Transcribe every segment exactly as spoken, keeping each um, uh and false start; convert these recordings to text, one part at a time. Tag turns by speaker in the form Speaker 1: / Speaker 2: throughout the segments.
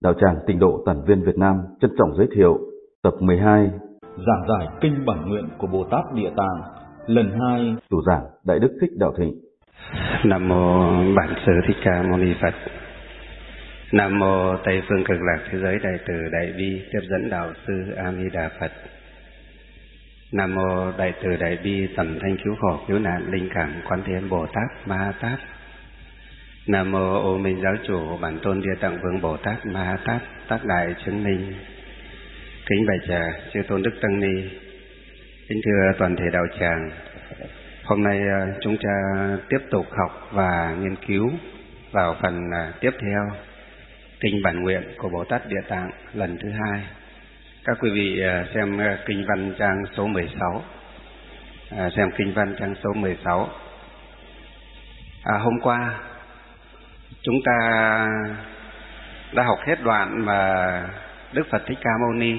Speaker 1: Đạo tràng Tịnh độ Tản viên Việt Nam trân trọng giới thiệu tập mười hai
Speaker 2: Giảng giải kinh bản nguyện của Bồ Tát Địa Tạng lần hai.
Speaker 1: Chủ giảng Đại Đức Thích Đạo Thịnh.
Speaker 3: Nam mô Bản Sư Thích Ca Mâu Ni Phật. Nam mô Tây phương cực lạc thế giới đại từ đại bi tiếp dẫn đạo sư A Di Đà Phật. Nam mô đại từ đại bi tầm thanh cứu khổ cứu nạn linh cảm Quan Thế Âm Bồ Tát Ma Ha Tát. Nam mô Ô Minh Giáo Chủ Bản Tôn Địa Tạng Vương Bồ Tát Ma Ha Tát tác đại chứng minh. Kính bạch trà chư tôn đức tăng ni, kính thưa toàn thể đạo tràng. Hôm nay chúng ta tiếp tục học và nghiên cứu vào phần tiếp theo kinh bản nguyện của Bồ Tát Địa Tạng lần thứ hai. Các quý vị xem kinh văn trang số mười sáu. À, xem kinh văn trang số mười sáu. À, hôm qua chúng ta đã học hết đoạn mà Đức Phật Thích Ca Mâu Ni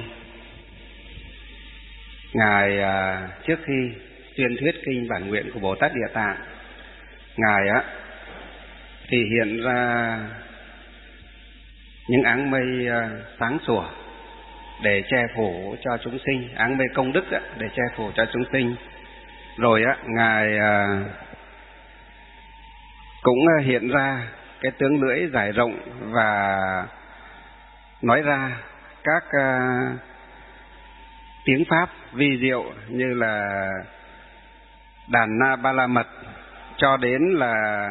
Speaker 3: Ngài à, trước khi tuyên thuyết kinh bản nguyện của Bồ Tát Địa Tạng, Ngài á thì hiện ra những áng mây à, sáng sủa để che phủ cho chúng sinh, áng mây công đức á, để che phủ cho chúng sinh. Rồi á Ngài à, cũng hiện ra cái tướng lưỡi dài rộng và nói ra các uh, tiếng pháp vi diệu như là đàn na ba la mật, cho đến là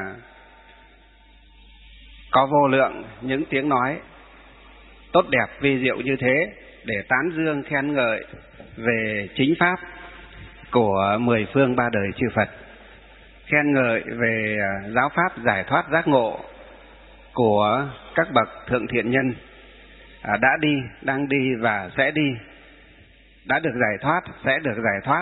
Speaker 3: có vô lượng những tiếng nói tốt đẹp vi diệu như thế để tán dương khen ngợi về chính pháp của mười phương ba đời chư Phật, khen ngợi về giáo pháp giải thoát giác ngộ của các bậc thượng thiện nhân đã đi, đang đi và sẽ đi, đã được giải thoát, sẽ được giải thoát.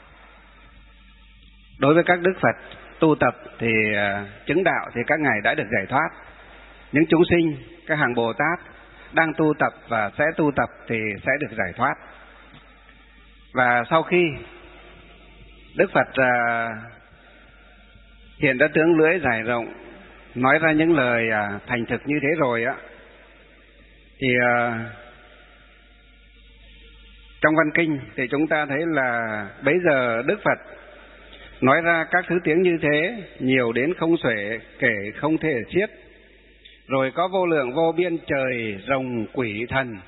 Speaker 3: Đối với các đức Phật tu tập thì chứng đạo thì các ngài đã được giải thoát. Những chúng sinh, các hàng Bồ Tát đang tu tập và sẽ tu tập thì sẽ được giải thoát. Và sau khi Đức Phật hiện ra tướng lưỡi dài rộng, nói ra những lời thành thực như thế rồi á, thì trong văn kinh thì chúng ta thấy là bấy giờ Đức Phật nói ra các thứ tiếng như thế, nhiều đến không xuể, kể không thể xiết. Rồi có vô lượng vô biên trời rồng quỷ thần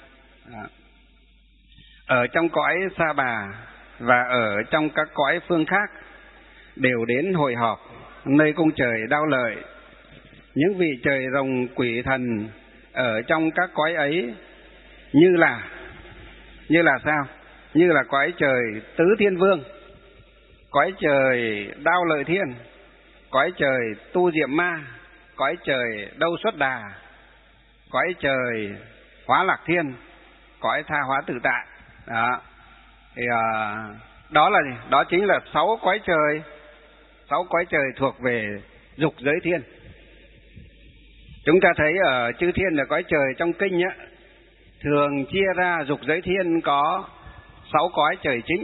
Speaker 3: ở trong cõi Sa Bà và ở trong các cõi phương khác đều đến hội họp nơi cung trời Đao Lợi. Những vị trời rồng quỷ thần ở trong các cõi ấy như là như là sao? Như là cõi trời Tứ Thiên Vương, cõi trời Đao Lợi Thiên, cõi trời Tu Diệm Ma, cõi trời Đâu Xuất Đà, cõi trời Hóa Lạc Thiên, cõi Tha Hóa Tự Tại. Đó. Thì à, đó là gì? Đó chính là sáu cõi trời, sáu cõi trời thuộc về dục giới thiên. Chúng ta thấy ở chư thiên là cõi trời trong kinh á, thường chia ra dục giới thiên có sáu cõi trời chính,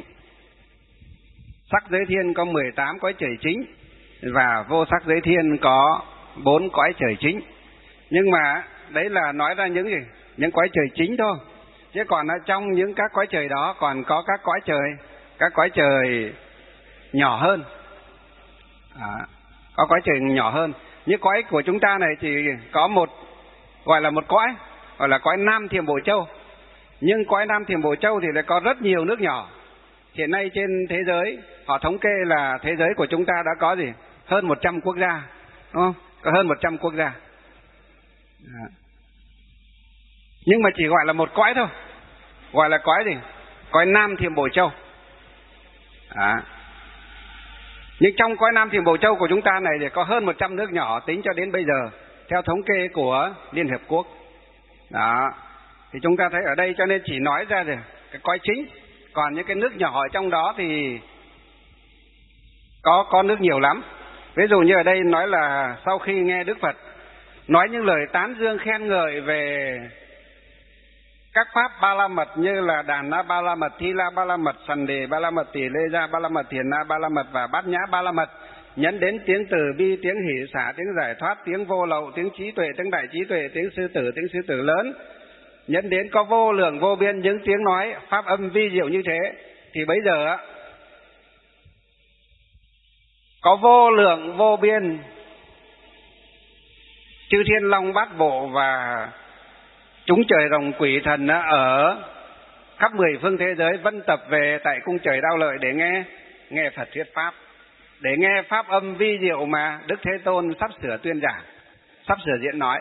Speaker 3: sắc giới thiên có mười tám cõi trời chính và vô sắc giới thiên có bốn cõi trời chính. Nhưng mà đấy là nói ra những gì? Những cõi trời chính thôi. Chứ còn ở trong những các cõi trời đó còn có các cõi trời, các cõi trời nhỏ hơn. À, có cõi trời nhỏ hơn. Như cõi của chúng ta này thì có một, gọi là một cõi, gọi là cõi Nam Thiểm Bộ Châu. Nhưng cõi Nam Thiểm Bộ Châu thì lại có rất nhiều nước nhỏ. Hiện nay trên thế giới, họ thống kê là thế giới của chúng ta đã có gì? Hơn một trăm quốc gia, đúng không? Có hơn một trăm quốc gia. Đó. Nhưng mà chỉ gọi là một cõi thôi. Gọi là cõi gì? Cõi Nam Thiểm Bộ Châu. Đó. Nhưng trong cõi Nam Thiểm Bộ Châu của chúng ta này thì có hơn một trăm nước nhỏ tính cho đến bây giờ, theo thống kê của Liên Hiệp Quốc. Đó. Thì chúng ta thấy ở đây cho nên chỉ nói ra rồi cái cõi chính. Còn những cái nước nhỏ ở trong đó thì có, có nước nhiều lắm. Ví dụ như ở đây nói là sau khi nghe Đức Phật nói những lời tán dương khen ngợi về các pháp ba la mật như là Đàn Na ba la mật, Thi La ba la mật, Sần Đề ba la mật, Tỷ Lê Gia ba la mật, Thiền Na ba la mật và Bát Nhã ba la mật, nhấn đến tiếng từ bi, tiếng hỷ xả, tiếng giải thoát, tiếng vô lậu, tiếng trí tuệ, tiếng đại trí tuệ, tiếng sư tử, tiếng sư tử lớn, Nhẫn đến có vô lượng vô biên những tiếng nói pháp âm vi diệu như thế, thì bây giờ á có vô lượng vô biên chư thiên long bát bộ và chúng trời rồng quỷ thần ở khắp mười phương thế giới vân tập về tại cung trời Đao Lợi để nghe nghe Phật thuyết pháp, để nghe pháp âm vi diệu mà Đức Thế Tôn sắp sửa tuyên giảng, sắp sửa diễn nói.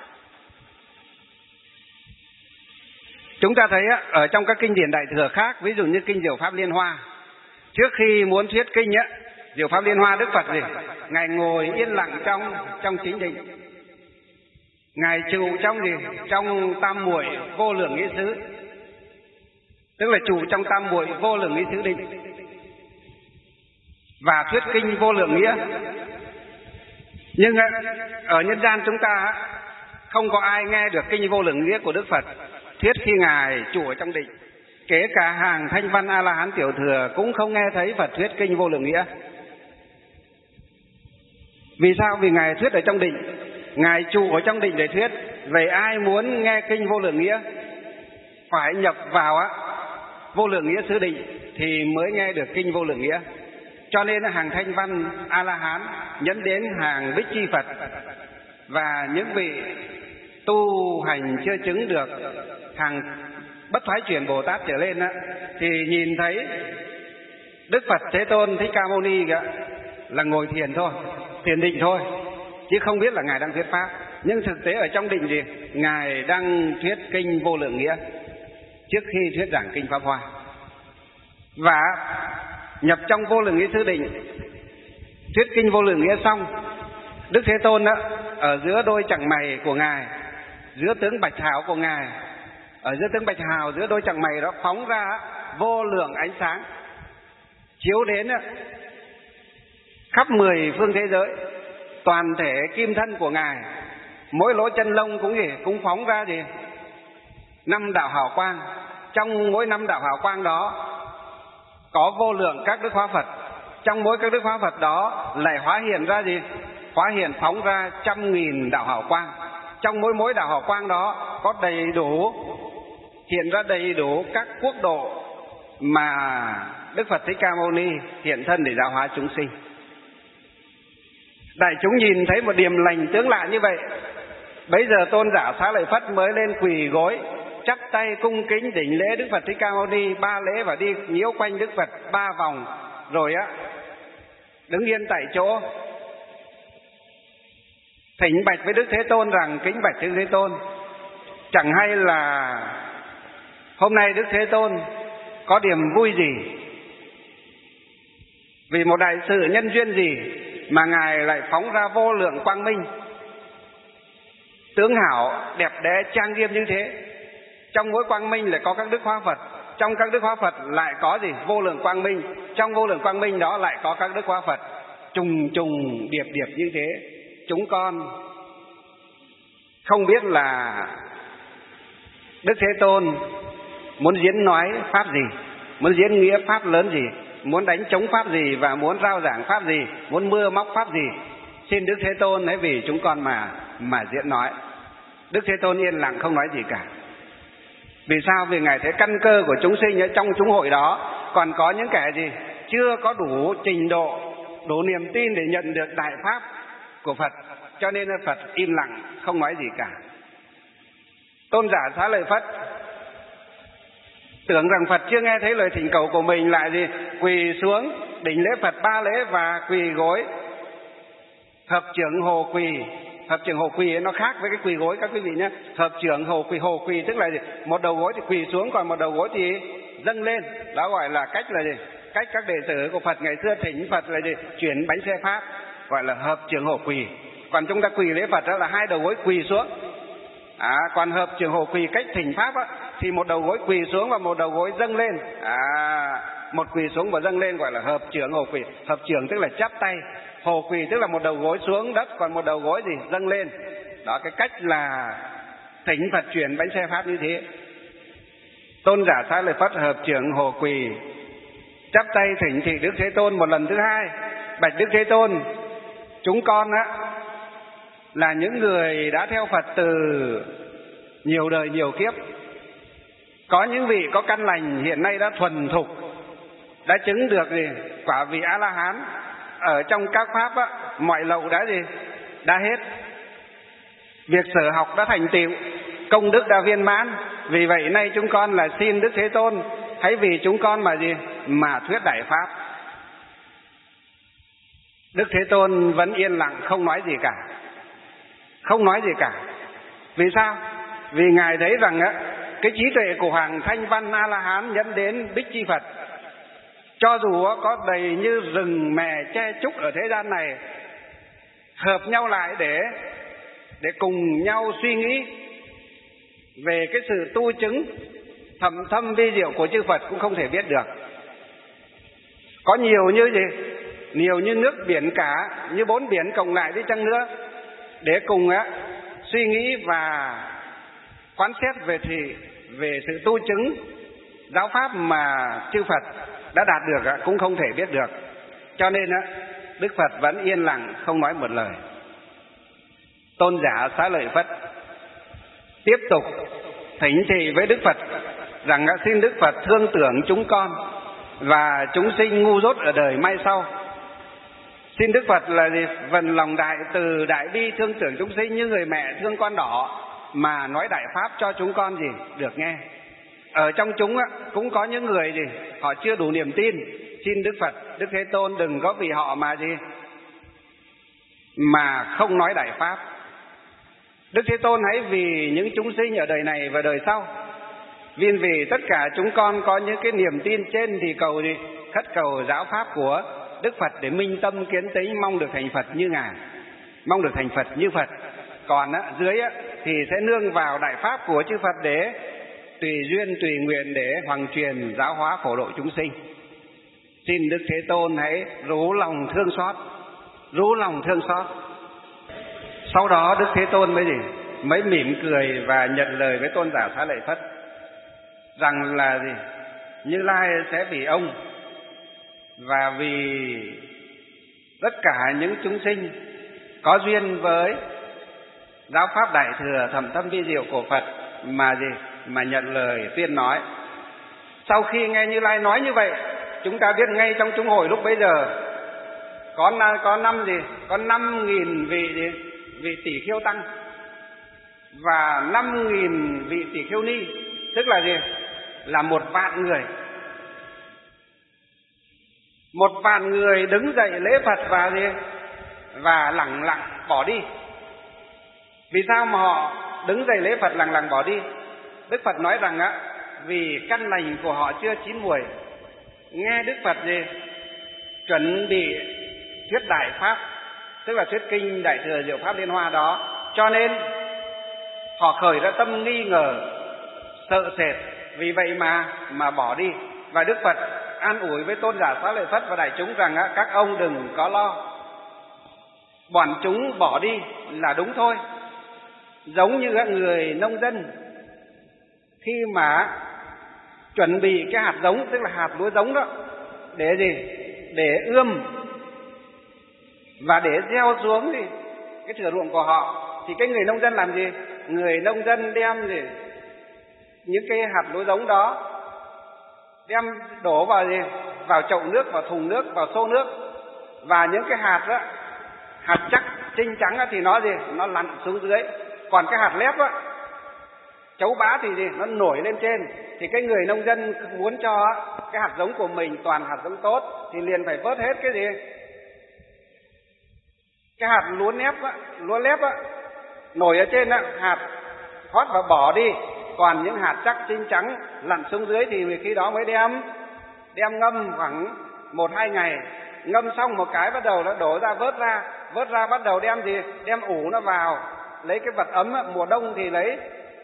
Speaker 3: Chúng ta thấy ở trong các kinh điển Đại Thừa khác, ví dụ như kinh Diệu Pháp Liên Hoa, trước khi muốn thuyết kinh á, Diệu Pháp Liên Hoa Đức Phật gì, ngài ngồi yên lặng trong trong chính định, ngài trụ trong gì, trong tam muội vô lượng nghĩa xứ, tức là trụ trong tam muội vô lượng nghĩa xứ định và thuyết kinh vô lượng nghĩa. Nhưng ở nhân gian chúng ta không có ai nghe được kinh vô lượng nghĩa của Đức Phật thuyết khi ngài trụ ở trong định. Kể cả hàng thanh văn A La Hán tiểu thừa cũng không nghe thấy Phật thuyết kinh vô lượng nghĩa. Vì sao? Vì ngài thuyết ở trong định, ngài trụ ở trong định để thuyết. Vậy ai muốn nghe kinh vô lượng nghĩa phải nhập vào á vô lượng nghĩa xứ định thì mới nghe được kinh vô lượng nghĩa. Cho nên hàng thanh văn A La Hán nhấn đến hàng Bích Chi Phật và những vị tu hành chưa chứng được hàng Bất Thoái Chuyển Bồ Tát trở lên á, thì nhìn thấy Đức Phật Thế Tôn Thích Ca Mâu Ni kìa, là ngồi thiền thôi, thiền định thôi, chứ không biết là ngài đang thuyết pháp. Nhưng thực tế ở trong định gì, ngài đang thuyết kinh vô lượng nghĩa trước khi thuyết giảng kinh Pháp Hoa. Và nhập trong vô lượng nghĩa xứ định, thuyết kinh vô lượng nghĩa xong, Đức Thế Tôn đó, ở giữa đôi chặng mày của ngài, giữa tướng bạch hào của ngài, ở giữa tướng bạch hào, giữa đôi chặng mày đó phóng ra vô lượng ánh sáng chiếu đến khắp mười phương thế giới. Toàn thể kim thân của ngài, mỗi lỗ chân lông cũng gì cũng phóng ra gì năm đạo hào quang. Trong mỗi năm đạo hào quang đó có vô lượng các đức hóa Phật. Trong mỗi các đức hóa Phật đó lại hóa hiện ra gì? Hóa hiện phóng ra trăm nghìn đạo hào quang. Trong mỗi mỗi đạo hào quang đó có đầy đủ, hiện ra đầy đủ các quốc độ mà Đức Phật Thích Ca Mâu Ni hiện thân để giáo hóa chúng sinh. Đại chúng nhìn thấy một điềm lành tướng lạ như vậy, bấy giờ tôn giả Xá Lợi Phất mới lên quỳ gối chắp tay cung kính đỉnh lễ Đức Phật Thích Ca Mâu Ni ba lễ và đi nhiễu quanh Đức Phật ba vòng, rồi á đứng yên tại chỗ thỉnh bạch với Đức Thế Tôn rằng: kính bạch Đức Thế Tôn, chẳng hay là hôm nay Đức Thế Tôn có điểm vui gì, vì một đại sự nhân duyên gì mà ngài lại phóng ra vô lượng quang minh, tướng hảo đẹp đẽ trang nghiêm như thế. Trong mỗi quang minh lại có các đức hóa Phật, trong các đức hóa Phật lại có gì? Vô lượng quang minh. Trong vô lượng quang minh đó lại có các đức hóa Phật, trùng trùng điệp điệp như thế. Chúng con không biết là Đức Thế Tôn muốn diễn nói pháp gì, muốn diễn nghĩa pháp lớn gì, muốn đánh chống pháp gì và muốn rao giảng pháp gì, muốn mưa móc pháp gì. Xin Đức Thế Tôn hãy vì chúng con mà mà diễn nói. Đức Thế Tôn yên lặng không nói gì cả. Vì sao? Vì ngài thấy căn cơ của chúng sinh ở trong chúng hội đó còn có những kẻ gì chưa có đủ trình độ, đủ niềm tin để nhận được đại pháp của Phật, cho nên Phật im lặng không nói gì cả. Tôn giả Xá Lợi Phất tưởng rằng Phật chưa nghe thấy lời thỉnh cầu của mình, lại gì quỳ xuống đỉnh lễ Phật ba lễ và quỳ gối hợp trưởng hồ quỳ. Hợp trưởng hồ quỳ ấy nó khác với cái quỳ gối các quý vị nhé. Hợp trưởng hồ quỳ, hồ quỳ tức là gì? Một đầu gối thì quỳ xuống, còn một đầu gối thì dâng lên. Đó gọi là cách là gì? Cách các đệ tử của Phật ngày xưa thỉnh Phật là gì? Chuyển bánh xe pháp, gọi là hợp trưởng hồ quỳ. Còn chúng ta quỳ lễ Phật đó là hai đầu gối quỳ xuống. À, còn hợp trưởng hồ quỳ cách thỉnh pháp á, thì một đầu gối quỳ xuống và một đầu gối dâng lên. À, một quỳ xuống và dâng lên gọi là hợp trưởng hồ quỳ. Hợp trưởng tức là chắp tay, hồ quỳ tức là một đầu gối xuống đất, còn một đầu gối gì dâng lên. Đó, cái cách là thỉnh Phật chuyển bánh xe pháp như thế. Tôn giả Xá Lợi Phất hợp trưởng hồ quỳ chắp tay thỉnh thị Đức Thế Tôn một lần thứ hai: bạch Đức Thế Tôn, chúng con á là những người đã theo Phật từ nhiều đời nhiều kiếp, Có những vị có căn lành hiện nay đã thuần thục, đã chứng được gì quả vị A La Hán. Ở trong các pháp á, mọi lậu đã gì đã hết, việc sở học đã thành tựu, công đức đã viên mãn. Vì vậy nay chúng con là xin Đức Thế Tôn hãy vì chúng con mà gì mà thuyết đại pháp. Đức Thế Tôn vẫn yên lặng không nói gì cả, không nói gì cả. Vì sao? Vì Ngài thấy rằng á, cái trí tuệ của Hoàng Thanh Văn A La Hán dẫn đến Bích Chi Phật, cho dù có đầy như rừng mè che trúc ở thế gian này, hợp nhau lại để để cùng nhau suy nghĩ về cái sự tu chứng thầm thâm vi diệu của chư Phật cũng không thể biết được. Có nhiều như gì? Nhiều như nước biển cả, như bốn biển cộng lại đi chăng nữa, để cùng á, suy nghĩ và quán xét về thì về sự tu chứng giáo pháp mà chư Phật đã đạt được á, cũng không thể biết được. Cho nên á, Đức Phật vẫn yên lặng không nói một lời. Tôn giả Xá Lợi Phất tiếp tục thỉnh thị với Đức Phật rằng á, xin Đức Phật thương tưởng chúng con và chúng sinh ngu dốt ở đời mai sau. Xin Đức Phật là gì? Vần lòng đại từ đại bi thương tưởng chúng sinh như người mẹ thương con đỏ, mà nói đại pháp cho chúng con gì được nghe. Ở trong chúng á, cũng có những người gì họ chưa đủ niềm tin. Xin Đức Phật, Đức Thế Tôn đừng có vì họ mà gì mà không nói đại pháp. Đức Thế Tôn hãy vì những chúng sinh ở đời này và đời sau, vì vì tất cả chúng con có những cái niềm tin trên thì cầu gì khất cầu giáo pháp của Đức Phật để minh tâm kiến tính, mong được thành Phật như Ngài, mong được thành Phật như Phật. Còn á, dưới á, thì sẽ nương vào đại pháp của chư Phật để tùy duyên tùy nguyện để hoàng truyền giáo hóa phổ độ chúng sinh. Xin Đức Thế Tôn hãy rú lòng thương xót, rú lòng thương xót. Sau đó Đức Thế Tôn mới gì mới mỉm cười và nhận lời với tôn giả Xá Lợi Phất rằng là gì Như Lai sẽ vì ông và vì tất cả những chúng sinh có duyên với giáo pháp đại thừa thầm thâm vi diệu của Phật mà gì mà nhận lời tuyên nói. Sau khi nghe Như Lai nói như vậy, chúng ta biết ngay trong chúng hội lúc bấy giờ có có năm gì có năm nghìn vị gì vị tỷ khiêu tăng và năm nghìn vị tỷ khiêu ni, tức là gì là một vạn người. Một vạn người đứng dậy lễ Phật và gì và lẳng lặng bỏ đi. Vì sao mà họ đứng dậy lễ Phật lẳng lặng bỏ đi? Đức Phật nói rằng á, vì căn lành của họ chưa chín muồi. Nghe Đức Phật gì chuẩn bị thuyết đại pháp, tức là thuyết kinh đại thừa diệu pháp liên hoa đó, cho nên họ khởi ra tâm nghi ngờ, sợ sệt, vì vậy mà mà bỏ đi. Và Đức Phật an ủi với tôn giả Xá Lợi Phất và đại chúng rằng á, các ông đừng có lo, bọn chúng bỏ đi là đúng thôi. Giống như các người nông dân khi mà chuẩn bị cái hạt giống, tức là hạt lúa giống đó, để gì để ươm và để gieo xuống thì cái thửa ruộng của họ, thì cái người nông dân làm gì? Người nông dân đem gì những cái hạt lúa giống đó đem đổ vào gì vào chậu nước, vào thùng nước, vào xô nước, và những cái hạt đó, hạt chắc trinh trắng đó, thì nó gì nó lặn xuống dưới, còn cái hạt lép á, chấu bã thì gì nó nổi lên trên. Thì cái người nông dân muốn cho cái hạt giống của mình toàn hạt giống tốt thì liền phải vớt hết cái gì cái hạt lúa nếp á, lúa lép á nổi ở trên á, hạt thoát và bỏ đi, còn những hạt chắc trinh trắng lặn xuống dưới thì khi đó mới đem đem ngâm khoảng một hai ngày. Ngâm xong một cái bắt đầu nó đổ ra, vớt ra vớt ra bắt đầu đem gì đem ủ nó vào, lấy cái vật ấm á, mùa đông thì lấy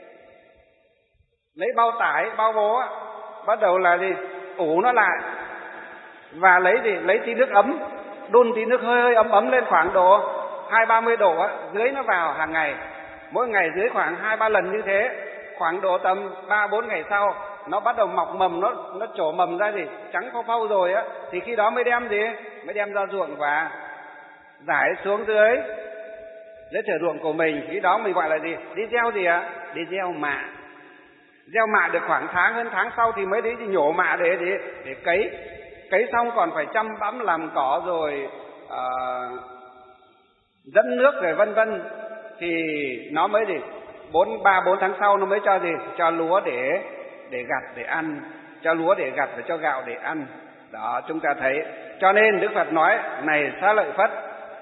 Speaker 3: lấy bao tải bao bố á, bắt đầu là gì ủ nó lại, và lấy gì lấy tí nước ấm, đun tí nước hơi hơi ấm ấm lên khoảng độ hai ba mươi độ á, dưới nó vào hàng ngày, mỗi ngày dưới khoảng hai ba lần như thế. Khoảng độ tầm ba bốn ngày sau nó bắt đầu mọc mầm, nó nó trổ mầm ra gì trắng phau phau rồi á, thì khi đó mới đem gì mới đem ra ruộng và rải xuống dưới dưới thửa ruộng của mình. Khi đó mình gọi là gì đi gieo gì ạ đi gieo mạ. Gieo mạ được khoảng tháng, hơn tháng sau thì mới đi nhổ mạ để để, để cấy. Cấy xong còn phải chăm bẵm làm cỏ rồi uh, dẫn nước rồi vân vân, thì nó mới gì bốn ba bốn tháng sau nó mới cho gì cho lúa để để gặt để ăn, cho lúa để gặt và cho gạo để ăn. Đó, chúng ta thấy. Cho nên Đức Phật nói này Xá Lợi Phất,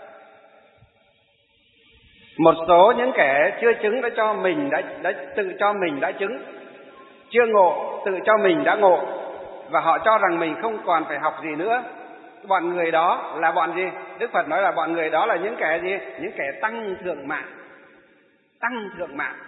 Speaker 3: một số những kẻ chưa chứng đã cho mình đã, đã tự cho mình đã chứng, chưa ngộ tự cho mình đã ngộ, và họ cho rằng mình không còn phải học gì nữa. Bọn người đó là bọn gì? Đức Phật nói là bọn người đó là những kẻ gì? Những kẻ tăng thượng mạng. Tăng thượng mạng.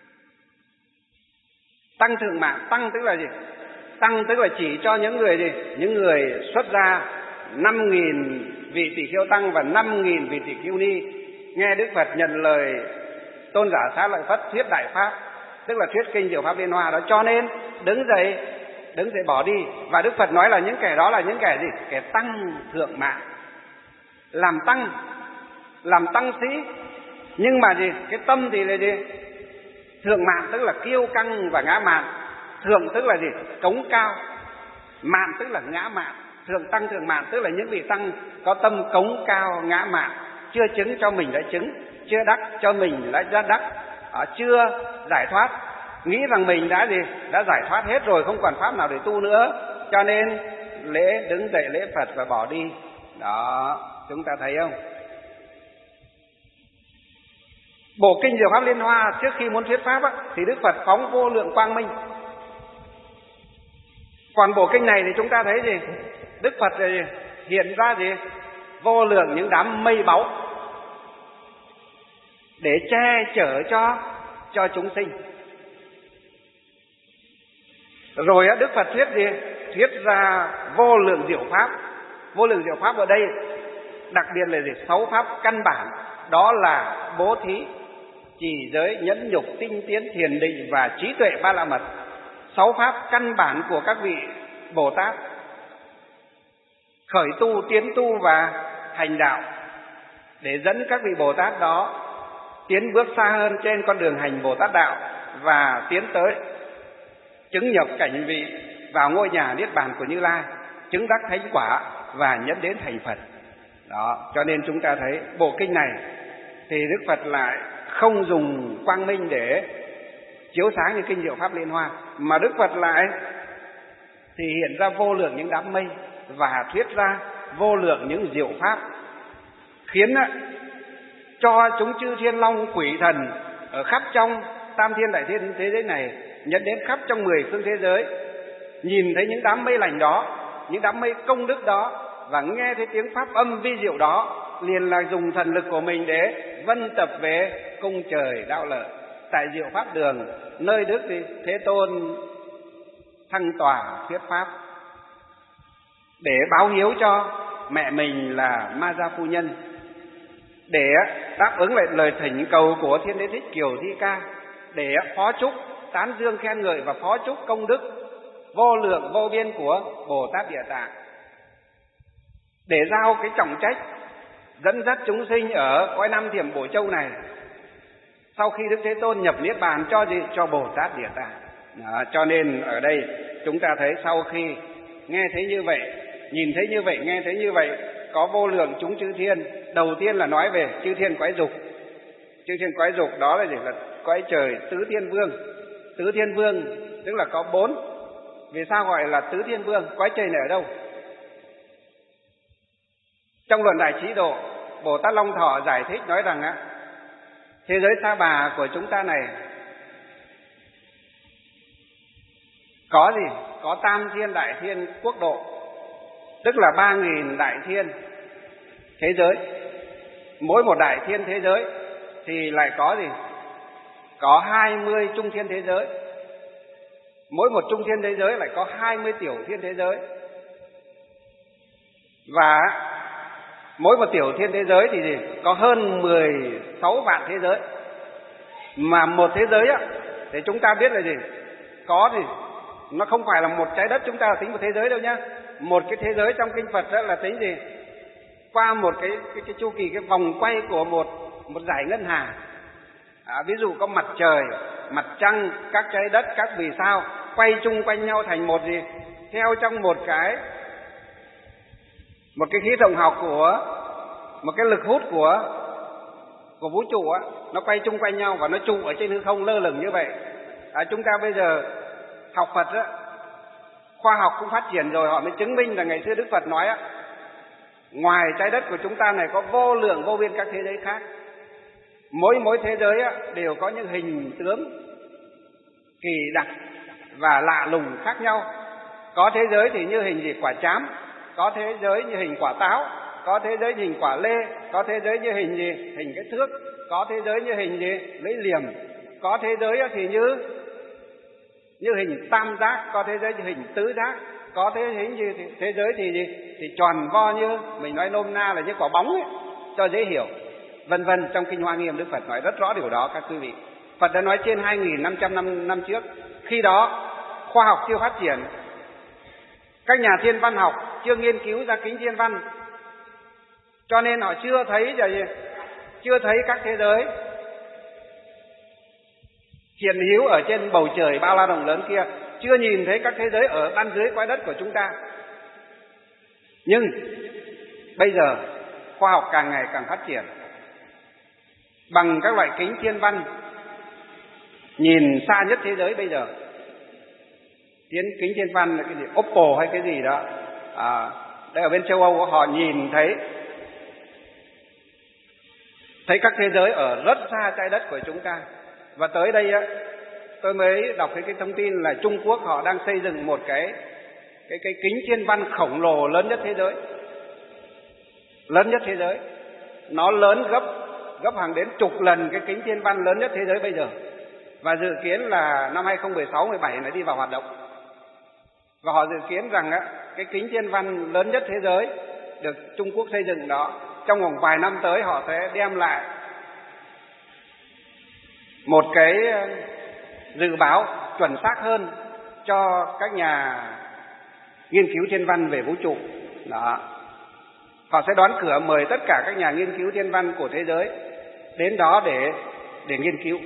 Speaker 3: Tăng thượng mạng, tăng tức là gì? Tăng tức là chỉ cho những người gì? Những người xuất gia năm nghìn vị tỷ khưu tăng và năm nghìn vị tỷ khưu ni nghe Đức Phật nhận lời tôn giả Xá Lợi Phất thuyết đại pháp, tức là thuyết kinh Diệu Pháp Liên Hoa đó, cho nên đứng dậy đứng dậy bỏ đi. Và Đức Phật nói là những kẻ đó là những kẻ gì? Kẻ tăng thượng mạng, làm tăng, làm tăng sĩ. Nhưng mà gì? Cái tâm thì là gì? Thượng mạng tức là kiêu căng và ngã mạn. Thượng tức là gì? Cống cao. Mạn tức là ngã mạn. Thượng tăng thượng mạn tức là những vị tăng có tâm cống cao ngã mạn, chưa chứng cho mình đã chứng, chưa đắc cho mình đã đắc, chưa giải thoát, nghĩ rằng mình đã gì? Đã giải thoát hết rồi, không còn pháp nào để tu nữa, cho nên lễ đứng dậy lễ Phật và bỏ đi. Đó, chúng ta thấy không? Bộ kinh Diệu Pháp Liên Hoa trước khi muốn thuyết pháp á, thì Đức Phật phóng vô lượng quang minh. Còn bộ kinh này thì chúng ta thấy gì? Đức Phật thì hiện ra gì? Vô lượng những đám mây báu để che chở cho cho chúng sinh. Rồi Đức Phật thuyết gì? Thuyết ra vô lượng diệu pháp. Vô lượng diệu pháp ở đây đặc biệt là gì? Sáu pháp căn bản, đó là bố thí, trì giới, nhẫn nhục, tinh tiến, thiền định và trí tuệ ba la mật. Sáu pháp căn bản của các vị Bồ Tát khởi tu, tiến tu và hành đạo, để dẫn các vị Bồ Tát đó tiến bước xa hơn trên con đường hành Bồ Tát đạo và tiến tới chứng nhập cảnh vị vào ngôi nhà niết bàn của Như Lai, chứng đắc thánh quả và nhẫn đến thành Phật. Đó, cho nên chúng ta thấy bộ kinh này thì Đức Phật lại không dùng quang minh để chiếu sáng như kinh Diệu Pháp Liên Hoa, mà Đức Phật lại thì hiện ra vô lượng những đám mây và thuyết ra vô lượng những diệu pháp, khiến cho chúng chư thiên long quỷ thần ở khắp trong tam thiên đại thiên thế giới này, nhận đến khắp trong mười phương thế giới, nhìn thấy những đám mây lành đó, những đám mây công đức đó, và nghe thấy tiếng pháp âm vi diệu đó, liền là dùng thần lực của mình để vân tập về cung trời đạo lợi tại Diệu Pháp Đường, nơi Đức Thế Tôn thăng tọa thuyết pháp, để báo hiếu cho mẹ mình là Ma Gia Phu Nhân, để đáp ứng lại lời thỉnh cầu của Thiên Đế Thích Kiều Thi Ca, để phó chúc tán dương khen ngợi và phó chúc công đức vô lượng vô biên của Bồ Tát Địa Tạng, để giao cái trọng trách dẫn dắt chúng sinh ở cõi Nam Thiểm Bổ Châu này, sau khi Đức Thế Tôn nhập niết bàn cho gì? Cho Bồ Tát Địa Tạng. Đó, cho nên ở đây chúng ta thấy sau khi nghe thấy như vậy, nhìn thấy như vậy, nghe thấy như vậy, có vô lượng chúng chư thiên. Đầu tiên là nói về chư thiên quái dục. Chư thiên quái dục đó là gì? Là cõi trời tứ thiên vương. Tứ thiên vương tức là có bốn. Vì sao gọi là tứ thiên vương? Cõi trời này ở đâu? Trong luận Đại Trí Độ, Bồ Tát Long Thọ giải thích nói rằng á, thế giới Sa Bà của chúng ta này có gì? Có tam thiên đại thiên quốc độ, tức là ba nghìn đại thiên thế giới. Mỗi một đại thiên thế giới thì lại có gì? Có hai mươi trung thiên thế giới. Mỗi một trung thiên thế giới lại có hai mươi tiểu thiên thế giới. Và mỗi một tiểu thiên thế giới thì gì? Có hơn mười sáu vạn thế giới. Mà một thế giới á, thì chúng ta biết là gì? Có thì nó không phải là một trái đất chúng ta là tính một thế giới đâu nhá. Một cái thế giới trong kinh Phật đó là tính gì? Qua một cái cái, cái chu kỳ, cái vòng quay của một một dải ngân hà. À, ví dụ có mặt trời, mặt trăng, các trái đất, các vì sao quay chung quanh nhau thành một gì? Theo trong một cái một cái khí động học của một cái lực hút của của vũ trụ á, nó quay chung quanh nhau và nó trụ ở trên hư không lơ lửng như vậy. À, chúng ta bây giờ học Phật á, khoa học cũng phát triển rồi, họ mới chứng minh là ngày xưa Đức Phật nói á, ngoài trái đất của chúng ta này có vô lượng vô biên các thế giới khác. Mỗi mỗi thế giới á, đều có những hình tướng kỳ đặc và lạ lùng khác nhau. Có thế giới thì như hình gì quả trám, có thế giới như hình quả táo, có thế giới như hình quả lê, có thế giới như hình gì? Hình cái thước, có thế giới như hình gì? Lấy liềm, có thế giới thì như như hình tam giác, có thế giới như hình tứ giác, có thế hình gì thì thế giới thì gì? Thì tròn vo như mình nói nôm na là như quả bóng ấy, cho dễ hiểu. Vân vân, trong Kinh Hoa Nghiêm Đức Phật nói rất rõ điều đó các quý vị. Phật đã nói trên hai nghìn năm trăm năm năm trước. Khi đó khoa học chưa phát triển, các nhà thiên văn học chưa nghiên cứu ra kính thiên văn, cho nên họ chưa thấy gì, chưa thấy các thế giới hiện hữu ở trên bầu trời bao la rộng lớn kia, chưa nhìn thấy các thế giới ở ban dưới cõi đất của chúng ta. Nhưng bây giờ khoa học càng ngày càng phát triển, bằng các loại kính thiên văn nhìn xa nhất thế giới bây giờ. Tiến kính thiên văn là cái gì? Oppo hay cái gì đó. À, đây ở bên châu Âu họ nhìn thấy thấy các thế giới ở rất xa trái đất của chúng ta. Và tới đây á, tôi mới đọc thấy cái thông tin là Trung Quốc họ đang xây dựng một cái cái cái kính thiên văn khổng lồ lớn nhất thế giới, lớn nhất thế giới. Nó lớn gấp gấp hàng đến chục lần cái kính thiên văn lớn nhất thế giới bây giờ. Và dự kiến là năm hai không một sáu mười bảy này đi vào hoạt động. Và họ dự kiến rằng á, cái kính thiên văn lớn nhất thế giới được Trung Quốc xây dựng đó, trong vòng vài năm tới họ sẽ đem lại một cái dự báo chuẩn xác hơn cho các nhà nghiên cứu thiên văn về vũ trụ. Đó. Họ sẽ đón cửa mời tất cả các nhà nghiên cứu thiên văn của thế giới đến đó để để nghiên cứu.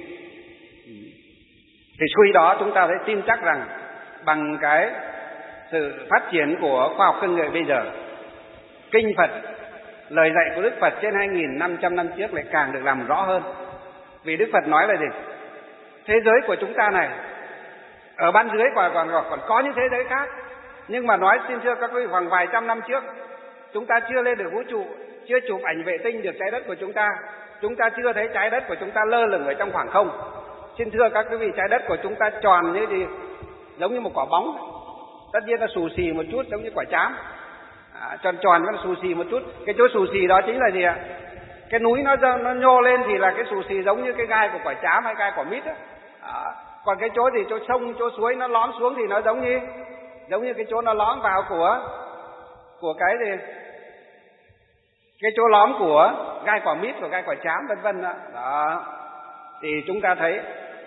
Speaker 3: Thì khi đó chúng ta sẽ tin chắc rằng bằng cái sự phát triển của khoa học công nghệ bây giờ, kinh Phật, lời dạy của Đức Phật trên hai nghìn năm trăm năm trước lại càng được làm rõ hơn. Vì Đức Phật nói là gì? Thế giới của chúng ta này, ở ban dưới còn, còn, còn có những thế giới khác. Nhưng mà nói xin thưa các quý vị, khoảng vài trăm năm trước, chúng ta chưa lên được vũ trụ, chưa chụp ảnh vệ tinh được trái đất của chúng ta. Chúng ta chưa thấy trái đất của chúng ta lơ lửng ở trong khoảng không. Xin thưa các quý vị, trái đất của chúng ta tròn như thì giống như một quả bóng. Tất nhiên nó xù xì một chút giống như quả trám. À, tròn tròn nó xù xì một chút. Cái chỗ xù xì đó chính là gì ạ? Cái núi nó nó nhô lên thì là cái xù xì giống như cái gai của quả trám hay gai quả mít á. À, còn cái chỗ gì, chỗ sông, chỗ suối nó lõm xuống thì nó giống như giống như cái chỗ nó lõm vào của của cái gì? Cái chỗ lõm của gai quả mít, của gai quả trám vân vân đó. Đó. Thì chúng ta thấy.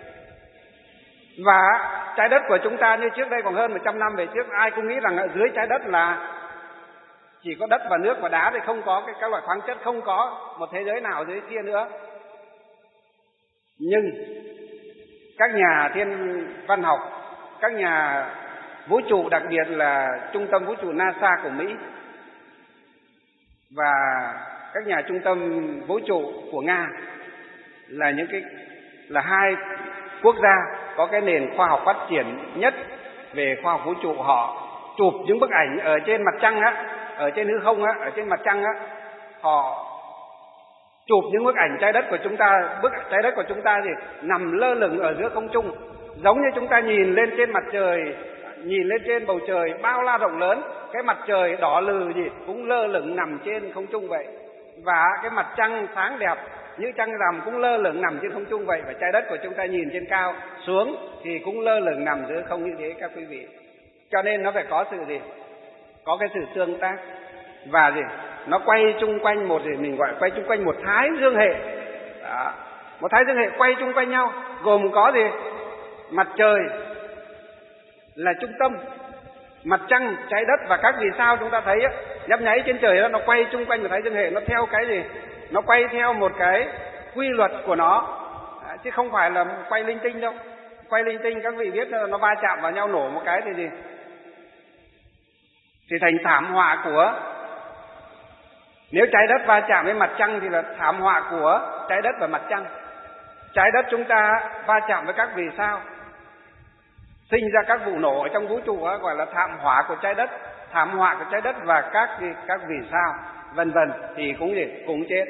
Speaker 3: Và trái đất của chúng ta như trước đây còn hơn một trăm năm về trước, ai cũng nghĩ rằng ở dưới trái đất là chỉ có đất và nước và đá, thì không có cái các loại khoáng chất, không có một thế giới nào dưới kia nữa. Nhưng các nhà thiên văn học, các nhà vũ trụ, đặc biệt là trung tâm vũ trụ NASA của Mỹ và các nhà trung tâm vũ trụ của Nga là những cái là hai quốc gia có cái nền khoa học phát triển nhất về khoa học vũ trụ. Họ chụp những bức ảnh ở trên mặt trăng á, ở trên hư không á, ở trên mặt trăng á, họ chụp những bức ảnh trái đất của chúng ta, bức trái đất của chúng ta gì nằm lơ lửng ở giữa không trung, giống như chúng ta nhìn lên trên mặt trời, nhìn lên trên bầu trời bao la rộng lớn, cái mặt trời đỏ lừ gì cũng lơ lửng nằm trên không trung vậy. Và cái mặt trăng sáng đẹp như trăng rằm cũng lơ lửng nằm trên không trung vậy. Và trái đất của chúng ta nhìn trên cao xuống thì cũng lơ lửng nằm giữa không như thế các quý vị. Cho nên nó phải có sự gì? Có cái sự tương tác. Và gì? Nó quay chung quanh một gì mình gọi quay chung quanh một thái dương hệ. Đó. Một thái dương hệ quay chung quanh nhau, gồm có gì? Mặt trời là trung tâm, mặt trăng, trái đất và các vì sao chúng ta thấy á, nhấp nháy trên trời đó, nó quay chung quanh một thái dương hệ, nó theo cái gì? Nó quay theo một cái quy luật của nó. À, chứ không phải là quay linh tinh đâu. Quay linh tinh các vị biết nó va chạm vào nhau nổ một cái thì gì? Thì thành thảm họa của, nếu trái đất va chạm với mặt trăng thì là thảm họa của trái đất và mặt trăng. Trái đất chúng ta va chạm với các vì sao, sinh ra các vụ nổ ở trong vũ trụ đó, gọi là thảm họa của trái đất, thảm họa của trái đất và các các vì sao vân vân thì cũng gì cũng chết.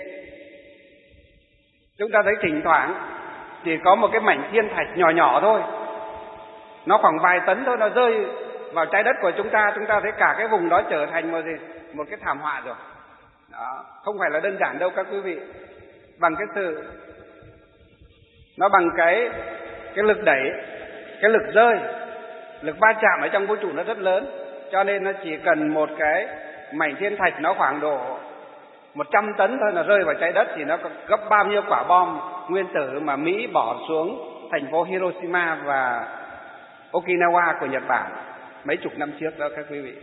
Speaker 3: Chúng ta thấy thỉnh thoảng chỉ có một cái mảnh thiên thạch nhỏ nhỏ thôi, nó khoảng vài tấn thôi, nó rơi vào trái đất của chúng ta, chúng ta thấy cả cái vùng đó trở thành một gì một cái thảm họa rồi. Đó, không phải là đơn giản đâu các quý vị. Bằng cái sự, nó bằng cái cái lực đẩy, cái lực rơi, lực va chạm ở trong vũ trụ nó rất lớn, cho nên nó chỉ cần một cái mảnh thiên thạch nó khoảng độ một trăm tấn thôi là rơi vào trái đất thì nó gấp bao nhiêu quả bom nguyên tử mà Mỹ bỏ xuống thành phố Hiroshima và Okinawa của Nhật Bản mấy chục năm trước đó các quý vị.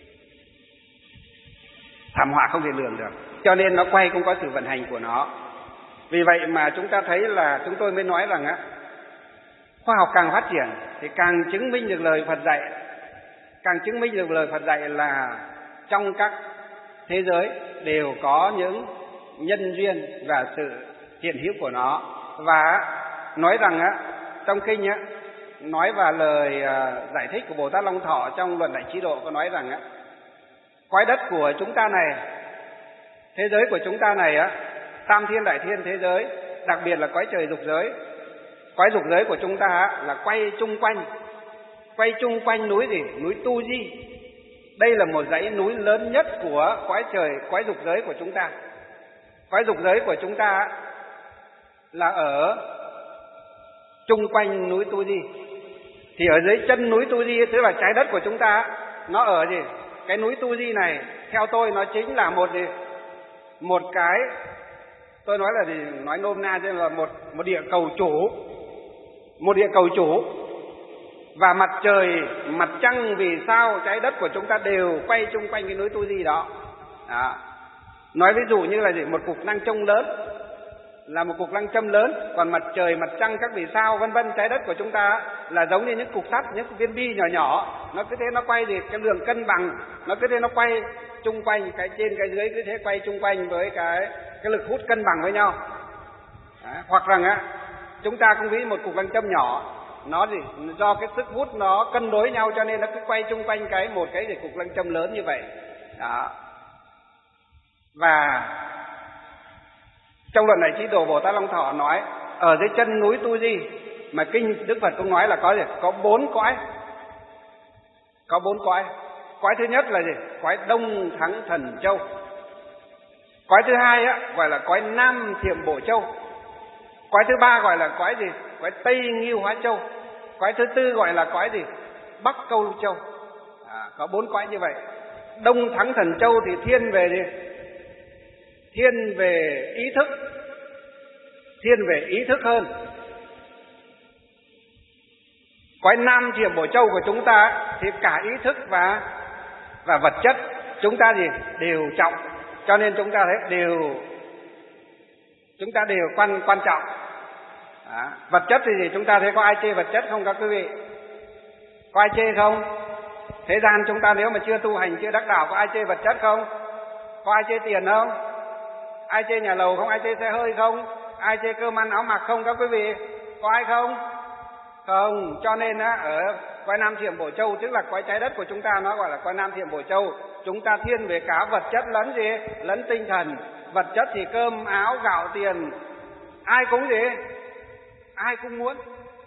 Speaker 3: Thảm họa không thể lường được, cho nên nó quay cũng có sự vận hành của nó. Vì vậy mà chúng ta thấy là chúng tôi mới nói rằng á, khoa học càng phát triển thì càng chứng minh được lời Phật dạy, càng chứng minh được lời Phật dạy là trong các thế giới đều có những nhân duyên và sự hiện hữu của nó. Và nói rằng á, trong kinh á, nói vào lời giải thích của Bồ Tát Long Thọ trong Luận Đại Trí Độ có nói rằng á, cõi đất của chúng ta này, thế giới của chúng ta này á, tam thiên đại thiên thế giới, đặc biệt là cõi trời dục giới, cõi dục giới của chúng ta á, là quay chung quanh, quay chung quanh núi gì? Núi Tu Di. Đây là một dãy núi lớn nhất của cõi trời, cõi dục giới của chúng ta. Cõi dục giới của chúng ta á, là ở chung quanh núi Tu Di. Thì ở dưới chân núi Tu Di, tức là trái đất của chúng ta, nó ở gì? Cái núi Tu Di này, theo tôi nó chính là một gì? Một cái, tôi nói là gì? Nói nôm na chứ là một một địa cầu chủ, một địa cầu chủ. Và mặt trời, mặt trăng, vì sao trái đất của chúng ta đều quay chung quanh cái núi Tu Di đó. Đó. Nói ví dụ như là gì? Một cục nam châm lớn, là một cục nam châm lớn, còn mặt trời, mặt trăng, các vì sao vân vân, trái đất của chúng ta là giống như những cục sắt, những viên bi nhỏ nhỏ, nó cứ thế nó quay thì cái đường cân bằng, nó cứ thế nó quay chung quanh, cái trên cái dưới cứ thế quay chung quanh với cái cái lực hút cân bằng với nhau. Đó. Hoặc rằng á, chúng ta cũng ví một cục nam châm nhỏ, nó gì do cái sức hút nó cân đối nhau cho nên nó cứ quay chung quanh cái một cái gì cục nam châm lớn như vậy. Đó. Và trong Luận Đại Trí Độ, Bồ Tát Long Thọ nói ở dưới chân núi Tu Di, mà kinh Đức Phật cũng nói là có gì? Có bốn cõi. Có bốn cõi. Cõi thứ nhất là gì? Cõi Đông Thắng Thần Châu. Cõi thứ hai á, gọi là cõi Nam Thiểm Bổ Châu. Cõi thứ ba gọi là cõi gì? Cõi Tây Nghiêu Hóa Châu. Cõi thứ tư gọi là cõi gì? Bắc Câu Lưu Châu. À, có bốn cõi như vậy. Đông Thắng Thần Châu thì thiên về gì? Thiên về ý thức, thiên về ý thức hơn. Cõi Nam Thiểm Bổ Châu của chúng ta thì cả ý thức và và vật chất chúng ta gì đều trọng, cho nên chúng ta thấy đều chúng ta đều quan quan trọng. Đó. Vật chất thì gì? Chúng ta thấy có ai chê vật chất không các quý vị? Có ai chê không? Thế gian chúng ta nếu mà chưa tu hành, chưa đắc đạo, có ai chê vật chất không? Có ai chê tiền không? Ai chê nhà lầu không? Ai chê xe hơi không? Ai chê cơm ăn áo mặc không các quý vị? Có ai không? Không. Cho nên á, ở cõi Nam Thiểm Bổ Châu, tức là cõi trái đất của chúng ta, nó gọi là cõi Nam Thiểm Bổ Châu, chúng ta thiên về cả vật chất lẫn gì? Lẫn tinh thần. Vật chất thì cơm áo gạo tiền, ai cũng gì? Ai cũng muốn.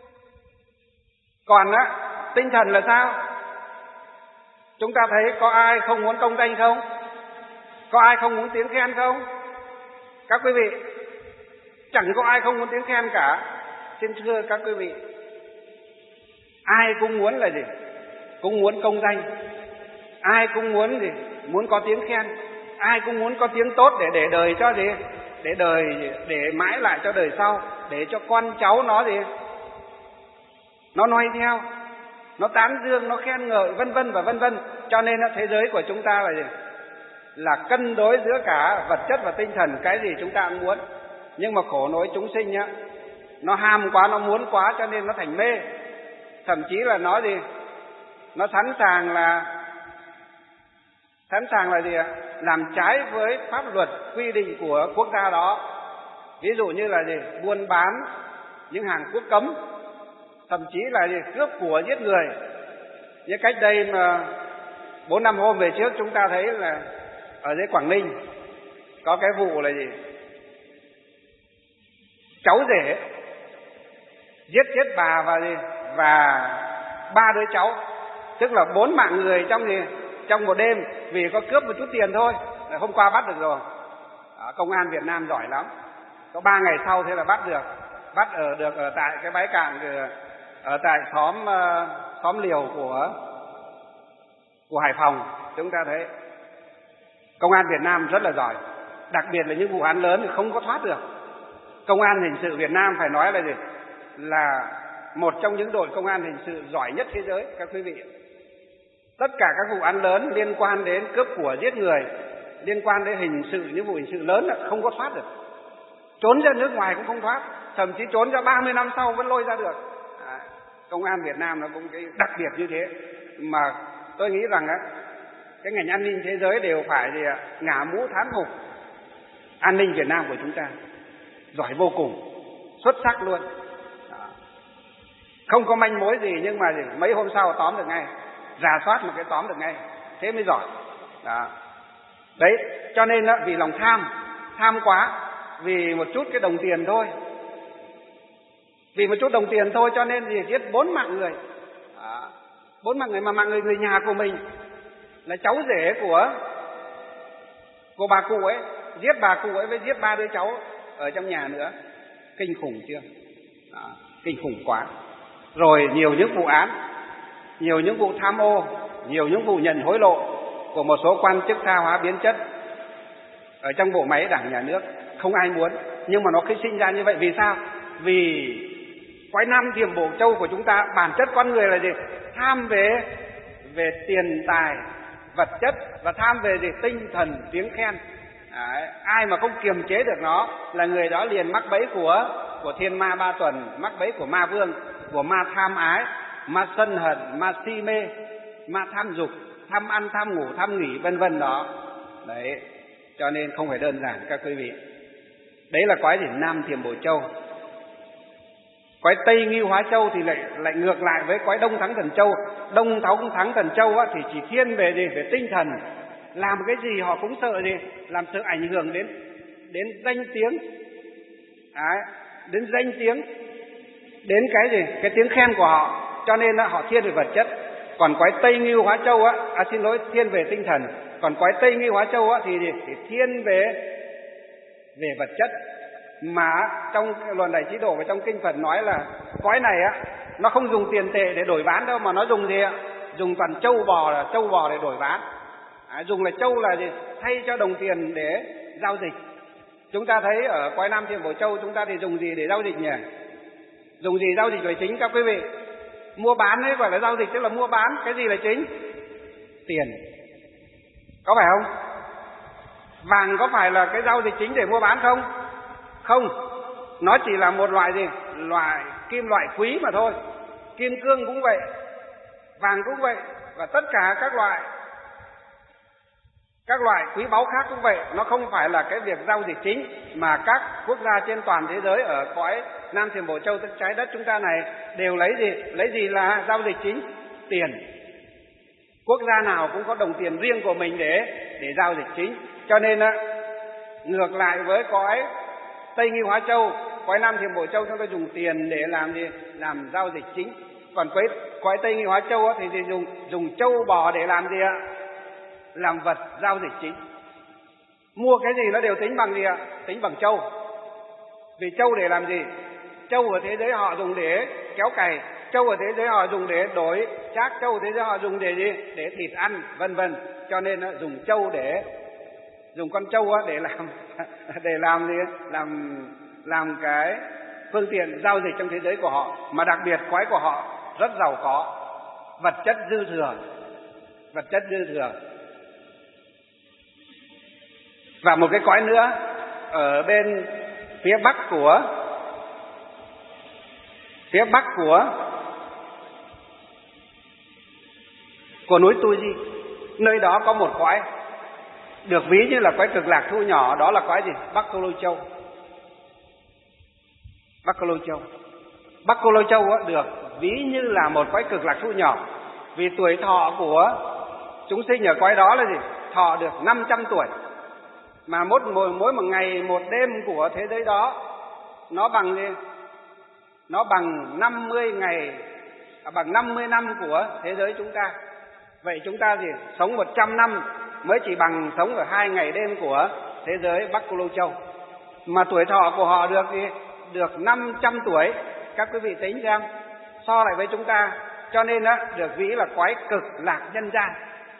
Speaker 3: Còn á, tinh thần là sao? Chúng ta thấy có ai không muốn công danh không? Có ai không muốn tiếng khen không? Các quý vị, chẳng có ai không muốn tiếng khen cả. Xin thưa các quý vị, ai cũng muốn là gì? Cũng muốn công danh. Ai cũng muốn gì? Muốn có tiếng khen. Ai cũng muốn có tiếng tốt để để đời cho gì? Để đời, để mãi lại cho đời sau, để cho con cháu nó gì? Nó noi theo, nó tán dương, nó khen ngợi, vân vân và vân vân. Cho nên thế giới của chúng ta là gì? Là cân đối giữa cả vật chất và tinh thần, cái gì chúng ta cũng muốn. Nhưng mà khổ nỗi chúng sinh nhá, nó ham quá, nó muốn quá cho nên nó thành mê. Thậm chí là nó gì? Nó sẵn sàng là sẵn sàng là gì ạ? Làm trái với pháp luật quy định của quốc gia đó. Ví dụ như là gì? Buôn bán những hàng quốc cấm, thậm chí là gì? Cướp của, giết người. Như cách đây mà bốn năm hôm về trước chúng ta thấy là ở dưới Quảng Ninh có cái vụ là gì? Cháu rể giết chết bà và gì? Và ba đứa cháu, tức là bốn mạng người trong gì? Trong một đêm, vì có cướp một chút tiền thôi. Hôm qua bắt được rồi. Đó, công an Việt Nam giỏi lắm. Có ba ngày sau thế là bắt được. Bắt ở được ở tại cái bãi cạn, ở tại xóm xóm Liều của của Hải Phòng. Chúng ta thấy công an Việt Nam rất là giỏi, đặc biệt là những vụ án lớn thì không có thoát được. Công an hình sự Việt Nam phải nói là gì? Là một trong những đội công an hình sự giỏi nhất thế giới các quý vị. Tất cả các vụ án lớn liên quan đến cướp của, giết người, liên quan đến hình sự, những vụ hình sự lớn là không có thoát được. Trốn ra nước ngoài cũng không thoát, thậm chí trốn ra ba mươi năm sau vẫn lôi ra được. À, công an Việt Nam nó cũng cái đặc biệt như thế. Mà tôi nghĩ rằng á, cái ngành an ninh thế giới đều phải gì ạ? Ngả mũ thán phục an ninh Việt Nam của chúng ta. Giỏi vô cùng, xuất sắc luôn. Đó. Không có manh mối gì nhưng mà gì? Mấy hôm sau tóm được ngay, rà soát một cái tóm được ngay, thế mới giỏi. Đó. Đấy, cho nên đó, vì lòng tham, tham quá, vì một chút cái đồng tiền thôi, vì một chút đồng tiền thôi cho nên gì giết bốn mạng người. Đó. Bốn mạng người mà mạng người người nhà của mình, là cháu rể của của bà cụ ấy, giết bà cụ ấy với giết ba đứa cháu ở trong nhà nữa. Kinh khủng chưa? Đó. Kinh khủng quá. Rồi nhiều những vụ án, nhiều những vụ tham ô, nhiều những vụ nhận hối lộ của một số quan chức tha hóa biến chất ở trong bộ máy đảng nhà nước, không ai muốn, nhưng mà nó cứ sinh ra như vậy. Vì sao? Vì quái Nam Thiểm Bổ Châu của chúng ta, bản chất con người là gì? Tham về về tiền tài, vật chất, và tham về gì? Tinh thần, tiếng khen. Đấy, ai mà không kiềm chế được nó là người đó liền mắc bẫy của của thiên ma ba tuần, mắc bẫy của ma vương, của ma tham ái, ma sân hận, ma si mê, ma tham dục, tham ăn, tham ngủ, tham nghỉ, vân vân đó. Đấy, cho nên không phải đơn giản các quý vị. Đấy là quái gì? Nam Thiểm Bổ Châu. Quái Tây Ngưu Hóa Châu thì lại lại ngược lại với quái Đông Thắng Thần Châu. Đông Thắng Thắng Thần Châu á, thì chỉ thiên về gì? Về tinh thần. Làm cái gì họ cũng sợ gì? Làm sợ ảnh hưởng đến đến danh tiếng. Đấy, đến danh tiếng, đến cái gì? Cái tiếng khen của họ. Cho nên á, họ thiên về vật chất. Còn quái Tây Ngưu Hóa Châu á, à, xin lỗi, thiên về tinh thần. Còn quái Tây Ngưu Hóa Châu á thì, thì thiên về về vật chất. Mà trong luận Đại Chí Độ và trong kinh Phật nói là quái này á, nó không dùng tiền tệ để đổi bán đâu, mà nó dùng gì ạ? Dùng toàn châu bò, là châu bò để đổi bán. À, dùng là châu là gì? Thay cho đồng tiền để giao dịch. Chúng ta thấy ở quái Nam Thiểm Bổ Châu chúng ta thì dùng gì để giao dịch nhỉ? Dùng gì giao dịch là chính các quý vị? Mua bán ấy gọi là giao dịch, tức là mua bán. Cái gì là chính? Tiền. Có phải không? Vàng có phải là cái giao dịch chính để mua bán không? Không. Nó chỉ là một loại gì? Loại kim loại quý mà thôi. Kim cương cũng vậy, vàng cũng vậy, và tất cả các loại các loại quý báu khác cũng vậy. Nó không phải là cái việc giao dịch chính, mà các quốc gia trên toàn thế giới ở cõi Nam Thiểm Bổ Châu, tức trái đất chúng ta này, đều lấy gì? Lấy gì là giao dịch chính? Tiền. Quốc gia nào cũng có đồng tiền riêng của mình để để giao dịch chính. Cho nên á, ngược lại với cõi Tây Ngưu Hóa Châu, cõi Nam Thiểm Bổ Châu chúng ta dùng tiền để làm gì? Làm giao dịch chính. Còn cõi cõi Tây Ngưu Hóa Châu á, thì, thì dùng dùng châu bò để làm gì ạ? Làm vật giao dịch chính. Mua cái gì nó đều tính bằng gì ạ? Tính bằng châu. Vì châu để làm gì? Châu ở thế giới họ dùng để kéo cày, châu ở thế giới họ dùng để đổi trác, châu ở thế giới họ dùng để gì? Để thịt ăn, vân vân. Cho nên dùng châu để dùng con trâu để làm để làm gì? Làm làm cái phương tiện giao dịch trong thế giới của họ. Mà đặc biệt quái của họ rất giàu có, vật chất dư thừa, vật chất dư thừa. Và một cái cõi nữa ở bên phía bắc của phía bắc của của núi Tu Di. Nơi đó có một cõi được ví như là cõi Cực Lạc thu nhỏ, đó là cõi gì? Bắc Cô Lô Châu. Bắc Cô Lô Châu. Bắc Cô Lô Châu được ví như là một cõi Cực Lạc thu nhỏ, vì tuổi thọ của chúng sinh ở cõi đó là gì? Thọ được năm trăm tuổi. Mà mỗi, mỗi, mỗi một ngày một đêm của thế giới đó nó bằng gì? Nó bằng năm mươi ngày, à, bằng năm mươi năm của thế giới chúng ta. Vậy chúng ta gì? Sống một trăm năm mới chỉ bằng sống ở hai ngày đêm của thế giới Bắc Cô Lô Châu. Mà tuổi thọ của họ được gì? Được năm trăm tuổi. Các quý vị tính xem, so lại với chúng ta, cho nên đó được ví là cõi Cực Lạc nhân gian.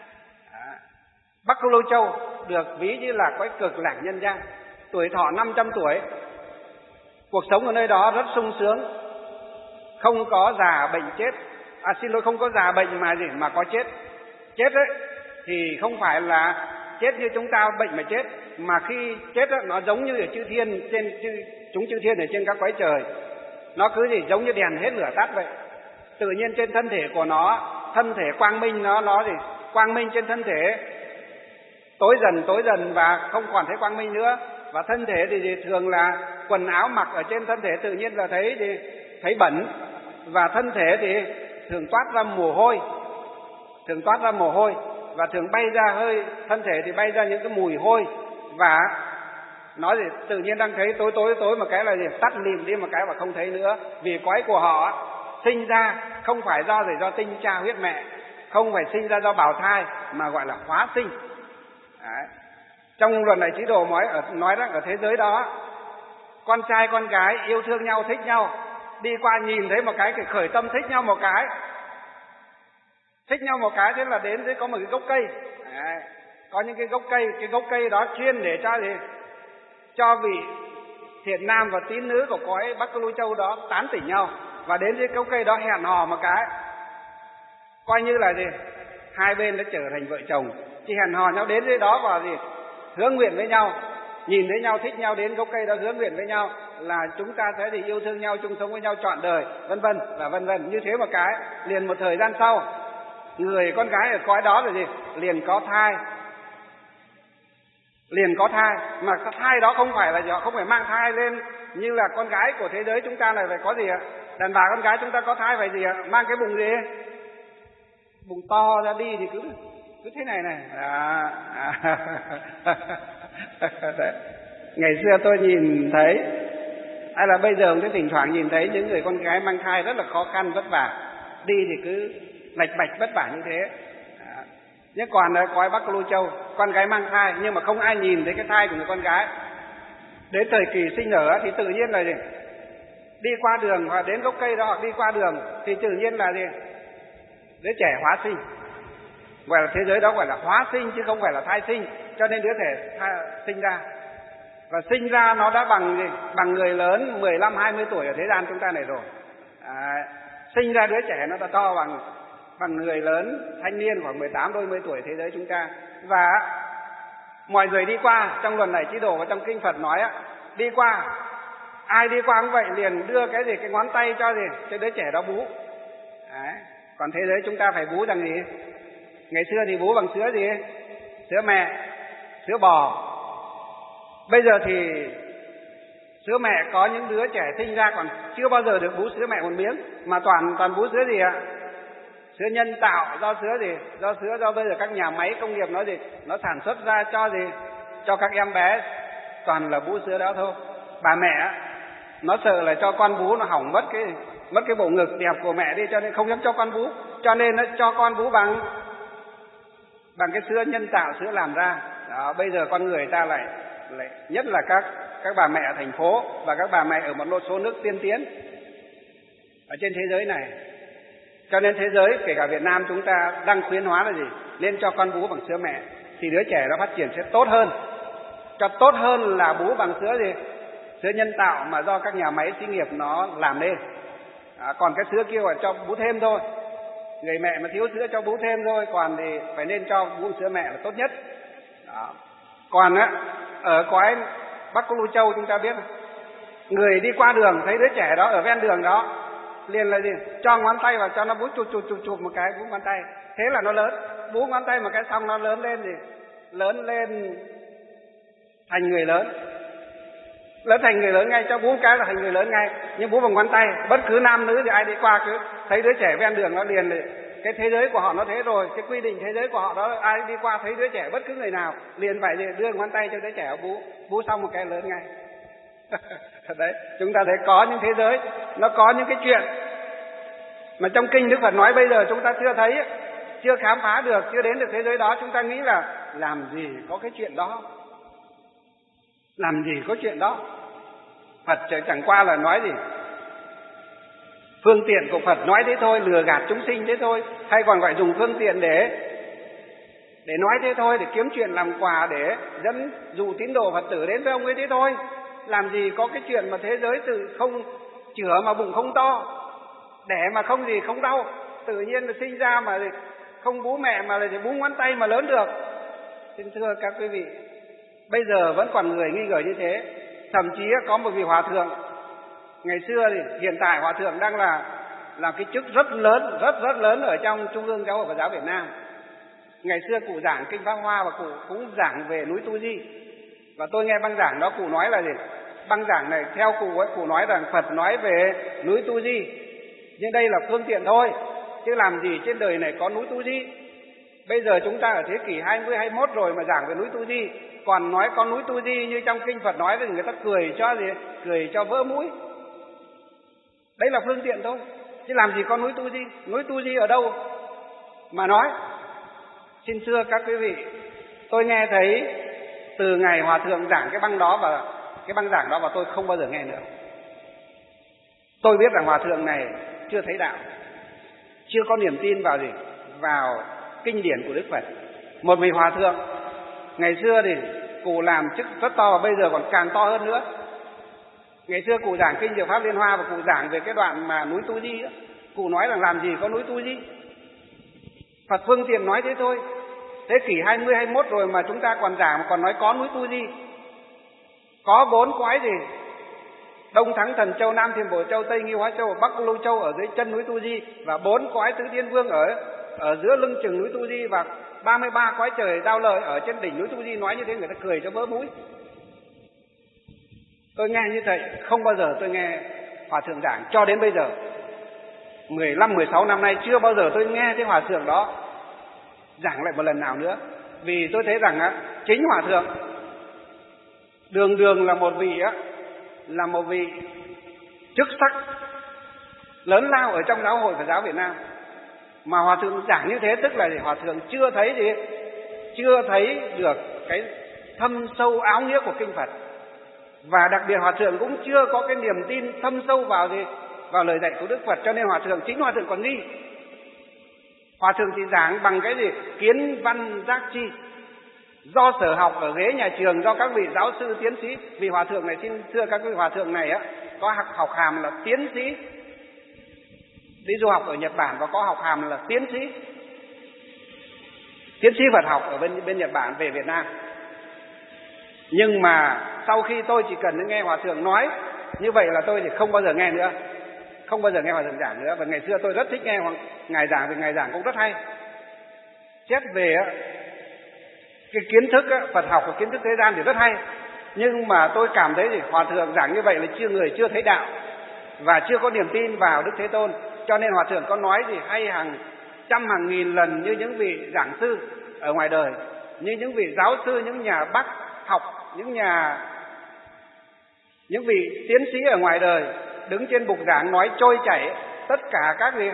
Speaker 3: Bắc Cô Lô Châu được ví như là cõi Cực Lạc nhân gian, tuổi thọ năm trăm tuổi. Cuộc sống ở nơi đó rất sung sướng, không có già bệnh chết. À xin lỗi, không có già bệnh mà gì mà có chết. Chết ấy thì không phải là chết như chúng ta bệnh mà chết, mà khi chết ấy, nó giống như ở chư thiên, trên chư, chúng chư thiên ở trên các cõi trời, nó cứ gì giống như đèn hết lửa tắt vậy. Tự nhiên trên thân thể của nó, thân thể quang minh, nó nó gì quang minh trên thân thể tối dần tối dần và không còn thấy quang minh nữa. Và thân thể thì gì, thường là quần áo mặc ở trên thân thể tự nhiên là thấy thì thấy bẩn, và thân thể thì thường toát ra mồ hôi, thường toát ra mồ hôi và thường bay ra hơi, thân thể thì bay ra những cái mùi hôi, và nó thì tự nhiên đang thấy tối tối tối một cái là gì tắt lìm đi một cái và không thấy nữa. Vì cõi của họ sinh ra không phải do gì do tinh cha huyết mẹ, không phải sinh ra do bào thai, mà gọi là hóa sinh. Đấy. Trong Luận Đại Chí Đồ nói ở nói rằng ở thế giới đó, con trai con gái yêu thương nhau, thích nhau, đi qua nhìn thấy một cái thì khởi tâm thích nhau một cái, thích nhau một cái thế là đến dưới có một cái gốc cây. Đấy. Có những cái gốc cây, cái gốc cây đó chuyên để cho gì cho vị thiện nam và tín nữ của cõi Bắc Cô Lô Châu đó tán tỉnh nhau, và đến dưới gốc cây đó hẹn hò một cái, coi như là gì hai bên đã trở thành vợ chồng. Chỉ hẹn hò nhau đến dưới đó và gì hứa nguyện với nhau, nhìn thấy nhau thích nhau, đến gốc cây đó hứa nguyện với nhau là chúng ta sẽ thì yêu thương nhau, chung sống với nhau trọn đời, vân vân và vân vân. Như thế một cái, liền một thời gian sau, người con gái ở cõi đó là gì liền có thai, liền có thai. Mà cái thai đó không phải là gì, họ không phải mang thai lên như là con gái của thế giới chúng ta này phải có gì ạ? Đàn bà con gái chúng ta có thai phải gì ạ? Mang cái bụng gì, bụng to ra đi thì cứ cứ thế này này. À, à. Ngày xưa tôi nhìn thấy, hay là bây giờ cũng thỉnh thoảng nhìn thấy những người con gái mang thai rất là khó khăn vất vả, đi thì cứ lạch bạch vất vả như thế. À. Nhưng còn ở cõi Bắc Cô Lô Châu, con gái mang thai nhưng mà không ai nhìn thấy cái thai của người con gái. Đến thời kỳ sinh nở thì tự nhiên là gì đi qua đường hoặc đến gốc cây đó hoặc đi qua đường thì tự nhiên là gì đứa trẻ hóa sinh. Gọi là thế giới đó gọi là hóa sinh chứ không phải là thai sinh. Cho nên đứa trẻ thai, sinh ra, và sinh ra nó đã bằng gì? Bằng người lớn mười lăm hai mươi tuổi ở thế gian chúng ta này rồi. À, sinh ra đứa trẻ nó đã to bằng bằng người lớn thanh niên khoảng mười tám đôi mươi tuổi thế giới chúng ta. Và mọi người đi qua, trong Luận Đại Chí Đồ và trong kinh Phật nói á, đi qua ai đi qua cũng vậy, liền đưa cái gì cái ngón tay cho gì cho đứa trẻ đó bú. Đấy. Còn thế giới chúng ta phải bú bằng gì? Ngày xưa thì bú bằng sữa gì? Sữa mẹ, sữa bò. Bây giờ thì sữa mẹ có những đứa trẻ sinh ra còn chưa bao giờ được bú sữa mẹ một miếng, mà toàn toàn bú sữa gì ạ? Sữa nhân tạo, do sữa gì? Do sữa do bây giờ các nhà máy công nghiệp nó gì? Nó sản xuất ra cho gì? Cho các em bé toàn là bú sữa đó thôi. Bà mẹ nó sợ là cho con bú nó hỏng mất cái mất cái bộ ngực đẹp của mẹ đi, cho nên không dám cho con bú, cho nên nó cho con bú bằng bằng cái sữa nhân tạo, sữa làm ra. Đó, bây giờ con người ta lại, lại nhất là các các bà mẹ ở thành phố và các bà mẹ ở một số nước tiên tiến ở trên thế giới này. Cho nên thế giới, kể cả Việt Nam chúng ta đang khuyến hóa là gì? Nên cho con bú bằng sữa mẹ thì đứa trẻ nó phát triển sẽ tốt hơn. Cho tốt hơn là bú bằng sữa gì? Sữa nhân tạo mà do các nhà máy xí nghiệp nó làm nên. À, còn cái sữa kia là cho bú thêm thôi. Người mẹ mà thiếu sữa cho bú thêm thôi, còn thì phải nên cho bú sữa mẹ là tốt nhất. Đó. Còn á, ở cõi Bắc Cô Lô Châu chúng ta biết, người đi qua đường thấy đứa trẻ đó ở ven đường đó liền là gì? Cho ngón tay vào cho nó bú chụp chụp chụp chụp một cái, bú ngón tay, thế là nó lớn. Bú ngón tay một cái xong nó lớn lên gì? Lớn lên thành người lớn. Lớn thành người lớn ngay, cho bú cái là thành người lớn ngay. Nhưng bú bằng ngón tay, bất cứ nam nữ thì ai đi qua cứ thấy đứa trẻ ven đường nó liền thì cái thế giới của họ nó thế rồi, cái quy định thế giới của họ đó, ai đi qua thấy đứa trẻ bất cứ người nào liền phải đưa ngón tay cho đứa trẻ bú, bú xong một cái lớn ngay. Đấy, chúng ta thấy có những thế giới, nó có những cái chuyện mà trong kinh Đức Phật nói bây giờ chúng ta chưa thấy, chưa khám phá được, chưa đến được thế giới đó. Chúng ta nghĩ là làm gì có cái chuyện đó, làm gì có chuyện đó. Phật chẳng qua là nói gì, phương tiện của Phật nói thế thôi, lừa gạt chúng sinh thế thôi, hay còn gọi dùng phương tiện để để nói thế thôi, để kiếm chuyện làm quà, để dẫn dụ tín đồ Phật tử đến với ông ấy thế thôi. Làm gì có cái chuyện mà thế giới tự không chữa mà bụng không to, đẻ mà không gì không đau, tự nhiên là sinh ra mà không bú mẹ mà lại bú ngón tay mà lớn được. Xin thưa các quý vị, bây giờ vẫn còn người nghi ngờ như thế. Thậm chí có một vị hòa thượng ngày xưa thì hiện tại hòa thượng đang là làm cái chức rất lớn, rất rất lớn ở trong Trung ương Giáo hội Phật giáo Việt Nam. Ngày xưa cụ giảng kinh Pháp Hoa và cụ cũng giảng về núi Tu Di. Và tôi nghe băng giảng đó cụ nói là gì? Băng giảng này theo cụ ấy, cụ nói rằng Phật nói về núi Tu Di, nhưng đây là phương tiện thôi, chứ làm gì trên đời này có núi Tu Di. Bây giờ chúng ta ở thế kỷ hai mươi, hai mươi mốt rồi mà giảng về núi Tu Di, còn nói có núi Tu Di như trong kinh Phật nói thì người ta cười cho gì? Cười cho vỡ mũi. Đấy là phương tiện thôi, chứ làm gì có núi Tu Di. Núi Tu Di ở đâu mà nói? Xin thưa các quý vị, tôi nghe thấy từ ngày hòa thượng giảng cái băng đó và cái băng giảng đó và tôi không bao giờ nghe nữa. Tôi biết rằng hòa thượng này chưa thấy đạo, chưa có niềm tin vào gì? Vào kinh điển của Đức Phật. Một vị hòa thượng ngày xưa thì cụ làm chức rất to và bây giờ còn càng to hơn nữa. Ngày xưa cụ giảng kinh Diệu Pháp Liên Hoa và cụ giảng về cái đoạn mà núi Tu Di đó. Cụ nói rằng làm gì có núi Tu Di, Phật phương tiện nói thế thôi. Thế kỷ hai mươi, hai mươi mốt rồi mà chúng ta còn giảng mà còn nói có núi Tu Di. Có bốn cõi gì? Đông Thắng Thần Châu, Nam Thiền Bổ Châu, Tây Nghi Hóa Châu, Bắc Lưu Châu ở dưới chân núi Tu Di, và bốn cõi Tứ Thiên Vương ở ở giữa lưng chừng núi Tu Di, và ba mươi ba cõi trời Đao Lợi ở trên đỉnh núi Tu Di. Nói như thế người ta cười cho vỡ mũi. Tôi nghe như vậy, không bao giờ tôi nghe hòa thượng giảng cho đến bây giờ. mười lăm, mười sáu năm nay chưa bao giờ tôi nghe cái hòa thượng đó giảng lại một lần nào nữa. Vì tôi thấy rằng á, chính hòa thượng đường đường là một vị á, là một vị chức sắc lớn lao ở trong Giáo hội Phật giáo Việt Nam, mà hòa thượng giảng như thế tức là hòa thượng chưa thấy gì, chưa thấy được cái thâm sâu áo nghĩa của kinh Phật, và đặc biệt hòa thượng cũng chưa có cái niềm tin thâm sâu vào gì, vào lời dạy của Đức Phật. Cho nên hòa thượng, chính hòa thượng còn nghi. Hòa thượng chỉ giảng bằng cái gì? Kiến văn giác chi, do sở học ở ghế nhà trường, do các vị giáo sư tiến sĩ. Vì hòa thượng này, xin thưa các vị, hòa thượng này á có học, học hàm là tiến sĩ, đi du học ở Nhật Bản và có học hàm là tiến sĩ, tiến sĩ Phật học ở bên bên Nhật Bản về Việt Nam. Nhưng mà sau khi tôi chỉ cần nghe hòa thượng nói như vậy là tôi thì không bao giờ nghe nữa, không bao giờ nghe hòa thượng giảng nữa. Và ngày xưa tôi rất thích nghe ngài giảng, vì ngài giảng cũng rất hay. Xét về cái kiến thức Phật học và kiến thức thế gian thì rất hay, nhưng mà tôi cảm thấy thì hòa thượng giảng như vậy là chưa người chưa thấy đạo và chưa có niềm tin vào Đức Thế Tôn. Cho nên hòa thượng có nói thì hay hàng trăm hàng nghìn lần như những vị giảng sư ở ngoài đời, như những vị giáo sư, những nhà bác học, những nhà những vị tiến sĩ ở ngoài đời đứng trên bục giảng nói trôi chảy tất cả các gì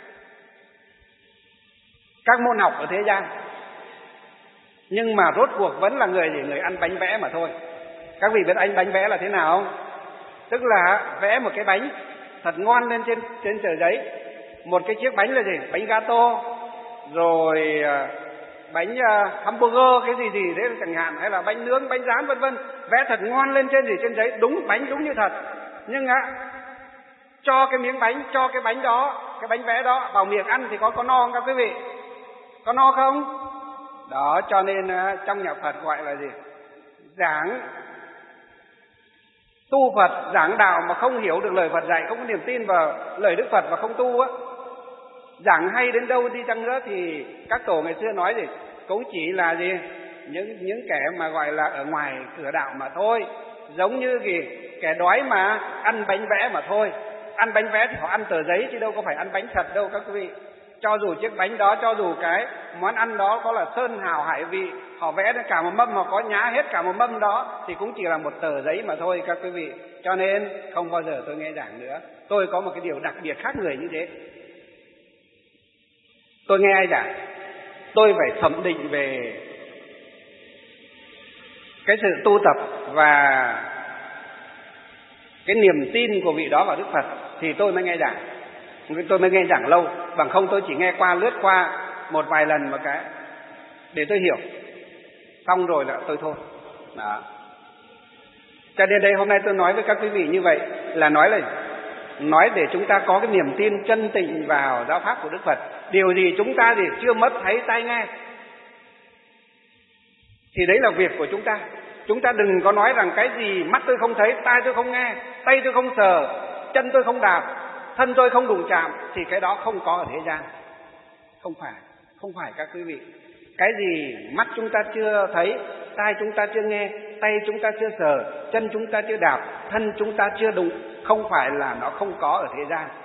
Speaker 3: các môn học ở thế gian, nhưng mà rốt cuộc vẫn là người gì người ăn bánh vẽ mà thôi. Các vị biết ăn bánh vẽ là thế nào không? Tức là vẽ một cái bánh thật ngon lên trên trên tờ giấy, một cái chiếc bánh là gì? Bánh gato, rồi bánh uh, hamburger cái gì gì thế chẳng hạn, hay là bánh nướng, bánh rán vân vân, vẽ thật ngon lên trên gì trên giấy, đúng bánh đúng như thật. Nhưng á cho cái miếng bánh, cho cái bánh đó, cái bánh vẽ đó vào miệng ăn thì có có no không các quý vị? Có no không? Đó, cho nên uh, trong nhà Phật gọi là gì? Giảng Tu Phật giảng đạo mà không hiểu được lời Phật dạy, không có niềm tin vào lời Đức Phật và không tu á, giảng hay đến đâu đi chăng nữa thì các tổ ngày xưa nói gì cũng chỉ là gì những những kẻ mà gọi là ở ngoài cửa đạo mà thôi, giống như gì kẻ đói mà ăn bánh vẽ mà thôi. Ăn bánh vẽ thì họ ăn tờ giấy chứ đâu có phải ăn bánh thật đâu các quý vị. Cho dù chiếc bánh đó, cho dù cái món ăn đó có là sơn hào hải vị, họ vẽ lên cả một mâm, họ có nhá hết cả một mâm đó thì cũng chỉ là một tờ giấy mà thôi các quý vị. Cho nên không bao giờ tôi nghe giảng nữa. Tôi có một cái điều đặc biệt khác người như thế. Tôi nghe ai giảng, tôi phải thẩm định về cái sự tu tập và cái niềm tin của vị đó vào Đức Phật thì tôi mới nghe giảng. Tôi mới nghe giảng lâu, bằng không tôi chỉ nghe qua lướt qua một vài lần một cái để tôi hiểu, xong rồi là tôi thôi. Đó. Cho nên đây hôm nay tôi nói với các quý vị như vậy là nói là nói để chúng ta có cái niềm tin chân tình vào giáo pháp của Đức Phật. Điều gì chúng ta thì chưa mất thấy tai nghe thì đấy là việc của chúng ta. Chúng ta đừng có nói rằng cái gì mắt tôi không thấy, tai tôi không nghe, tay tôi không sờ, chân tôi không đạp, thân tôi không đụng chạm thì cái đó không có ở thế gian. Không phải, không phải các quý vị. Cái gì mắt chúng ta chưa thấy, tai chúng ta chưa nghe, tay chúng ta chưa sờ, chân chúng ta chưa đạp, thân chúng ta chưa đụng, không phải là nó không có ở thế gian.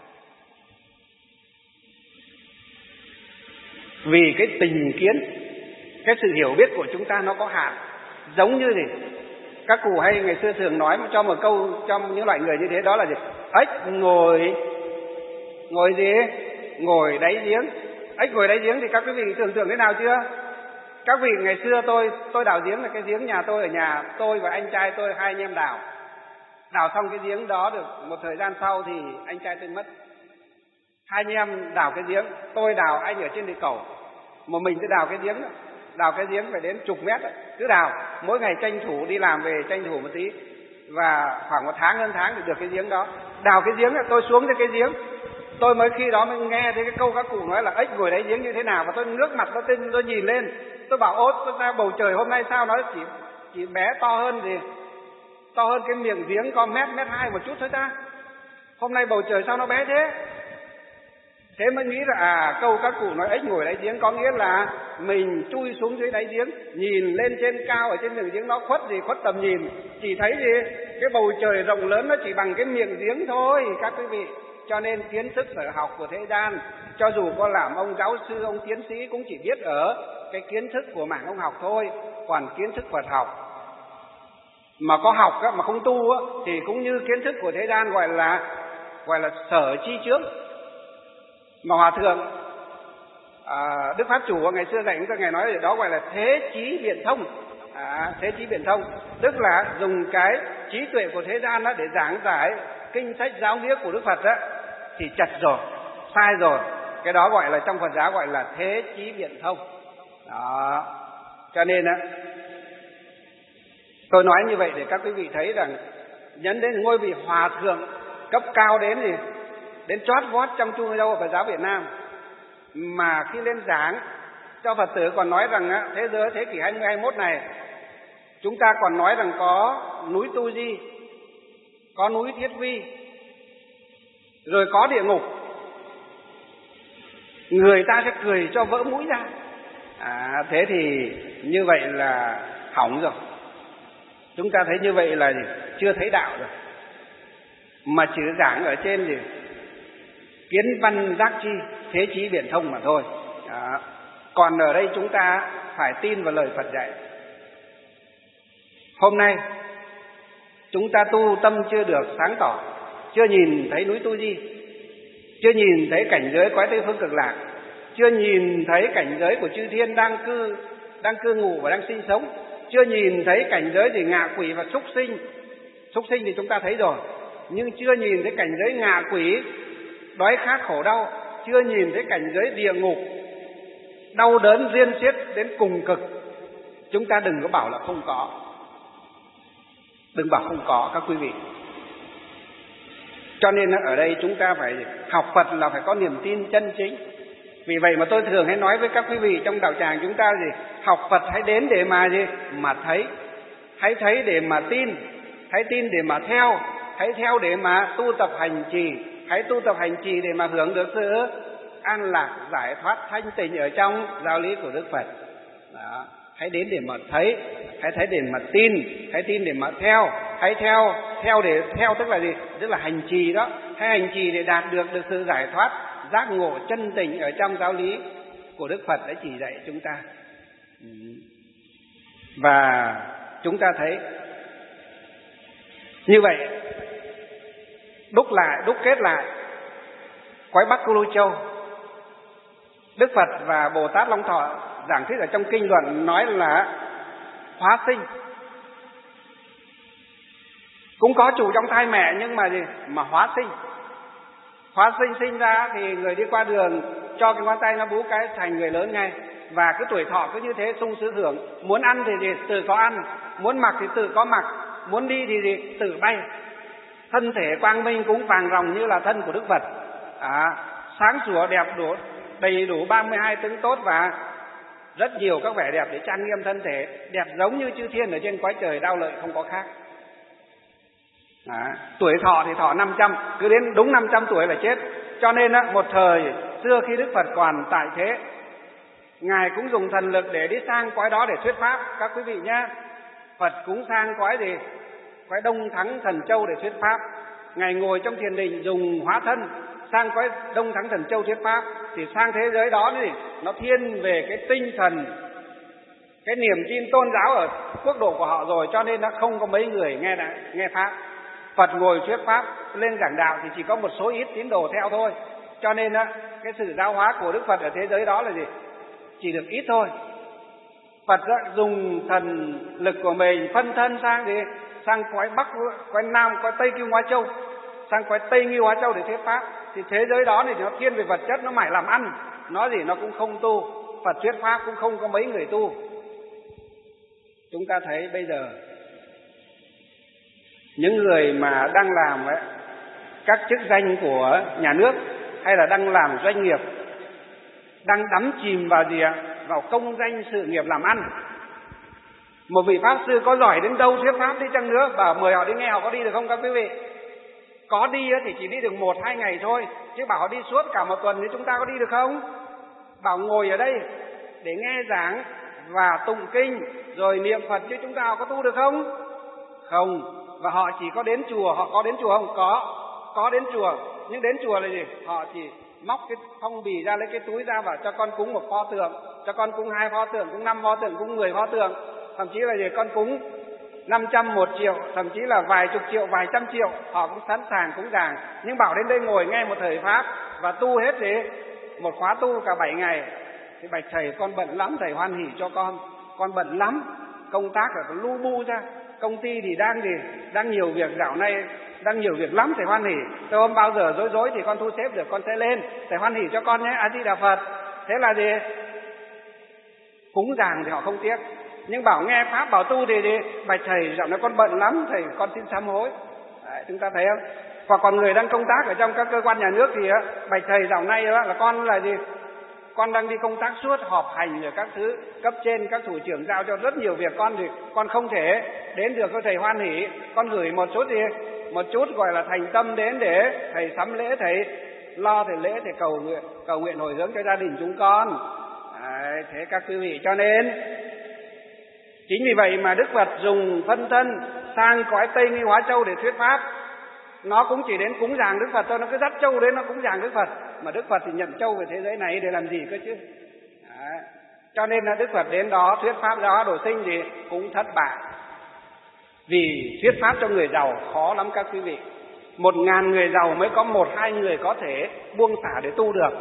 Speaker 3: Vì cái tình kiến, cái sự hiểu biết của chúng ta nó có hạn. Giống như gì các cụ hay ngày xưa thường nói cho một câu trong những loại người như thế, đó là gì? Ếch ngồi ngồi gì? Ngồi đáy giếng. Ếch ngồi đáy giếng thì các quý vị tưởng tượng thế nào chưa? Các vị ngày xưa tôi tôi đào giếng là cái giếng nhà tôi ở nhà, tôi và anh trai tôi hai anh em đào. Đào xong cái giếng đó được một thời gian sau thì anh trai tôi mất. Hai anh em đào cái giếng, tôi đào, anh ở trên địa cầu. Một mình tôi đào cái giếng đó. Đào cái giếng phải đến chục mét đó. Cứ đào, mỗi ngày tranh thủ đi làm về tranh thủ một tí. Và khoảng một tháng hơn tháng thì được cái giếng đó. Đào cái giếng, tôi xuống tới cái giếng. Tôi mới khi đó mới nghe thấy cái câu các cụ nói là ếch ngồi đáy giếng như thế nào. Và tôi nước mặt, tôi, tin, tôi nhìn lên. Tôi bảo ốt, tôi ra bầu trời hôm nay sao nó chỉ, chỉ bé to hơn gì. To hơn cái miệng giếng có mét, mét hai một chút thôi ta. Hôm nay bầu trời sao nó bé thế? Thế mới nghĩ là à, câu các cụ nói ếch ngồi đáy giếng có nghĩa là mình chui xuống dưới đáy giếng, nhìn lên trên cao ở trên miệng giếng nó khuất gì, khuất tầm nhìn, chỉ thấy gì cái bầu trời rộng lớn nó chỉ bằng cái miệng giếng thôi các quý vị. Cho nên kiến thức sở học của thế gian, cho dù có làm ông giáo sư, ông tiến sĩ cũng chỉ biết ở cái kiến thức của mảng ông học thôi. Còn kiến thức Phật học mà có học á, mà không tu á, thì cũng như kiến thức của thế gian gọi là gọi là sở chi chướng. Mà Hòa Thượng à, Đức Pháp Chủ ngày xưa dạy chúng ta, ngày nói là đó gọi là thế trí biện thông. à, Thế trí biện thông tức là dùng cái trí tuệ của thế gian đó để giảng giải kinh sách giáo nghĩa của Đức Phật đó, thì chật rồi, sai rồi. Cái đó gọi là trong Phật giáo gọi là thế trí biện thông đó. Cho nên á, tôi nói như vậy để các quý vị thấy rằng nhấn đến ngôi vị Hòa Thượng cấp cao đến gì, đến chót vót trong Trung Ương Châu Phật giáo Việt Nam, mà khi lên giảng cho Phật tử còn nói rằng á, thế giới thế kỷ hai mươi hai mươi mốt này chúng ta còn nói rằng có núi Tu Di, có núi Thiết Vi, rồi có địa ngục. Người ta sẽ cười cho vỡ mũi ra. à, Thế thì như vậy là hỏng rồi. Chúng ta thấy như vậy là gì? Chưa thấy đạo rồi, mà chỉ giảng ở trên gì kiến văn giác chi, thế chí biện thông mà thôi. Đó. Còn ở đây chúng ta phải tin vào lời Phật dạy. Hôm nay chúng ta tu tâm chưa được sáng tỏ, chưa nhìn thấy núi Tu Di, chưa nhìn thấy cảnh giới Quái Tây Phương Cực Lạc, chưa nhìn thấy cảnh giới của chư thiên đang cư đang cư ngụ và đang sinh sống, chưa nhìn thấy cảnh giới gì ngạ quỷ và súc sinh. Súc sinh thì chúng ta thấy rồi, nhưng chưa nhìn thấy cảnh giới ngạ quỷ đói khát khổ đau, chưa nhìn thấy cảnh giới địa ngục đau đớn riêng xiết đến cùng cực. Chúng ta đừng có bảo là không có, đừng bảo không có các quý vị. Cho nên ở đây chúng ta phải học Phật là phải có niềm tin chân chính. Vì vậy mà tôi thường hay nói với các quý vị trong đạo tràng chúng ta gì, học Phật hãy đến để mà gì mà thấy, hãy thấy để mà tin, hãy tin để mà theo, hãy theo để mà tu tập hành trì, hãy tu tập hành trì để mà hưởng được sự an lạc, giải thoát, thanh tịnh ở trong giáo lý của Đức Phật. Đó. Hãy đến để mà thấy, hãy thấy để mà tin, hãy tin để mà theo, hãy theo, theo để theo tức là gì? Tức là hành trì đó, hãy hành trì để đạt được được sự giải thoát, giác ngộ chân tình ở trong giáo lý của Đức Phật đã chỉ dạy chúng ta. Và chúng ta thấy như vậy, đúc lại, đúc kết lại cõi Bắc Cô Lô Châu, Đức Phật và Bồ Tát Long Thọ giảng thuyết ở trong kinh luận nói là hóa sinh. Cũng có chủ trong thai mẹ nhưng mà gì? Mà hóa sinh. Hóa sinh sinh ra thì người đi qua đường cho cái ngón tay nó bú cái thành người lớn ngay. Và cái tuổi thọ cứ như thế sung sướng hưởng. Muốn ăn thì gì? Tự có ăn. Muốn mặc thì tự có mặc. Muốn đi thì gì? Tự bay. Thân thể quang minh cũng vàng ròng như là thân của Đức Phật. À, sáng sủa đẹp đủ, đầy đủ ba mươi hai tướng tốt và rất nhiều các vẻ đẹp để trang nghiêm thân thể, đẹp giống như chư thiên ở trên cõi trời đau lợi không có khác. À, tuổi thọ thì thọ năm trăm, cứ đến đúng năm trăm tuổi là chết. Cho nên á, một thời xưa khi Đức Phật còn tại thế, Ngài cũng dùng thần lực để đi sang cõi đó để thuyết pháp các quý vị nhé. Phật cũng sang cõi gì? Cõi Đông Thắng Thần Châu để thuyết pháp. Ngài ngồi trong thiền định dùng hóa thân sang cõi Đông Thắng Thần Châu thuyết pháp. Thì sang thế giới đó thì nó thiên về cái tinh thần, cái niềm tin tôn giáo ở quốc độ của họ rồi, cho nên nó không có mấy người nghe đã, nghe pháp. Phật ngồi thuyết pháp lên giảng đạo thì chỉ có một số ít tín đồ theo thôi. Cho nên á, cái sự giáo hóa của Đức Phật ở thế giới đó là gì? Chỉ được ít thôi. Phật đã dùng thần lực của mình phân thân sang gì? Sang cõi Bắc, cõi Nam, cõi Tây Kim Hoa Châu, sang cõi Tây Nghi Hoa Châu để thuyết pháp. Thì thế giới đó thì nó thiên về vật chất, nó mãi làm ăn, nó gì nó cũng không tu. Phật thuyết pháp cũng không có mấy người tu. Chúng ta thấy bây giờ những người mà đang làm ấy, các chức danh của nhà nước hay là đang làm doanh nghiệp, đang đắm chìm vào gì ạ? Vào công danh sự nghiệp làm ăn. Một vị pháp sư có giỏi đến đâu thuyết pháp đi chăng nữa, bảo mời họ đi nghe, họ có đi được không các quý vị? Có đi thì chỉ đi được một hai ngày thôi, chứ bảo họ đi suốt cả một tuần thì chúng ta có đi được không? Bảo ngồi ở đây để nghe giảng và tụng kinh rồi niệm Phật chứ chúng ta có tu được không? Không. Và họ chỉ có đến chùa, họ có đến chùa không? Có, có đến chùa. Nhưng đến chùa là gì? Họ chỉ móc cái phong bì ra, lấy cái túi ra và cho con cúng một pho tượng, cho con cúng hai pho tượng, cúng năm pho tượng, cúng mười pho tượng, thậm chí là gì con cúng năm trăm, một triệu, thậm chí là vài chục triệu, vài trăm triệu, họ cũng sẵn sàng cúng dường. Nhưng bảo đến đây ngồi nghe một thời pháp và tu hết thì một khóa tu cả bảy ngày thì bạch thầy con bận lắm, thầy hoan hỉ cho con, con bận lắm, công tác là lu bu ra, công ty thì đang gì đang nhiều việc, dạo này đang nhiều việc lắm, thầy hoan hỉ. Tôi không bao giờ dối dối thì con thu xếp được, con sẽ lên, thầy hoan hỉ cho con nhé, A Di Đà Phật. Thế là gì? Cúng dường thì họ không tiếc. Nhưng bảo nghe pháp, bảo tu thì, thì bạch thầy dạo này con bận lắm, thầy con xin sám hối. Đấy, chúng ta thấy không? Hoặc còn người đang công tác ở trong các cơ quan nhà nước thì bạch thầy dạo này là con là gì? Con đang đi công tác suốt, họp hành rồi các thứ, cấp trên, các thủ trưởng giao cho rất nhiều việc, con thì con không thể đến được với thầy hoan hỉ. Con gửi một chút gì, một chút gọi là thành tâm đến để thầy sắm lễ, thầy lo thầy lễ, thầy cầu nguyện, cầu nguyện hồi hướng cho gia đình chúng con. Đấy, thế các quý vị, cho nên chính vì vậy mà Đức Phật dùng phân thân sang cõi Tây Nghi Hóa Châu để thuyết pháp. Nó cũng chỉ đến cúng dường Đức Phật thôi, nó cứ dắt châu đến nó cúng dường Đức Phật. Mà Đức Phật thì nhận châu về thế giới này để làm gì cơ chứ? Đấy. Cho nên là Đức Phật đến đó thuyết pháp giáo hóa độ sinh thì cũng thất bại. Vì thuyết pháp cho người giàu khó lắm các quý vị. Một ngàn người giàu mới có một hai người có thể buông xả để tu được.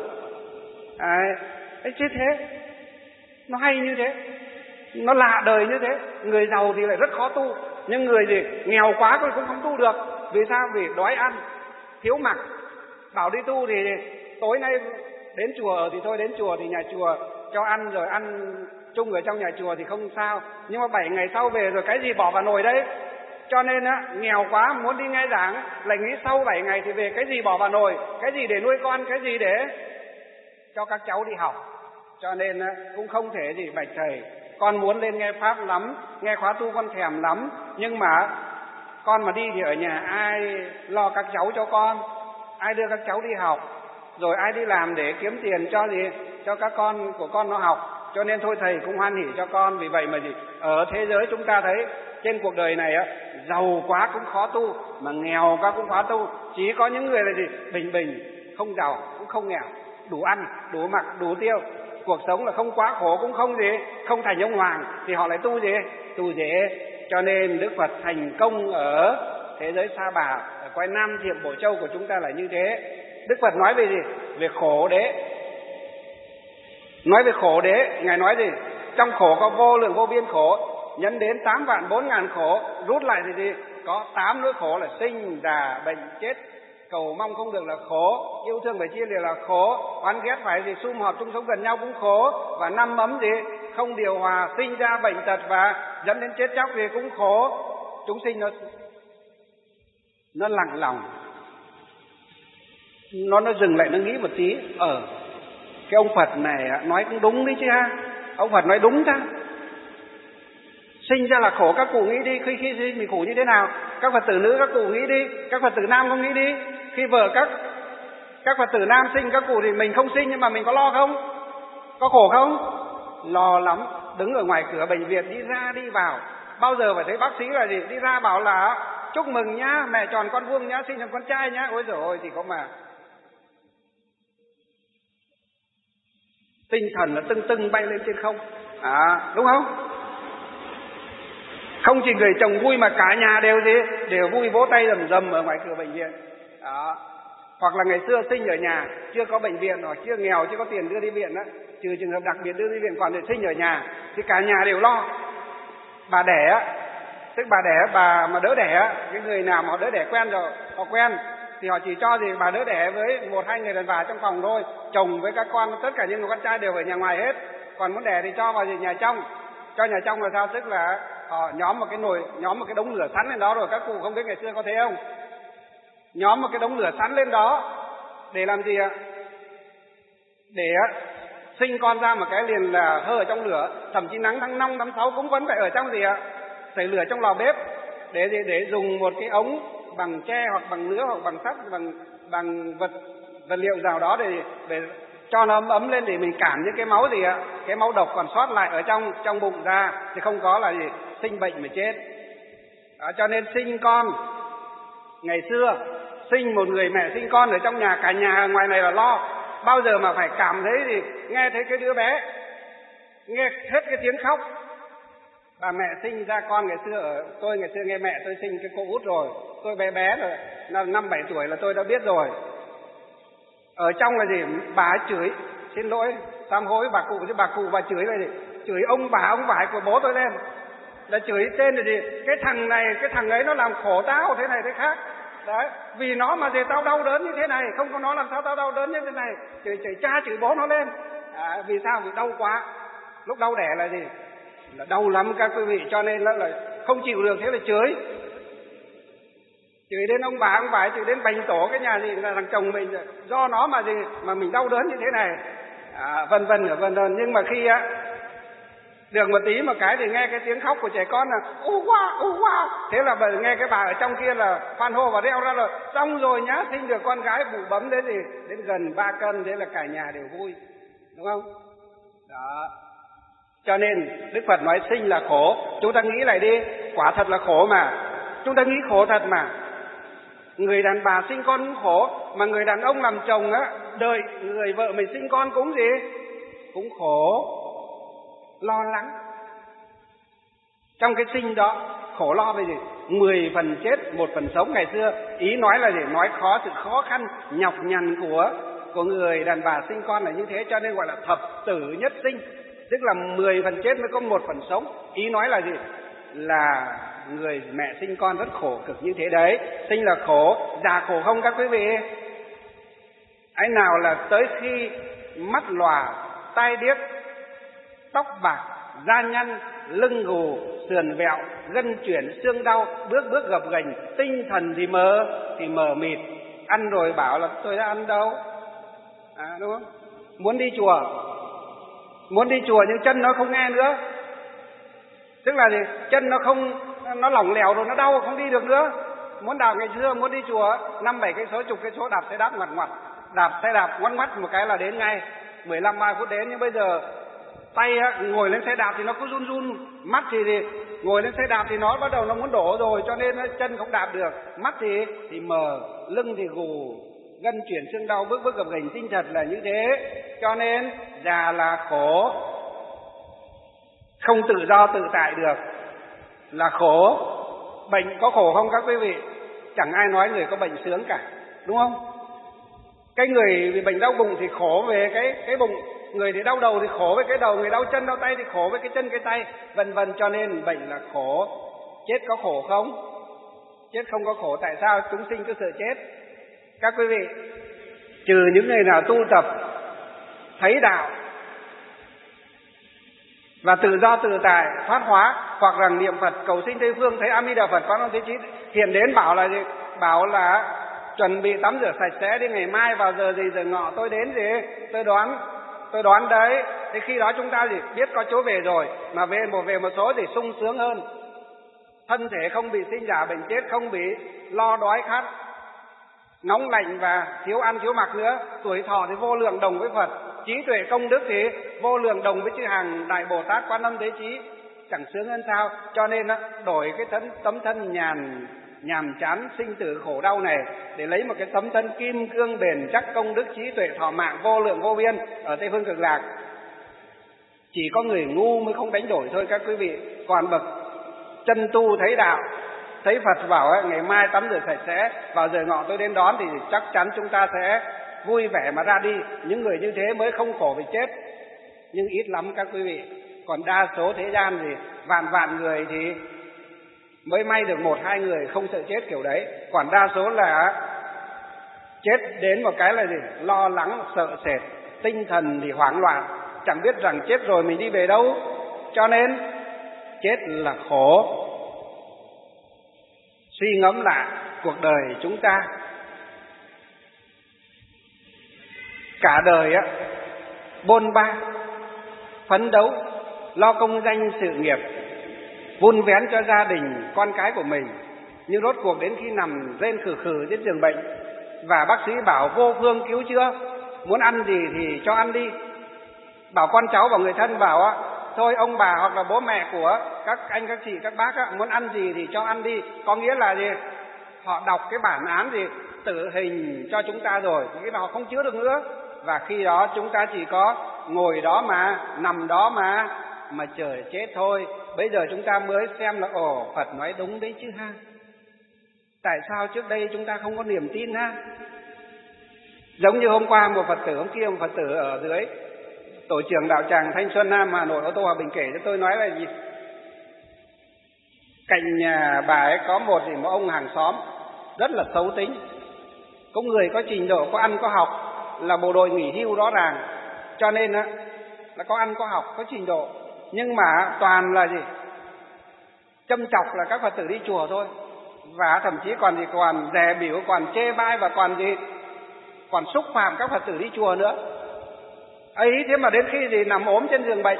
Speaker 3: Đấy, chứ thế, nó hay như thế, nó lạ đời như thế. Người giàu thì lại rất khó tu, nhưng người gì nghèo quá cũng không tu được. Vì sao? Vì đói ăn, thiếu mặc. Bảo đi tu thì tối nay đến chùa thì thôi, đến chùa thì nhà chùa cho ăn rồi ăn chung ở trong nhà chùa thì không sao. Nhưng mà bảy ngày sau về rồi cái gì bỏ vào nồi đấy. Cho nên á, nghèo quá muốn đi nghe giảng lại nghĩ sau bảy ngày thì về cái gì bỏ vào nồi, cái gì để nuôi con, cái gì để cho các cháu đi học. Cho nên á, cũng không thể gì bạch thầy, con muốn lên nghe pháp lắm, nghe khóa tu con thèm lắm, nhưng mà Con mà đi thì ở nhà ai lo các cháu cho con, ai đưa các cháu đi học, rồi ai đi làm để kiếm tiền cho gì, cho các con của con nó học. Cho nên thôi thầy cũng hoan hỉ cho con. Vì vậy mà gì, ở thế giới chúng ta thấy trên cuộc đời này á, giàu quá cũng khó tu, mà nghèo quá cũng khó tu. Chỉ có những người là gì, bình bình, không giàu cũng không nghèo, đủ ăn, đủ mặc, đủ tiêu. Cuộc sống là không quá khổ cũng không gì, không thành ông hoàng, thì họ lại tu gì, tu dễ. Cho nên Đức Phật thành công ở thế giới Sa Bà, ở quanh Nam Thiểm Bổ Châu của chúng ta là như thế. Đức Phật nói về gì? Về khổ đế. Nói về khổ đế, Ngài nói gì? Trong khổ có vô lượng vô biên khổ, nhân đến tám vạn bốn ngàn khổ, rút lại thì gì? Có tám nỗi khổ là sinh, già, bệnh, chết. Cầu mong không được là khổ, yêu thương phải chia lìa là khổ, oán ghét phải gì sum họp chung sống gần nhau cũng khổ, và năm ấm gì không điều hòa, sinh ra bệnh tật và dẫn đến chết chóc thì cũng khổ. Chúng sinh nó nó lặng lòng, nó nó dừng lại, nó nghĩ một tí. Ờ cái ông Phật này nói cũng đúng đấy chứ ha. Ông Phật nói đúng ta. Sinh ra là khổ, các cụ nghĩ đi, khi khi sinh mình khổ như thế nào. Các Phật tử nữ các cụ nghĩ đi, các Phật tử nam không nghĩ đi. Khi vợ các các Phật tử nam sinh các cụ thì mình không sinh, nhưng mà mình có lo không? Có khổ không? Lo lắm. Đứng ở ngoài cửa bệnh viện đi ra đi vào, bao giờ phải thấy bác sĩ là gì, đi ra bảo là chúc mừng nhá, mẹ tròn con vuông nhá, sinh thành con trai nhá. Ôi giời ơi, thì có mà tinh thần là tưng tưng bay lên trên không, à, đúng không? Không chỉ người chồng vui mà cả nhà đều gì, đều vui vỗ tay rầm rầm ở ngoài cửa bệnh viện. Đó. Hoặc là ngày xưa sinh ở nhà, chưa có bệnh viện, hoặc chưa nghèo, chưa có tiền đưa đi viện đó, trừ trường hợp đặc biệt đưa đi viện, còn để sinh ở nhà thì cả nhà đều lo. Bà đẻ, tức bà đẻ, bà mà đỡ đẻ, cái người nào mà họ đỡ đẻ quen rồi, họ quen thì họ chỉ cho gì bà đỡ đẻ với một hai người đàn bà trong phòng thôi, chồng với các con, tất cả những người con trai đều ở nhà ngoài hết. Còn muốn đẻ thì cho vào gì nhà trong. Cho nhà trong là sao? Tức là họ nhóm một cái nồi, nhóm một cái đống lửa sắn lên đó, rồi các cụ không biết ngày xưa có thế không? Nhóm một cái đống lửa sắn lên đó để làm gì ạ? Để sinh con ra một cái liền là hơ ở trong lửa, thậm chí nắng tháng năm tháng sáu cũng vẫn phải ở trong gì ạ? Phải lửa trong lò bếp để gì? Để dùng một cái ống bằng tre hoặc bằng nứa hoặc bằng sắt, bằng bằng vật vật liệu nào đó để để cho nó ấm ấm lên, để mình cảm những cái máu gì ạ, cái máu độc còn sót lại ở trong trong bụng ra, thì không có là gì sinh bệnh mà chết. Đó, cho nên sinh con ngày xưa, sinh một người mẹ sinh con ở trong nhà, cả nhà ngoài này là lo. Bao giờ mà phải cảm thấy gì, nghe thấy cái đứa bé nghe hết cái tiếng khóc. Bà mẹ sinh ra con ngày xưa, ở tôi ngày xưa nghe mẹ tôi sinh cái cô út rồi, tôi bé bé rồi, là năm bảy tuổi là tôi đã biết rồi. Ở trong là gì, bà chửi, xin lỗi sám hối bà cụ, chứ bà cụ bà chửi là gì, chửi ông bà ông vải của bố tôi lên, là chửi tên là gì, cái thằng này cái thằng ấy nó làm khổ tao thế này thế khác. Đấy, vì nó mà gì tao đau đớn như thế này, không có nó làm sao tao đau đớn như thế này. Chửi chửi cha chửi bố nó lên. À, vì sao? Vì đau quá. Lúc đau đẻ là gì, là đau lắm các quý vị, cho nên nó là không chịu được, thế là chửi. Chửi đến ông bà ông vải, chửi đến bành tổ cái nhà gì là thằng chồng mình, do nó mà gì mà mình đau đớn như thế này, à, vân vân vân vân. Nhưng mà khi á được một tí một cái thì nghe cái tiếng khóc của trẻ con là u wow u wow, thế là bà, nghe cái bà ở trong kia là hoan hô và reo ra là xong rồi nhá, sinh được con gái bụ bấm đến gì đến gần ba cân, thế là cả nhà đều vui, đúng không? Đó. Cho nên Đức Phật nói sinh là khổ. Chúng ta nghĩ lại đi, quả thật là khổ mà. Chúng ta nghĩ khổ thật mà. Người đàn bà sinh con cũng khổ, mà người đàn ông làm chồng á, đợi người vợ mình sinh con cũng gì? Cũng khổ, lo lắng. Trong cái sinh đó, khổ lo về gì? Mười phần chết, một phần sống. Ngày xưa, ý nói là gì? Nói khó, sự khó khăn, nhọc nhằn của, của người đàn bà sinh con là như thế, cho nên gọi là thập tử nhất sinh. Tức là mười phần chết mới có một phần sống. Ý nói là gì? Là người mẹ sinh con rất khổ cực như thế đấy. Sinh là khổ, già khổ không các quý vị? Ai nào là tới khi mắt lòa, tai điếc, tóc bạc, da nhăn, lưng gù, sườn vẹo, gân chuyển, xương đau, bước bước gập ghềnh, tinh thần thì mờ, thì mờ mịt. Ăn rồi bảo là tôi đã ăn đâu, à, đúng không? Muốn đi chùa, muốn đi chùa nhưng chân nó không nghe nữa. Tức là gì? Chân nó không nó lỏng lẻo rồi nó đau không đi được nữa. Muốn đạp ngày xưa muốn đi chùa năm bảy cây số chục cây số đạp xe đạp ngoặt ngoặt, đạp xe đạp ngoắt ngoắt một cái là đến ngay, mười lăm ba phút đến. Nhưng bây giờ tay á, ngồi lên xe đạp thì nó cứ run run, mắt thì, thì ngồi lên xe đạp thì nó bắt đầu nó muốn đổ rồi, cho nên chân không đạp được, mắt thì thì mờ, lưng thì gù, gân chuyển xương đau, bước bước gập ghềnh, tinh thần là như thế. Cho nên già là khổ, không tự do tự tại được là khổ. Bệnh có khổ không các quý vị? Chẳng ai nói người có bệnh sướng cả, đúng không? Cái người bị bệnh đau bụng thì khổ về cái cái bụng, người thì đau đầu thì khổ với cái đầu, người đau chân đau tay thì khổ với cái chân cái tay, vân vân. Cho nên bệnh là khổ. Chết có khổ không? Chết không có khổ. Tại sao chúng sinh cứ sợ chết? Các quý vị, trừ những người nào tu tập thấy đạo và tự do tự tại thoát hóa, hoặc rằng niệm Phật cầu sinh Tây phương, thấy A Di Đà Phật Quán Âm Thế Chí hiện đến bảo là gì? Bảo là chuẩn bị tắm rửa sạch sẽ đi, ngày mai vào giờ gì giờ ngọ tôi đến gì tôi đoán tôi đoán đấy. Thì khi đó chúng ta gì biết có chỗ về rồi, mà về một về một số thì sung sướng hơn, thân thể không bị sinh giả bệnh chết, không bị lo đói khát nóng lạnh và thiếu ăn thiếu mặc nữa. Tuổi thọ thì vô lượng đồng với Phật, trí tuệ công đức thì vô lượng đồng với chư hàng Đại Bồ Tát Quan Âm Thế Chí, chẳng sướng hơn sao? Cho nên á, đổi cái tấm, tấm thân nhàn nhàm chán sinh tử khổ đau này để lấy một cái tấm thân kim cương bền chắc, công đức trí tuệ thọ mạng vô lượng vô biên ở Tây phương Cực Lạc. Chỉ có người ngu mới không đánh đổi thôi các quý vị. Còn bậc chân tu thấy đạo, thấy Phật bảo ấy, ngày mai tắm rửa sạch sẽ, vào giờ ngọ tôi đến đón, thì chắc chắn chúng ta sẽ vui vẻ mà ra đi. Những người như thế mới không khổ vì chết, nhưng ít lắm các quý vị. Còn đa số thế gian thì vạn vạn người thì mới may được một hai người không sợ chết kiểu đấy. Còn đa số là chết đến một cái là gì? Lo lắng, sợ sệt, tinh thần thì hoảng loạn, chẳng biết rằng chết rồi mình đi về đâu. Cho nên chết là khổ. Suy ngẫm lại cuộc đời chúng ta, cả đời á bôn ba phấn đấu lo công danh sự nghiệp, vun vén cho gia đình con cái của mình, nhưng rốt cuộc đến khi nằm rên khử khử trên giường bệnh và bác sĩ bảo vô phương cứu chữa, muốn ăn gì thì cho ăn đi, bảo con cháu bảo người thân bảo á thôi ông bà hoặc là bố mẹ của các anh các chị các bác á, muốn ăn gì thì cho ăn đi. Có nghĩa là gì? Họ đọc cái bản án gì tử hình cho chúng ta rồi, cái đó không chữa được nữa. Và khi đó chúng ta chỉ có ngồi đó mà nằm đó mà mà chờ chết thôi. Bây giờ chúng ta mới xem là ồ, Phật nói đúng đấy chứ ha. Tại sao trước đây chúng ta không có niềm tin ha? Giống như hôm qua một Phật tử, hôm kia một Phật tử ở dưới tổ trưởng đạo tràng Thanh Xuân Nam Hà Nội Ô Tô Hòa Bình kể cho tôi, nói là gì? Cạnh nhà bà ấy có một gì một ông hàng xóm rất là xấu tính, có người có trình độ, có ăn có học, là bộ đội nghỉ hưu rõ ràng, cho nên á là có ăn có học có trình độ, nhưng mà toàn là gì châm chọc là các Phật tử đi chùa thôi, và thậm chí còn gì còn dè bỉu, còn chê bai và còn gì còn xúc phạm các Phật tử đi chùa nữa ấy. Thế mà đến khi gì nằm ốm trên giường bệnh,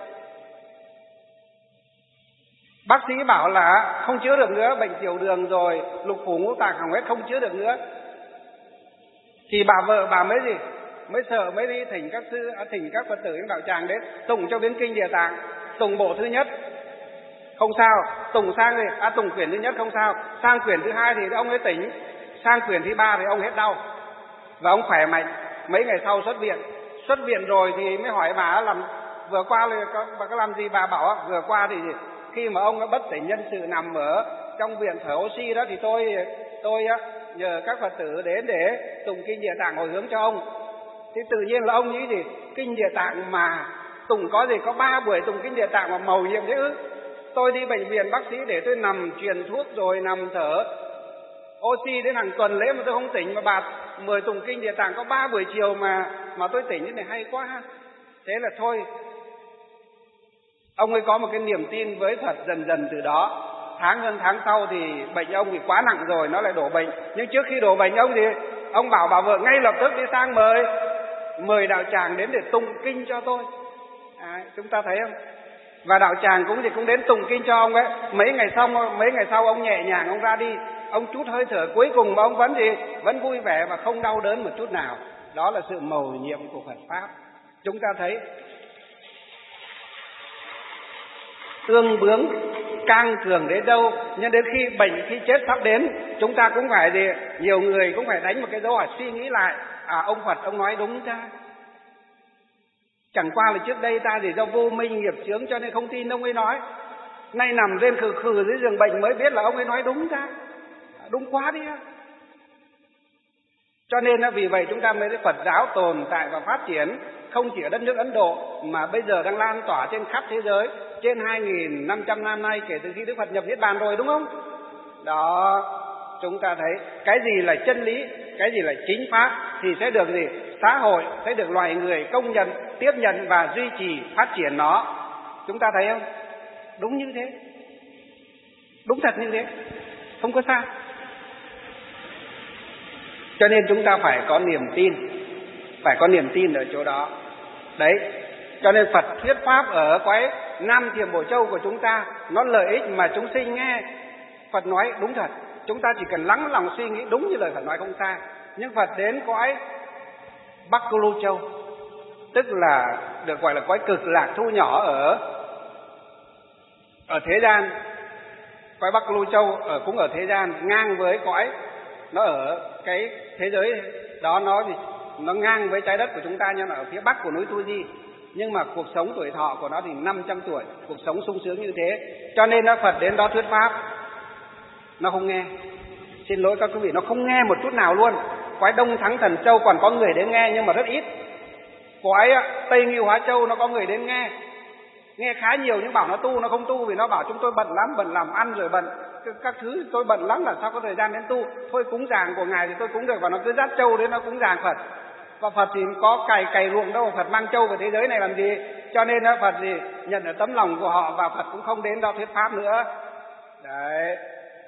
Speaker 3: bác sĩ bảo là không chữa được nữa, bệnh tiểu đường rồi, lục phủ ngũ tạng hỏng hết, không chữa được nữa, thì bà vợ bà mới gì mới sợ, mới đi thỉnh các sư à, thỉnh các Phật tử trong đạo tràng đến tụng cho biến kinh Địa Tạng. Tụng bộ thứ nhất không sao, tụng sang gì à tụng quyển thứ nhất không sao, sang quyển thứ hai thì ông ấy tỉnh, sang quyển thứ ba thì ông hết đau và ông khỏe mạnh. Mấy ngày sau xuất viện, xuất viện rồi thì mới hỏi bà làm vừa qua là có, bà có làm gì? Bà bảo vừa qua thì khi mà ông đã bất tỉnh nhân sự nằm ở trong viện thở oxy đó, thì tôi tôi á nhờ các Phật tử đến để tụng kinh Địa Tạng hồi hướng cho ông. Thì tự nhiên là ông nghĩ gì kinh Địa Tạng mà tụng có gì có ba buổi tụng kinh Địa Tạng mà mầu nhiệm thế ư? Tôi đi bệnh viện bác sĩ để tôi nằm truyền thuốc rồi nằm thở oxy đến hàng tuần lễ mà tôi không tỉnh, mà bà mời tụng kinh Địa Tạng có ba buổi chiều mà mà tôi tỉnh, thế này hay quá ha. Thế là thôi, ông ấy có một cái niềm tin với Phật dần dần từ đó. Tháng hơn tháng sau thì bệnh ông thì quá nặng rồi, nó lại đổ bệnh. Nhưng trước khi đổ bệnh ông thì ông bảo bà vợ ngay lập tức đi sang mời mời đạo tràng đến để tụng kinh cho tôi. À, chúng ta thấy không? Và đạo tràng cũng thì cũng đến tụng kinh cho ông ấy. Mấy ngày sau mấy ngày sau ông nhẹ nhàng ông ra đi, ông chút hơi thở cuối cùng mà ông vẫn gì vẫn vui vẻ và không đau đớn một chút nào. Đó là sự mầu nhiệm của Phật pháp. Chúng ta thấy tương bướng căng cường đến đâu, nhưng đến khi bệnh khi chết sắp đến, chúng ta cũng phải gì nhiều người cũng phải đánh một cái dấu hỏi suy nghĩ lại, à ông Phật ông nói đúng ra. Chẳng qua là trước đây ta chỉ do vô minh nghiệp chướng cho nên không tin ông ấy nói. Nay nằm trên khừ khừ dưới giường bệnh mới biết là ông ấy nói đúng ra. Đúng quá đi. Cho nên vì vậy chúng ta mới thấy Phật giáo tồn tại và phát triển không chỉ ở đất nước Ấn Độ mà bây giờ đang lan tỏa trên khắp thế giới, trên hai nghìn năm trăm năm nay kể từ khi Đức Phật nhập Niết Bàn rồi, đúng không? Đó, chúng ta thấy cái gì là chân lý, cái gì là chính pháp thì sẽ được gì? Xã hội sẽ được loài người công nhận, tiếp nhận và duy trì phát triển nó. Chúng ta thấy không? Đúng như thế. Đúng thật như thế. Không có sai. Cho nên chúng ta phải có niềm tin, phải có niềm tin ở chỗ đó. Đấy, cho nên Phật thuyết pháp ở quái Nam Thiểm Bổ Châu của chúng ta, nó lợi ích mà chúng sinh nghe. Phật nói đúng thật, chúng ta chỉ cần lắng lòng suy nghĩ đúng như lời Phật nói không sai. Nhưng Phật đến quái Bắc Cư Lưu Châu, tức là được gọi là quái cực lạc thu nhỏ ở ở thế gian. Quái Bắc Cư Lưu Châu ở cũng ở thế gian, ngang với cõi, nó ở cái thế giới đó, nó thì nó ngang với trái đất của chúng ta, nhưng mà ở phía bắc của núi Tu Di. Nhưng mà cuộc sống tuổi thọ của nó thì năm trăm tuổi, cuộc sống sung sướng như thế. Cho nên nó Phật đến đó thuyết pháp, nó không nghe. Xin lỗi các quý vị, nó không nghe một chút nào luôn. Quái Đông Thắng Thần Châu còn có người đến nghe nhưng mà rất ít. Quái Tây Ngưu Hóa Châu nó có người đến nghe, nghe khá nhiều, nhưng bảo nó tu nó không tu, vì nó bảo chúng tôi bận lắm, bận làm ăn rồi bận các thứ, tôi bận lắm, là sao có thời gian đến tu. Thôi cúng dường của ngài thì tôi cúng được, và nó cứ dắt châu đến nó cúng dường Phật. Và Phật thì có cày cày ruộng đâu, Phật mang châu về thế giới này làm gì? Cho nên đó, Phật gì nhận ở tấm lòng của họ, và Phật cũng không đến đó thuyết pháp nữa. Đấy.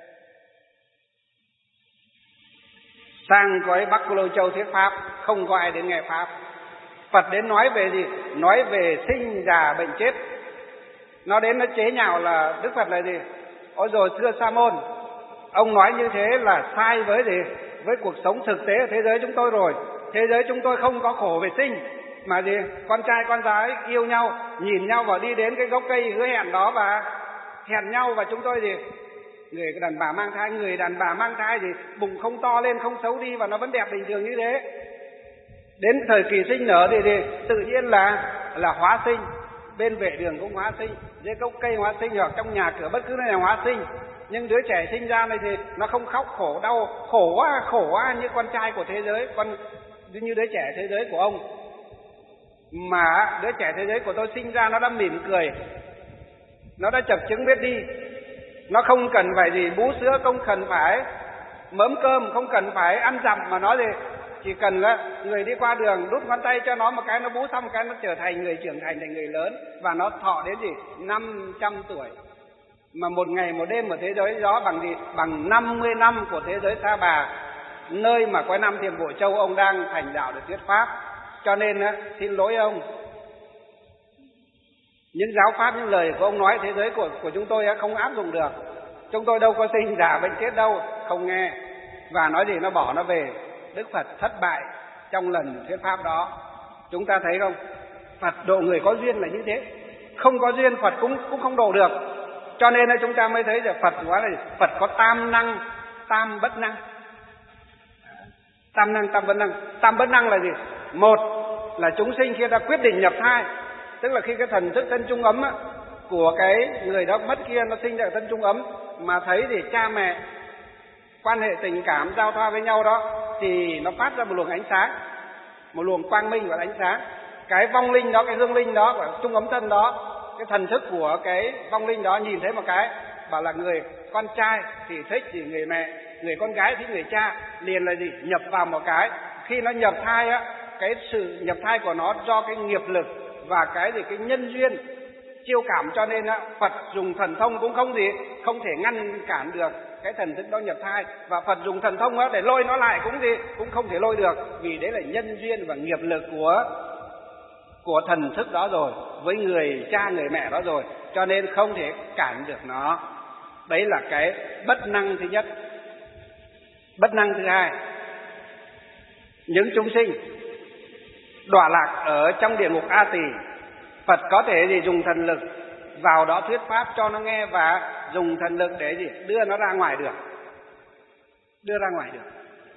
Speaker 3: Sang cõi Bắc Cư Lưu Châu thuyết pháp, không có ai đến nghe pháp. Phật đến nói về gì? Nói về sinh già bệnh chết. Nó đến nó chế nhạo là Đức Phật là gì? Ôi rồi thưa Sa môn, ông nói như thế là sai với gì? Với cuộc sống thực tế ở thế giới chúng tôi rồi. Thế giới chúng tôi không có khổ về sinh, mà gì? Con trai con gái yêu nhau, nhìn nhau và đi đến cái gốc cây hứa hẹn đó và hẹn nhau, và chúng tôi gì? Người đàn bà mang thai, người đàn bà mang thai thì bụng không to lên, không xấu đi, và nó vẫn đẹp bình thường như thế. Đến thời kỳ sinh nở thì, thì tự nhiên là là hóa sinh, bên vệ đường cũng hóa sinh, dưới gốc cây hóa sinh, hoặc trong nhà cửa bất cứ nơi nào hóa sinh. Nhưng đứa trẻ sinh ra này thì nó không khóc khổ đau, khổ quá khổ quá như con trai của thế giới, con như đứa trẻ thế giới của ông. Mà đứa trẻ thế giới của tôi sinh ra nó đã mỉm cười, nó đã chập chững biết đi, nó không cần phải gì bú sữa, không cần phải mớm cơm, không cần phải ăn dặm, mà nó gì chỉ cần là người đi qua đường đút ngón tay cho nó một cái, nó bú xong một cái, nó trở thành người trưởng thành, thành người lớn, và nó thọ đến gì năm trăm tuổi. Mà một ngày một đêm ở thế giới đó bằng gì? Bằng năm mươi năm của thế giới Sa Bà, nơi mà quái Nam Thiểm Bổ Châu ông đang thành đạo để thuyết pháp. Cho nên xin lỗi ông, những giáo pháp, những lời của ông nói thế giới của của chúng tôi không áp dụng được. Chúng tôi đâu có sinh già bệnh chết đâu, không nghe. Và nói gì nó bỏ nó về. Đức Phật thất bại trong lần thuyết pháp đó. Chúng ta thấy không? Phật độ người có duyên là như thế, không có duyên Phật cũng cũng không độ được. Cho nên là chúng ta mới thấy là Phật nói là Phật có tam năng, tam bất năng. Tam năng, tam bất năng. Tam bất năng là gì? Một là chúng sinh khi ta quyết định nhập thai, tức là khi cái thần thức thân chung ấm á, của cái người đó mất kia nó sinh ra thân chung ấm, mà thấy thì cha mẹ quan hệ tình cảm giao thoa với nhau đó, thì nó phát ra một luồng ánh sáng, một luồng quang minh và ánh sáng. Cái vong linh đó, cái hương linh đó, của chung ấm thân đó, cái thần thức của cái vong linh đó nhìn thấy một cái, bảo là người con trai thì thích thì người mẹ, người con gái thì người cha, liền là gì? Nhập vào một cái. Khi nó nhập thai á, cái sự nhập thai của nó do cái nghiệp lực và cái gì cái nhân duyên chiêu cảm, cho nên á, Phật dùng thần thông cũng không gì không thể ngăn cản được cái thần thức đó nhập thai, và Phật dùng thần thông á để lôi nó lại cũng gì cũng không thể lôi được, vì đấy là nhân duyên và nghiệp lực của của thần thức đó rồi, với người cha người mẹ đó rồi, cho nên không thể cản được nó. Đấy là cái bất năng thứ nhất. Bất năng thứ hai, những chúng sinh đọa lạc ở trong địa ngục A Tỳ, Phật có thể gì dùng thần lực vào đó thuyết pháp cho nó nghe và dùng thần lực để gì đưa nó ra ngoài được, đưa ra ngoài được.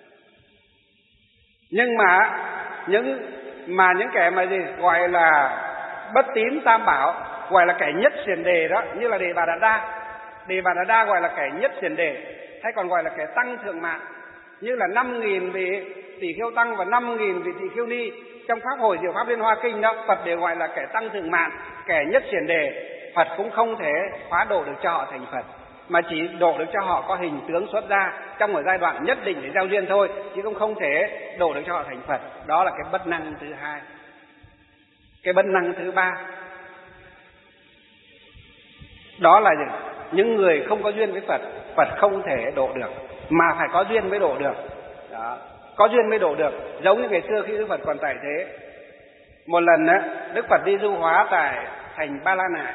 Speaker 3: Nhưng mà những mà những kẻ mà gì gọi là bất tín tam bảo, gọi là kẻ nhất xiển đề đó, như là Đề Bà Đạt Đa. Đề Bà Đạt Đa gọi là kẻ nhất xiển đề, hay còn gọi là kẻ tăng thượng mạng, như là năm nghìn vị tỷ khiêu tăng và năm nghìn vị tỷ khiêu ni trong pháp Hồi Diệu Pháp Liên Hoa Kinh đó, Phật đều gọi là kẻ tăng thượng mạng, kẻ nhất xiển đề. Phật cũng không thể hóa độ được cho họ thành Phật, mà chỉ độ được cho họ có hình tướng xuất ra trong một giai đoạn nhất định để giao duyên thôi, chứ cũng không thể độ được cho họ thành Phật. Đó là cái bất năng thứ hai. Cái bất năng thứ ba, đó là gì? Những người không có duyên với Phật, Phật không thể độ được, mà phải có duyên mới độ được. Đó, có duyên mới độ được. Giống như ngày xưa khi Đức Phật còn tại thế, một lần á, Đức Phật đi du hóa tại thành Ba La Nại.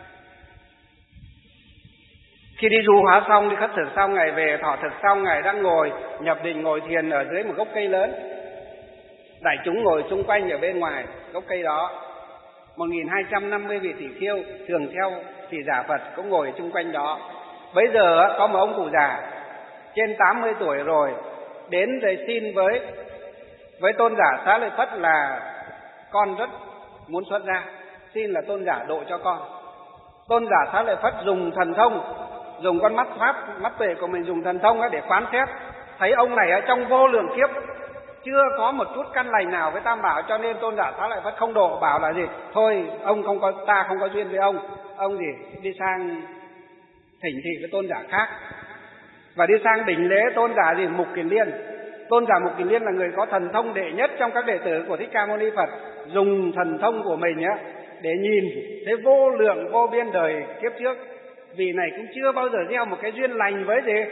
Speaker 3: Khi đi du hóa xong, đi khất thực xong, Ngài về thọ thực xong, Ngài đang ngồi nhập định ngồi thiền ở dưới một gốc cây lớn. Đại chúng ngồi xung quanh ở bên ngoài gốc cây đó. một nghìn hai trăm năm mươi vị tỷ khiêu thường theo thị giả Phật cũng ngồi xung quanh đó. Bây giờ có một ông cụ già trên tám mươi tuổi rồi đến để xin với với tôn giả Xá Lợi Phất là con rất muốn xuất gia, xin là tôn giả độ cho con. Tôn giả Xá Lợi Phất dùng thần thông, dùng con mắt pháp, mắt tuệ của mình, dùng thần thông để phán xét, thấy ông này ở trong vô lượng kiếp chưa có một chút căn lành nào với tam bảo, cho nên tôn giả Xá Lợi Phất không độ, bảo là gì? Thôi ông không có, ta không có duyên với ông, ông gì đi sang thỉnh thị với tôn giả khác. Và đi sang đỉnh lễ tôn giả gì Mục Kiền Liên. Tôn giả Mục Kiền Liên là người có thần thông đệ nhất trong các đệ tử của Thích Ca Mâu Ni Phật, dùng thần thông của mình á để nhìn thấy vô lượng vô biên đời kiếp trước. Vì này cũng chưa bao giờ gieo một cái duyên lành với gì?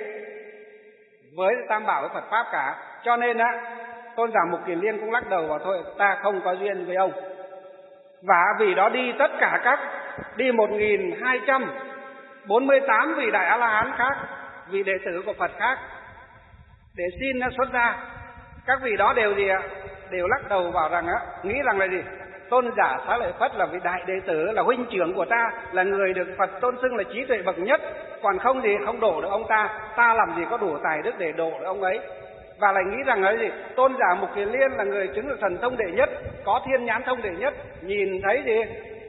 Speaker 3: Với tam bảo với Phật pháp cả. Cho nên á, tôn giả Mục Kiền Liên cũng lắc đầu vào thôi, ta không có duyên với ông. Và vì đó đi tất cả các đi một nghìn hai trăm bốn mươi tám vị đại A-la-hán khác, vị đệ tử của Phật khác để xin xuất gia. Các vị đó đều gì ạ? Đều lắc đầu bảo rằng á, nghĩ rằng là gì? Tôn giả Xá Lợi Phất là vị đại đệ tử, là huynh trưởng của ta, là người được Phật tôn xưng là trí tuệ bậc nhất, còn không gì không độ được ông ta, ta làm gì có đủ tài đức để độ được ông ấy. Và lại nghĩ rằng ấy gì? Tôn giả Mục Kiền Liên là người chứng được thần thông đệ nhất, có thiên nhãn thông đệ nhất, nhìn thấy gì?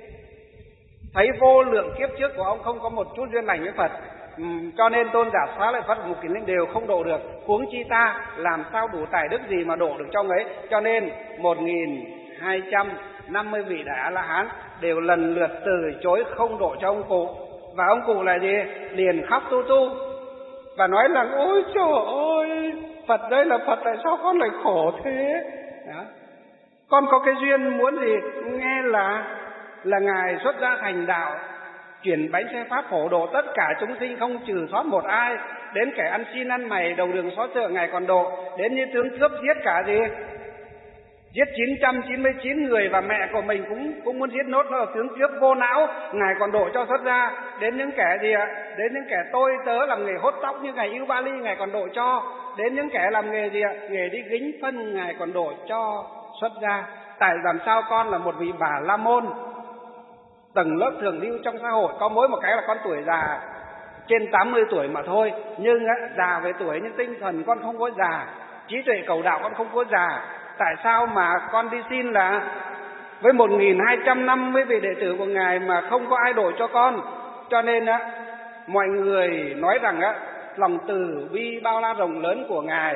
Speaker 3: Thấy vô lượng kiếp trước của ông không có một chút duyên lành với Phật. Ừ, cho nên tôn giả Xá Lợi Phất và Mục Kiền Liên đều không độ được, huống chi ta làm sao đủ tài đức gì mà độ được cho ông ấy. Cho nên một nghìn hai trăm năm mươi vị đại A-la-hán đều lần lượt từ chối không độ cho ông cụ. Và ông cụ là gì? Liền khóc tu tu và nói rằng ôi trời ơi, Phật đây là Phật, tại sao con lại khổ thế? Đó. Con có cái duyên muốn gì? Nghe là là Ngài xuất gia thành đạo, chuyển bánh xe pháp phổ độ tất cả chúng sinh không trừ sót một ai. Đến kẻ ăn xin ăn mày đầu đường xó chợ Ngài còn độ. Đến như tướng cướp giết cả gì? Giết chín trăm chín mươi chín người và mẹ của mình cũng cũng muốn giết nốt, nó là tướng cướp vô não, Ngài còn độ cho xuất gia. Đến những kẻ gì ạ? Đến những kẻ tôi tớ làm nghề hốt tóc như Ngài Yêu Ba Ly, Ngài còn độ cho. Đến những kẻ làm nghề gì ạ? Nghề đi gính phân, Ngài còn độ cho xuất gia. Tại làm sao con là một vị Bà La Môn, tầng lớp thường lưu trong xã hội, có mỗi một cái là con tuổi già, trên tám mươi tuổi mà thôi. Nhưng á, già về tuổi nhưng tinh thần con không có già, trí tuệ cầu đạo con không có già. Tại sao mà con đi xin là với một nghìn hai trăm năm mươi vị đệ tử của Ngài mà không có ai độ cho con? Cho nên á, mọi người nói rằng á, lòng từ bi bao la rộng lớn của Ngài,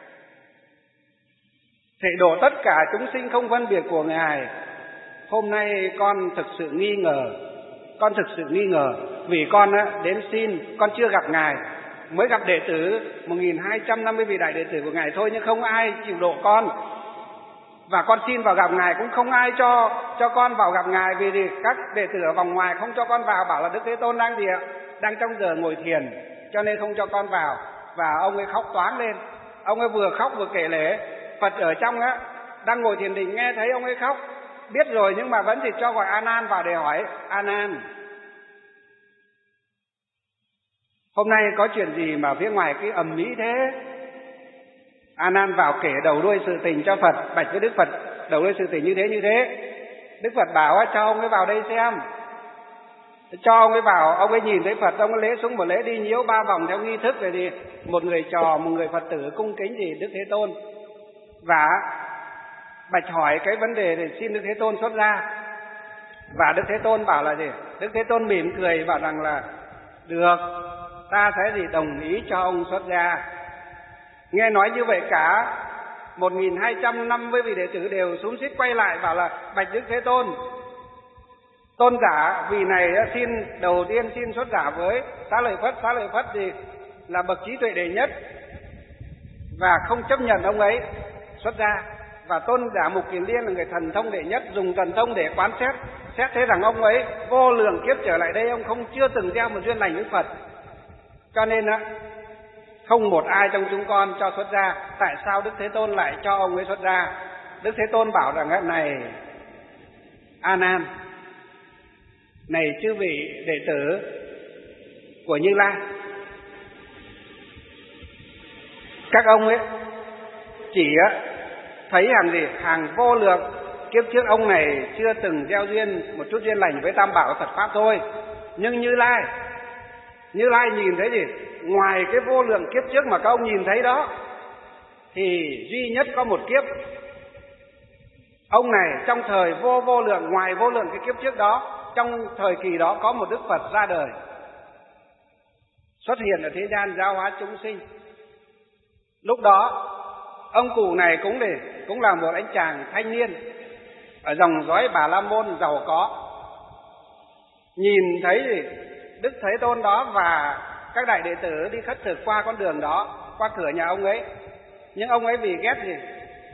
Speaker 3: thể độ tất cả chúng sinh không phân biệt của Ngài. Hôm nay con thực sự nghi ngờ, con thực sự nghi ngờ vì con á, đến xin, con chưa gặp Ngài, mới gặp đệ tử một nghìn hai trăm năm mươi vị đại đệ tử của Ngài thôi, nhưng không ai chịu độ con. Và con xin vào gặp Ngài cũng không ai cho cho con vào gặp Ngài, vì thì các đệ tử ở vòng ngoài không cho con vào, bảo là Đức Thế Tôn đang gì ạ? Đang trong giờ ngồi thiền, cho nên không cho con vào. Và ông ấy khóc toáng lên, ông ấy vừa khóc vừa kể lể. Phật ở trong á đang ngồi thiền định nghe thấy ông ấy khóc, biết rồi nhưng mà vẫn thì cho gọi A Nan vào để hỏi. A Nan, hôm nay có chuyện gì mà phía ngoài cái ầm ĩ thế? A Nan vào kể đầu đuôi sự tình cho Phật, bạch với Đức Phật đầu đuôi sự tình như thế như thế. Đức Phật bảo cho ông ấy vào đây xem. Cho ông ấy vào, ông ấy nhìn thấy Phật, ông ấy lễ xuống một lễ đi nhiễu ba vòng theo nghi thức rồi thì một người trò, một người Phật tử cung kính gì Đức Thế Tôn. Và bạch hỏi cái vấn đề để xin Đức Thế Tôn xuất ra. Và Đức Thế Tôn bảo là gì? Đức Thế Tôn mỉm cười bảo rằng là được, ta sẽ gì đồng ý cho ông xuất gia. Nghe nói như vậy cả một nghìn hai trăm năm với vị đệ tử đều xúm xít quay lại bảo là bạch Đức Thế Tôn, tôn giả vị này xin đầu tiên xin xuất giả với Xá Lợi Phất. Xá Lợi Phất gì là bậc trí tuệ đệ nhất và không chấp nhận ông ấy xuất gia. Và tôn giả Mục Kiền Liên là người thần thông đệ nhất, dùng thần thông để quán xét, xét thế rằng ông ấy vô lượng kiếp trở lại đây ông không chưa từng gieo một duyên lành với Phật, cho nên á không một ai trong chúng con cho xuất gia. Tại sao Đức Thế Tôn lại cho ông ấy xuất gia? Đức Thế Tôn bảo rằng này A Nan, này chư vị đệ tử của Như Lai, các ông ấy chỉ thấy hàng gì hàng vô lượng kiếp trước ông này chưa từng gieo duyên một chút duyên lành với tam bảo Phật pháp thôi. Nhưng Như Lai Như Lai nhìn thấy gì ngoài cái vô lượng kiếp trước mà các ông nhìn thấy đó thì duy nhất có một kiếp ông này trong thời vô vô lượng, ngoài vô lượng cái kiếp trước đó, trong thời kỳ đó có một Đức Phật ra đời, xuất hiện ở thế gian giáo hóa chúng sinh. Lúc đó ông cụ này cũng để cũng là một anh chàng thanh niên ở dòng dõi Bà La Môn giàu có, nhìn thấy gì Đức Thế Tôn đó và các đại đệ tử đi khất thực qua con đường đó, qua cửa nhà ông ấy. Nhưng ông ấy vì ghét gì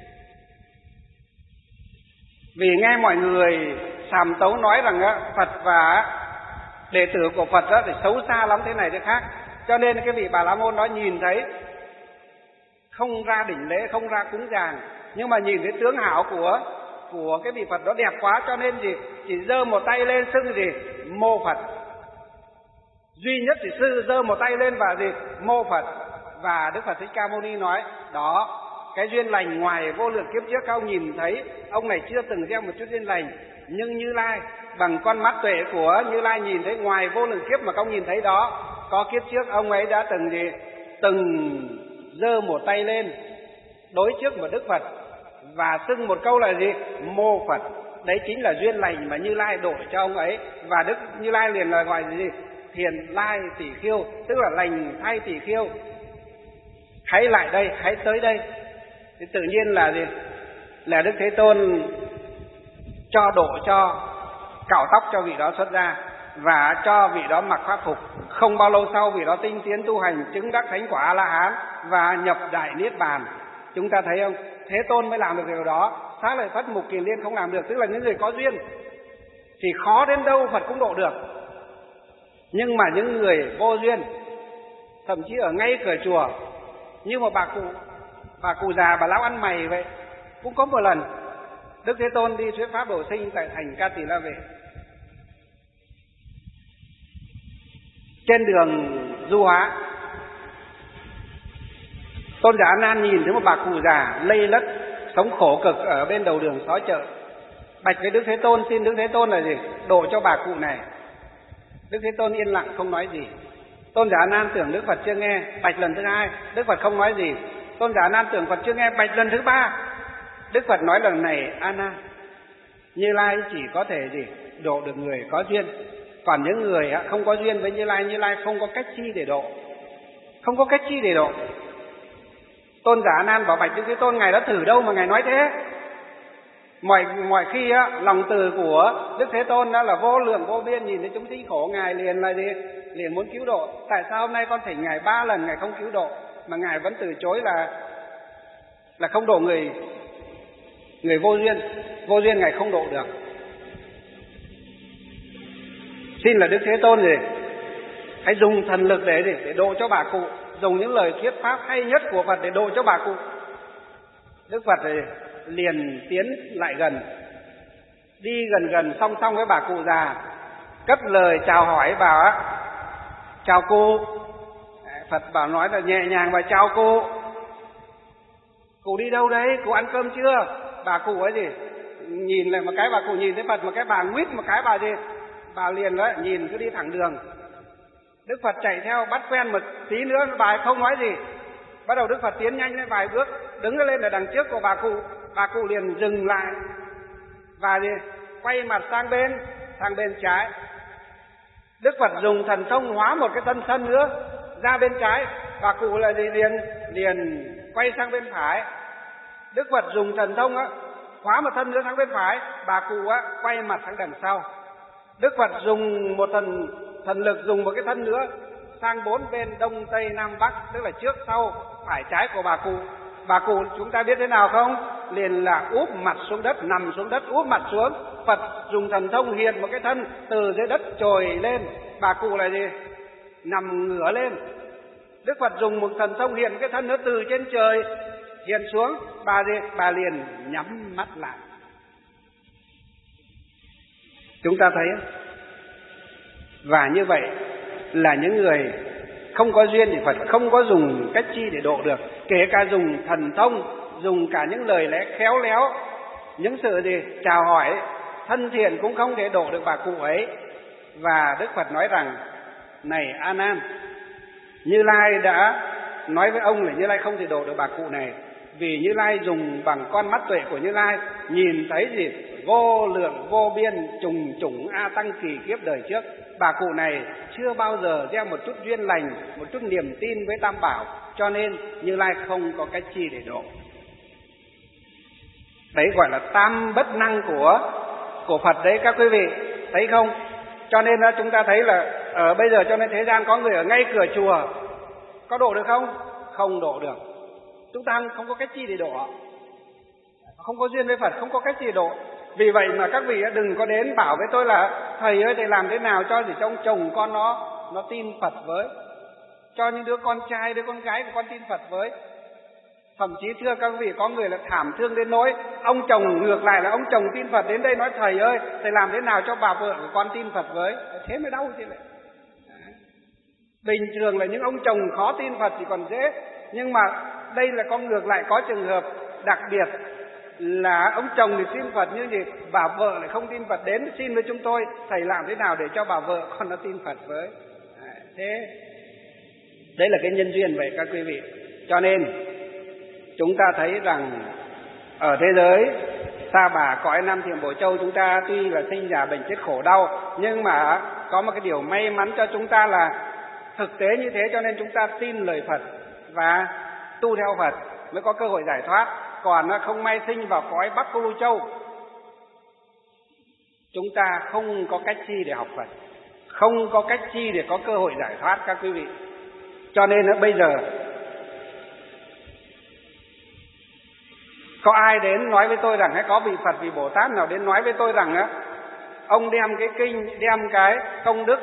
Speaker 3: vì nghe mọi người sàm tấu nói rằng Phật và đệ tử của Phật đó thì xấu xa lắm thế này thế khác, cho nên cái vị Bà La Môn đó nhìn thấy không ra đỉnh lễ, không ra cúng dường, nhưng mà nhìn thấy tướng hảo của của cái vị Phật đó đẹp quá, cho nên gì chỉ giơ một tay lên xưng gì mô Phật, duy nhất chỉ sư giơ một tay lên và gì mô Phật. Và Đức Phật Thích Ca Mâu Ni nói đó, cái duyên lành ngoài vô lượng kiếp trước các ông nhìn thấy ông này chưa từng gieo một chút duyên lành, nhưng Như Lai bằng con mắt tuệ của Như Lai nhìn thấy ngoài vô lượng kiếp mà các ông nhìn thấy đó, có kiếp trước ông ấy đã từng gì từng giơ một tay lên đối trước một Đức Phật và xưng một câu là gì mô Phật. Đấy chính là duyên lành mà Như Lai đổi cho ông ấy. Và Đức Như Lai liền là gọi là gì thiền lai tỷ khiêu, tức là lành thay tỷ khiêu, hãy lại đây, hãy tới đây. Thì tự nhiên là gì là Đức Thế Tôn cho độ cho cạo tóc cho vị đó xuất gia và cho vị đó mặc pháp phục. Không bao lâu sau vị đó tinh tiến tu hành, chứng đắc thánh quả A La Hán và nhập đại niết bàn. Chúng ta thấy không, Thế Tôn mới làm được điều đó, Xá Lợi Phất, Mục Kiền Liên không làm được. Tức là những người có duyên thì khó đến đâu Phật cũng độ được, nhưng mà những người vô duyên, thậm chí ở ngay cửa chùa như một bà cụ bà cụ già, bà lão ăn mày vậy. Cũng có một lần Đức Thế Tôn đi thuyết pháp độ sinh tại thành Ca Tỳ La Vệ. Trên đường du hóa, tôn giả A Nan nhìn thấy một bà cụ già lây lất sống khổ cực ở bên đầu đường xó chợ, bạch với Đức Thế Tôn, xin Đức Thế Tôn là gì độ cho bà cụ này. Đức Thế Tôn yên lặng không nói gì. Tôn giả A Nan tưởng Đức Phật chưa nghe, bạch lần thứ hai, Đức Phật không nói gì. Tôn giả A Nan tưởng Phật chưa nghe, bạch lần thứ ba, Đức Phật nói lần này A Nan, Như Lai chỉ có thể gì độ được người có duyên, còn những người không có duyên với Như Lai, Như Lai không có cách chi để độ, không có cách chi để độ. Tôn giả A Nan bảo bạch Đức Thế Tôn, ngài đã thử đâu mà ngài nói thế? Mọi mọi khi á, lòng từ của Đức Thế Tôn đó là vô lượng vô biên, nhìn thấy chúng sinh khổ ngài liền là gì liền muốn cứu độ. Tại sao hôm nay con thỉnh ngài ba lần ngài không cứu độ, mà ngài vẫn từ chối là là không độ người người vô duyên, vô duyên ngài không độ được. Xin là Đức Thế Tôn gì hãy dùng thần lực để để, để độ cho bà cụ, dùng những lời thuyết pháp hay nhất của Phật để độ cho bà cụ. Đức Phật thì liền tiến lại gần đi gần gần song song với bà cụ già, cất lời chào hỏi bảo á, chào cô. Phật bảo nói là nhẹ nhàng và chào cô. Cụ đi đâu đấy? Cụ ăn cơm chưa? Bà cụ ấy gì? Nhìn lại một cái, bà cụ nhìn thấy Phật một cái, bà nguyết một cái, bà gì? Bà liền đó, nhìn cứ đi thẳng đường. Đức Phật chạy theo bắt quen một tí nữa, bà ấy không nói gì. Bắt đầu Đức Phật tiến nhanh lên vài bước, đứng lên ở đằng trước của bà cụ. Bà cụ liền dừng lại và gì? Quay mặt sang bên, sang bên trái. Đức Phật dùng thần thông hóa một cái thân thân nữa ra bên trái, bà cụ là gì? Liền liền quay sang bên phải. Đức Phật dùng thần thông á hóa một thân nữa sang bên phải, bà cụ á quay mặt sang đằng sau. Đức Phật dùng một thần thần lực dùng một cái thân nữa sang bốn bên đông tây nam bắc, tức là trước sau phải trái của bà cụ. Bà cụ chúng ta biết thế nào không? Liền là úp mặt xuống đất, nằm xuống đất úp mặt xuống. Phật dùng thần thông hiện một cái thân từ dưới đất trồi lên, bà cụ là gì? Nằm ngửa lên. Đức Phật dùng một thần thông hiện cái thân nữa từ trên trời hiện xuống, bà gì? Bà liền nhắm mắt lại. Chúng ta thấy, và như vậy là những người không có duyên thì Phật không có dùng cách chi để độ được. Kể cả dùng thần thông, dùng cả những lời lẽ khéo léo, những sự gì chào hỏi thân thiện cũng không thể độ được bà cụ ấy. Và Đức Phật nói rằng, này A Nan, Như Lai đã nói với ông là Như Lai không thể độ được bà cụ này, vì Như Lai dùng bằng con mắt tuệ của Như Lai nhìn thấy gì vô lượng vô biên trùng chủng a tăng kỳ kiếp đời trước. Bà cụ này chưa bao giờ gieo một chút duyên lành, một chút niềm tin với Tam Bảo, cho nên Như Lai không có cách chi để độ. Đấy gọi là tam bất năng của của Phật đấy các quý vị, thấy không? Cho nên là chúng ta thấy là ở bây giờ cho nên thế gian có người ở ngay cửa chùa, có độ được không? Không độ được. Chúng ta không có cách chi để độ, không có duyên với Phật, không có cách gì độ. Vì vậy mà các vị đừng có đến bảo với tôi là thầy ơi, thầy làm thế nào cho để cho ông chồng con nó nó tin Phật với, cho những đứa con trai đứa con gái của con tin Phật với. Thậm chí thưa các vị, có người là thảm thương đến nỗi ông chồng ngược lại là ông chồng tin Phật đến đây nói thầy ơi, thầy làm thế nào cho bà vợ của con tin Phật với, thế mới đau chứ lại. Bình thường là những ông chồng khó tin Phật thì còn dễ, nhưng mà đây là con ngược lại, có trường hợp đặc biệt là ông chồng thì tin Phật như gì, bà vợ lại không tin Phật, đến xin với chúng tôi thầy làm thế nào để cho bà vợ con nó tin Phật với. À, thế đấy là cái nhân duyên vậy các quý vị. Cho nên chúng ta thấy rằng ở thế giới Sa Bà cõi Nam Thiểm Bổ Châu, chúng ta tuy là sinh già bệnh chết khổ đau, nhưng mà có một cái điều may mắn cho chúng ta là thực tế như thế, cho nên chúng ta tin lời Phật và tu theo Phật mới có cơ hội giải thoát. Còn nó không may sinh vào cõi Bắc Cô Lưu Châu, chúng ta không có cách chi để học Phật, không có cách chi để có cơ hội giải thoát các quý vị. Cho nên đó, bây giờ có ai đến nói với tôi rằng, hay có vị Phật vị Bồ Tát nào đến nói với tôi rằng á, ông đem cái kinh, đem cái công đức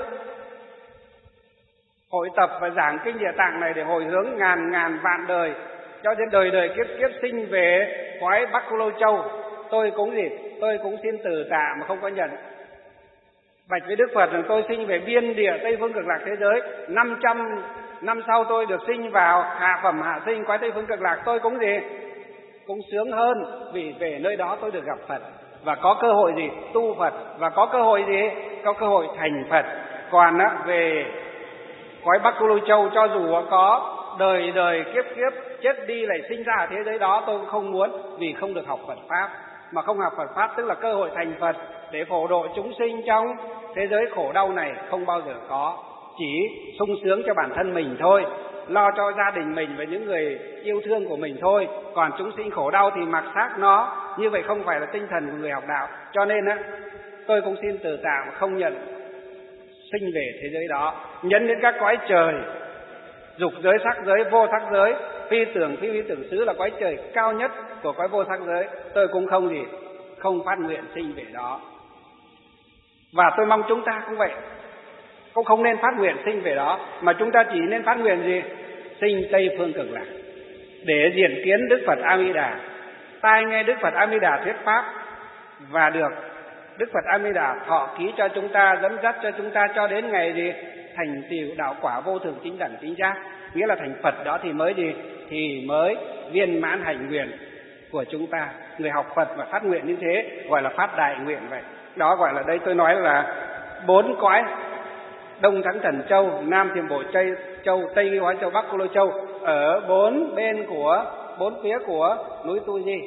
Speaker 3: hội tập và giảng kinh Địa Tạng này để hồi hướng ngàn ngàn vạn đời, cho đến đời đời kiếp kiếp sinh về cõi Bắc Cô Lô Châu, tôi cũng gì, tôi cũng xin từ tạ mà không có nhận. Bạch với Đức Phật rằng tôi sinh về biên địa Tây Phương Cực Lạc thế giới, năm trăm năm sau tôi được sinh vào hạ phẩm hạ sinh cõi Tây Phương Cực Lạc, tôi cũng gì, cũng sướng hơn, vì về nơi đó tôi được gặp Phật và có cơ hội gì tu Phật, và có cơ hội gì, có cơ hội thành Phật. Còn á, về cõi Bắc Cô Lô Châu, cho dù có đời đời kiếp kiếp chết đi lại sinh ra ở thế giới đó, tôi cũng không muốn, vì không được học Phật Pháp. Mà không học Phật Pháp tức là cơ hội thành Phật để phổ độ chúng sinh trong thế giới khổ đau này không bao giờ có. Chỉ sung sướng cho bản thân mình thôi, lo cho gia đình mình và những người yêu thương của mình thôi. Còn chúng sinh khổ đau thì mặc xác nó, như vậy không phải là tinh thần của người học đạo. Cho nên á, tôi cũng xin từ tạ mà không nhận sinh về thế giới đó. Nhấn đến các cõi trời, dục giới, sắc giới, vô sắc giới, phi tưởng, phi phi tưởng xứ là cõi trời cao nhất của cõi vô sắc giới, tôi cũng không gì, không phát nguyện sinh về đó. Và tôi mong chúng ta cũng vậy, cũng không nên phát nguyện sinh về đó, mà chúng ta chỉ nên phát nguyện gì? Sinh Tây Phương Cực Lạc, để diện kiến Đức Phật A Di Đà, tai nghe Đức Phật A Di Đà thuyết pháp, và được Đức Phật A Di Đà thọ ký cho chúng ta, dẫn dắt cho chúng ta cho đến ngày gì thành tựu đạo quả vô thượng chính đẳng chính giác, nghĩa là thành Phật đó thì mới gì thì mới viên mãn hành nguyện của chúng ta. Người học Phật và phát nguyện như thế gọi là phát đại nguyện vậy. Đó gọi là, đây tôi nói là bốn cõi: Đông Thắng Thần Châu, Nam Thiểm Bộ Châu, Tây Nghi Hóa Châu, Bắc Cô Lô Châu, ở bốn bên của bốn phía của núi Tu Di.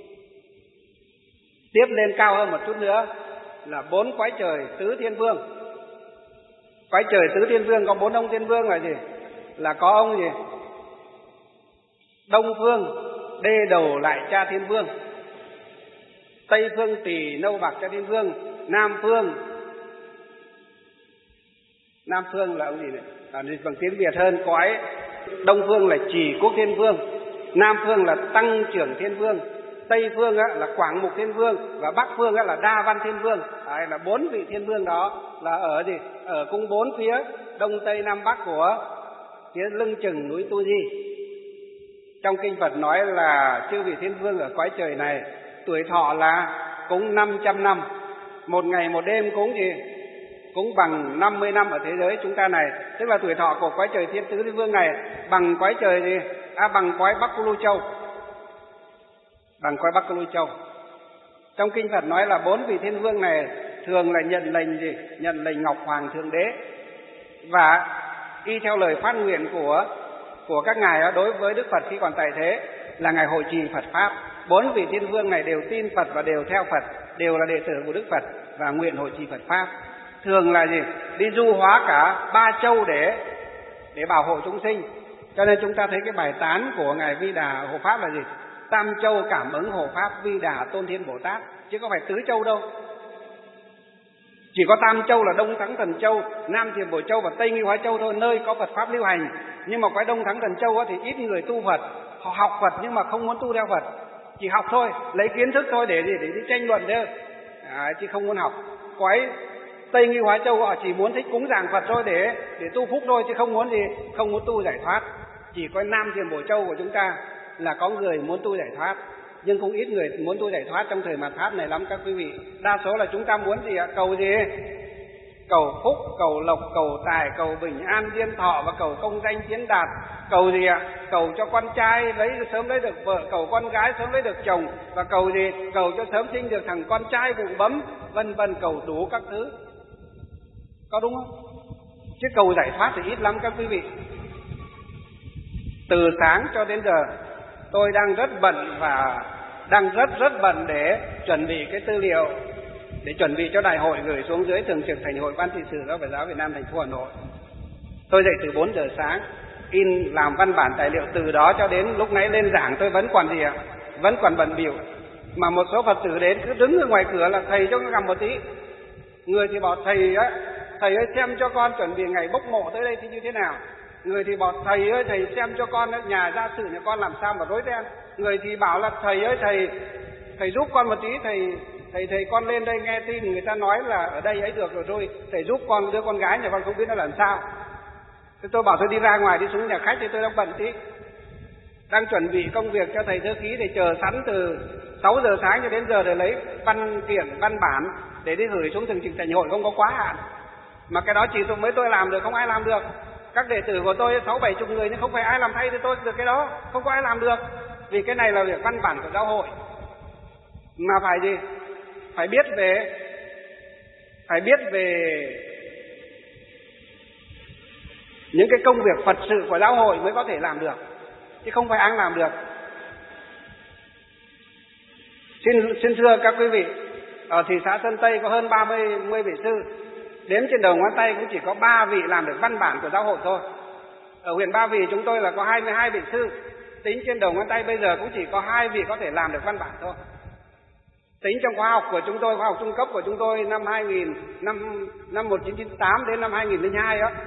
Speaker 3: Tiếp lên cao hơn một chút nữa là bốn cõi trời tứ thiên vương. Cõi trời tứ thiên vương có bốn ông thiên vương là gì? Là có ông gì? Đông phương Đê Đầu Lại Cha Thiên Vương, Tây phương Tỳ Nâu Bạc Cha Thiên Vương, Nam phương Nam phương là ông gì này? À, bằng tiếng Việt hơn, cõi Đông phương là Trì Quốc Thiên Vương, Nam phương là Tăng Trưởng Thiên Vương, Tây phương á, là Quảng Mục Thiên Vương, và Bắc phương á, là Đa Văn Thiên Vương. Đấy, là bốn vị thiên vương đó là ở gì? Ở cung bốn phía Đông Tây Nam Bắc của phía lưng chừng núi Tu Di. Trong kinh Phật nói là chư vị thiên vương ở cõi trời này tuổi thọ là cũng năm trăm năm, một ngày một đêm cũng gì cũng bằng năm mươi năm ở thế giới chúng ta này, tức là tuổi thọ của cõi trời thiên tứ thiên vương này bằng cõi trời gì à, bằng cõi Bắc Cô Lô Châu, bằng cõi Bắc Cô Lô Châu. Trong kinh Phật nói là bốn vị thiên vương này thường là nhận lệnh gì nhận lệnh Ngọc Hoàng Thượng Đế, và y theo lời phát nguyện của của các ngài đối với Đức Phật khi còn tại thế là ngài hộ trì Phật pháp. Bốn vị thiên vương này đều tin Phật và đều theo Phật, đều là đệ tử của Đức Phật và nguyện hộ trì Phật pháp. Thường là gì đi du hóa cả ba châu để để bảo hộ chúng sinh. Cho nên chúng ta thấy cái bài tán của ngài Vi Đà hộ pháp là gì? Tam châu cảm ứng hộ pháp Vi Đà Tôn Thiên Bồ Tát, chứ có phải tứ châu đâu. Chỉ có tam châu là Đông Thắng Thần Châu, Nam Thiểm Bộ Châu và Tây Nghi Hóa Châu thôi, nơi có Phật pháp lưu hành. Nhưng mà cái Đông Thắng Thần Châu thì ít người tu Phật, họ học Phật nhưng mà không muốn tu theo Phật, chỉ học thôi, lấy kiến thức thôi để gì để đi tranh luận thôi, à, chứ không muốn học. Cái Tây Nghi Hóa Châu họ chỉ muốn thích cúng dường Phật thôi để để tu phúc thôi, chứ không muốn gì, không muốn tu giải thoát. Chỉ có Nam Thiểm Bộ Châu của chúng ta là có người muốn tu giải thoát, nhưng cũng ít người muốn tu giải thoát trong thời mạt Pháp này lắm các quý vị. Đa số là chúng ta muốn gì ạ? Cầu gì? Cầu phúc, cầu lộc, cầu tài, cầu bình an diên thọ và cầu công danh tiến đạt. Cầu gì ạ? Cầu cho con trai lấy sớm lấy được vợ, cầu con gái sớm lấy được chồng, và cầu gì? Cầu cho sớm sinh được thằng con trai bụng bấm, vân vân, cầu đủ các thứ. Có đúng không? Chứ cầu giải thoát thì ít lắm các quý vị. Từ sáng cho đến giờ tôi đang rất bận và đang rất rất bận để chuẩn bị cái tư liệu để chuẩn bị cho đại hội gửi xuống dưới thường trực Thành hội Ban trị sự Giáo Phật giáo Việt Nam thành phố Hà Nội. Tôi dậy từ bốn giờ sáng in làm văn bản tài liệu, từ đó cho đến lúc nãy lên giảng tôi vẫn còn gì ạ? Vẫn còn bận bịu. Mà một số Phật tử đến cứ đứng ở ngoài cửa là thầy cho nó cầm một tí. Người thì bảo thầy á, thầy ơi xem cho con chuẩn bị ngày bốc mộ tới đây thì như thế nào. Người thì bảo thầy ơi thầy xem cho con nhà gia sự nhà con làm sao mà rối ren. Người thì bảo là thầy ơi thầy thầy giúp con một tí, thầy thầy thầy con lên đây nghe tin người ta nói là ở đây ấy được rồi, rồi thầy giúp con đứa con gái nhà con không biết nó làm sao. Thế tôi bảo tôi đi ra ngoài đi xuống nhà khách thì tôi đang bận tí, đang chuẩn bị công việc cho thầy thư ký để chờ sẵn từ sáu giờ sáng cho đến giờ để lấy văn kiện văn bản để đi gửi xuống thường trực Thành hội, không có quá hạn. Mà cái đó chỉ tôi mới tôi làm được, không ai làm được. Các đệ tử của tôi sáu bảy chục người nhưng không phải ai làm thay thì tôi được cái đó, không có ai làm được. Vì cái này là việc văn bản của giáo hội. Mà phải gì? Phải biết về phải biết về những cái công việc Phật sự của giáo hội mới có thể làm được, chứ không phải ai làm được. Xin xin thưa các quý vị, ở thị xã Sơn Tây có hơn ba mươi vị sư, đếm trên đầu ngón tay cũng chỉ có ba vị làm được văn bản của giáo hội thôi. Ở huyện Ba Vì chúng tôi là có hai mươi hai vị sư, tính trên đầu ngón tay bây giờ cũng chỉ có hai vị có thể làm được văn bản thôi. Tính trong khoa học của chúng tôi, khoa học trung cấp của chúng tôi năm hai nghìn, năm năm một nghìn chín trăm chín mươi tám đến năm hai nghìn lẻ hai đó,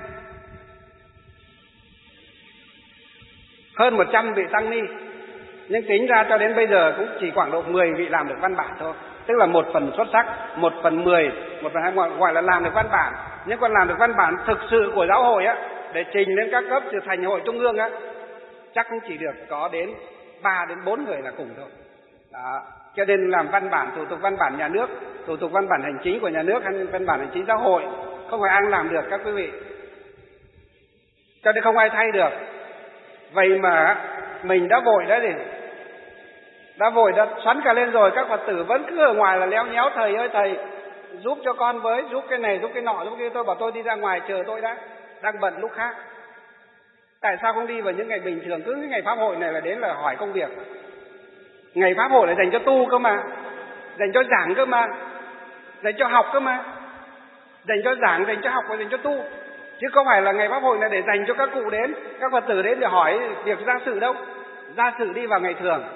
Speaker 3: hơn một trăm vị tăng ni, nhưng tính ra cho đến bây giờ cũng chỉ khoảng độ mười vị làm được văn bản thôi. Tức là một phần xuất sắc, một phần mười, một phần hai gọi là làm được văn bản. Nhưng còn làm được văn bản thực sự của giáo hội á, để trình lên các cấp từ Thành hội Trung ương á, chắc cũng chỉ được có đến ba đến bốn người là cùng thôi. Đó. Cho nên làm văn bản, thủ tục văn bản nhà nước, thủ tục văn bản hành chính của nhà nước hay văn bản hành chính giáo hội, không phải ai làm được các quý vị. Cho nên không ai thay được. Vậy mà mình đã vội đã gì? Đã vội đã xoắn cả lên rồi, các Phật tử vẫn cứ ở ngoài là léo nhéo: thầy ơi thầy, giúp cho con với, giúp cái này, giúp cái nọ, giúp cái tôi. Bảo tôi đi ra ngoài chờ tôi đã, đang bận lúc khác. Tại sao không đi vào những ngày bình thường? Cứ cái ngày pháp hội này là đến là hỏi công việc. Ngày pháp hội là dành cho tu cơ mà, dành cho giảng cơ mà, dành cho học cơ mà, dành cho giảng, dành cho học và dành cho tu. Chứ không phải là ngày pháp hội này để dành cho các cụ đến, các Phật tử đến để hỏi việc gia sự đâu. Gia sự đi vào ngày thường,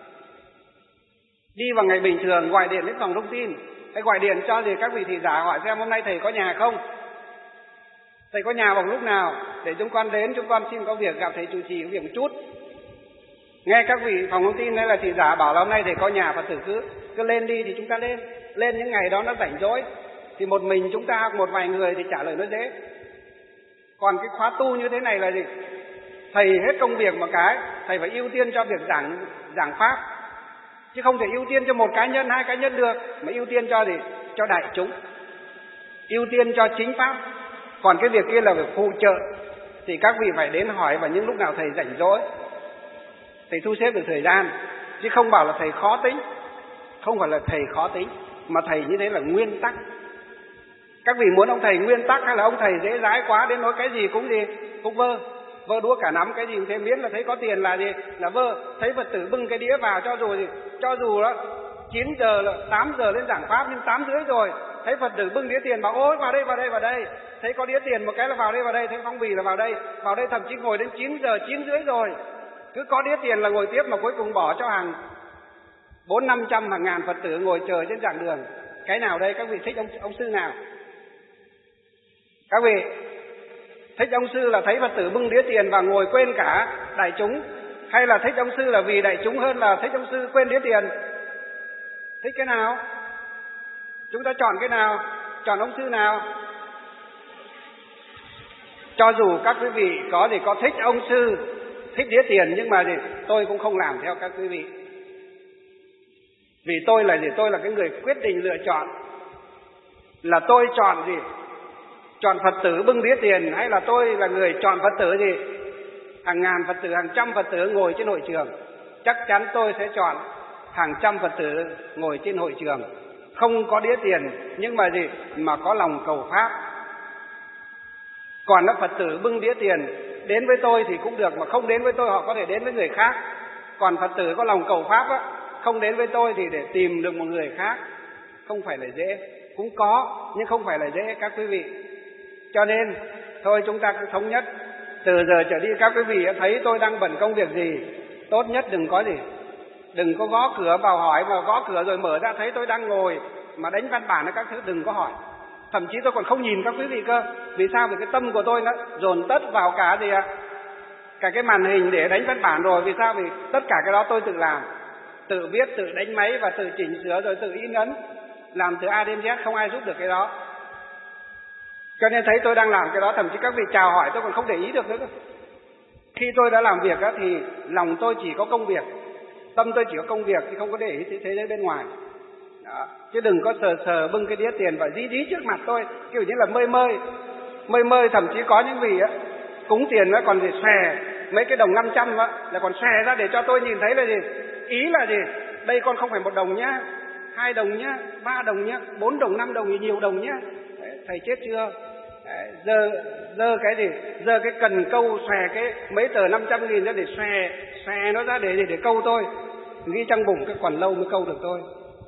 Speaker 3: đi vào ngày bình thường, gọi điện đến phòng thông tin, hay gọi điện cho gì các vị thị giả hỏi xem hôm nay thầy có nhà không, thầy có nhà vào lúc nào, để chúng con đến, chúng con xin có việc gặp thầy trụ trì có việc một chút. Nghe các vị phòng thông tin hay là thị giả bảo là hôm nay thầy có nhà, Phật tử cứ cứ lên đi thì chúng ta lên. Lên những ngày đó nó rảnh rỗi thì một mình chúng ta, một vài người thì trả lời nó dễ. Còn cái khóa tu như thế này là gì? Thầy hết công việc một cái, thầy phải ưu tiên cho việc giảng giảng pháp, chứ không thể ưu tiên cho một cá nhân, hai cá nhân được, mà ưu tiên cho gì? Cho đại chúng, ưu tiên cho chính pháp. Còn cái việc kia là việc phụ trợ, thì các vị phải đến hỏi vào những lúc nào thầy rảnh rỗi, thầy thu xếp được thời gian, chứ không bảo là thầy khó tính. Không phải là thầy khó tính, mà thầy như thế là nguyên tắc. Các vị muốn ông thầy nguyên tắc hay là ông thầy dễ dãi quá đến nói cái gì cũng gì cũng vơ vơ đũa cả nắm, cái gì cũng thế, miễn là thấy có tiền là gì là vơ. Thấy Phật tử bưng cái đĩa vào, cho dù gì cho dù đó chín giờ là tám giờ lên giảng pháp, nhưng tám rưỡi rồi thấy Phật tử bưng đĩa tiền, bảo ôi vào đây vào đây vào đây. Thấy có đĩa tiền một cái là vào đây vào đây, thấy phong bì là vào đây vào đây, thậm chí ngồi đến chín giờ chín rưỡi rồi, cứ có đĩa tiền là ngồi tiếp, mà cuối cùng bỏ cho hàng bốn năm trăm hàng ngàn Phật tử ngồi chờ trên giảng đường. Cái nào đây? Các vị thích ông ông sư nào? Các vị thích ông sư là thấy Phật tử bưng đĩa tiền và ngồi quên cả đại chúng, hay là thích ông sư là vì đại chúng hơn là thích ông sư quên đĩa tiền? Thích cái nào? Chúng ta chọn cái nào? Chọn ông sư nào? Cho dù các quý vị có thì có thích ông sư, thích đĩa tiền, nhưng mà gì tôi cũng không làm theo các quý vị. Vì tôi là gì? Tôi là cái người quyết định lựa chọn. Là tôi chọn gì? Chọn Phật tử bưng đĩa tiền, hay là tôi là người chọn Phật tử gì? Hàng ngàn Phật tử, hàng trăm Phật tử ngồi trên hội trường. Chắc chắn tôi sẽ chọn hàng trăm Phật tử ngồi trên hội trường, không có đĩa tiền, nhưng mà gì? Mà có lòng cầu Pháp. Còn các Phật tử bưng đĩa tiền đến với tôi thì cũng được, mà không đến với tôi họ có thể đến với người khác. Còn Phật tử có lòng cầu Pháp á, không đến với tôi thì để tìm được một người khác không phải là dễ. Cũng có, nhưng không phải là dễ các quý vị. Cho nên thôi chúng ta cứ thống nhất, từ giờ trở đi các quý vị thấy tôi đang bận công việc gì, tốt nhất đừng có gì, đừng có gõ cửa vào hỏi, mà gõ cửa rồi mở ra thấy tôi đang ngồi mà đánh văn bản các thứ, đừng có hỏi. Thậm chí tôi còn không nhìn các quý vị cơ. Vì sao? Vì cái tâm của tôi nó dồn tất vào cả gì ạ? Cả cái màn hình để đánh văn bản rồi. Vì sao? Vì tất cả cái đó tôi tự làm, tự viết, tự đánh máy và tự chỉnh sửa rồi tự in ấn, làm từ A đến Z, không ai giúp được cái đó. Cho nên thấy tôi đang làm cái đó, thậm chí các vị chào hỏi tôi còn không để ý được nữa. Khi tôi đã làm việc đó, thì lòng tôi chỉ có công việc, tâm tôi chỉ có công việc, thì không có để ý thế giới bên ngoài đó. Chứ đừng có sờ sờ bưng cái đĩa tiền và dí dí trước mặt tôi, kiểu như là mơi mơi mơi mơi. Thậm chí có những vị á cúng tiền nó còn gì xòe mấy cái đồng năm trăm á, là còn xòe ra để cho tôi nhìn thấy là gì, ý là gì, đây con không phải một đồng nhá, hai đồng nhá, ba đồng nhá, bốn đồng, năm đồng, nhiều đồng nhá. Đấy, thầy chết chưa? Đấy, giờ giờ cái gì, giờ cái cần câu xòe cái mấy tờ năm trăm nghìn ra để xòe xòe nó ra để để, để câu tôi, ghi trong bụng cái còn lâu mới câu được tôi.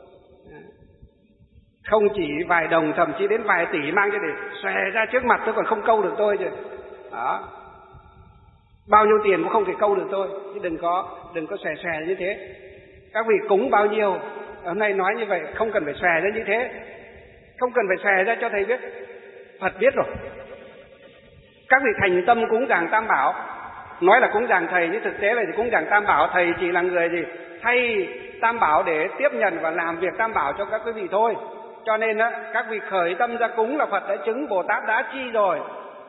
Speaker 3: Không chỉ vài đồng, thậm chí đến vài tỷ mang cho để xòe ra trước mặt tôi còn không câu được tôi chứ. Đó, bao nhiêu tiền cũng không thể câu được tôi, chứ đừng có đừng có xòe xòe như thế. Các vị cúng bao nhiêu, hôm nay nói như vậy, không cần phải xòe ra như thế, không cần phải xòe ra cho thầy biết, Phật biết rồi. Các vị thành tâm cúng dường Tam Bảo, nói là cúng dường thầy, nhưng thực tế là cúng dường Tam Bảo. Thầy chỉ là người gì thay Tam Bảo để tiếp nhận và làm việc Tam Bảo cho các quý vị thôi. Cho nên á, các vị khởi tâm ra cúng là Phật đã chứng, Bồ Tát đã chi rồi,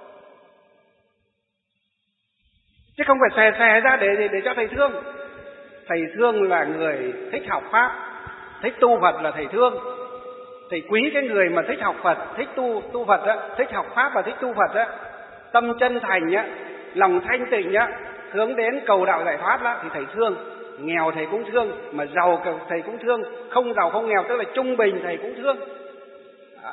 Speaker 3: chứ không phải xòe xòe ra để, để để cho thầy thương. Thầy thương là người thích học pháp, thích tu Phật là thầy thương. Thầy quý cái người mà thích học Phật, thích tu tu Phật á, thích học pháp và thích tu Phật á, tâm chân thành á, lòng thanh tịnh á, hướng đến cầu đạo giải thoát đó, thì thầy thương. Nghèo thầy cũng thương, mà giàu thầy cũng thương, không giàu không nghèo tức là trung bình thầy cũng thương. Đó.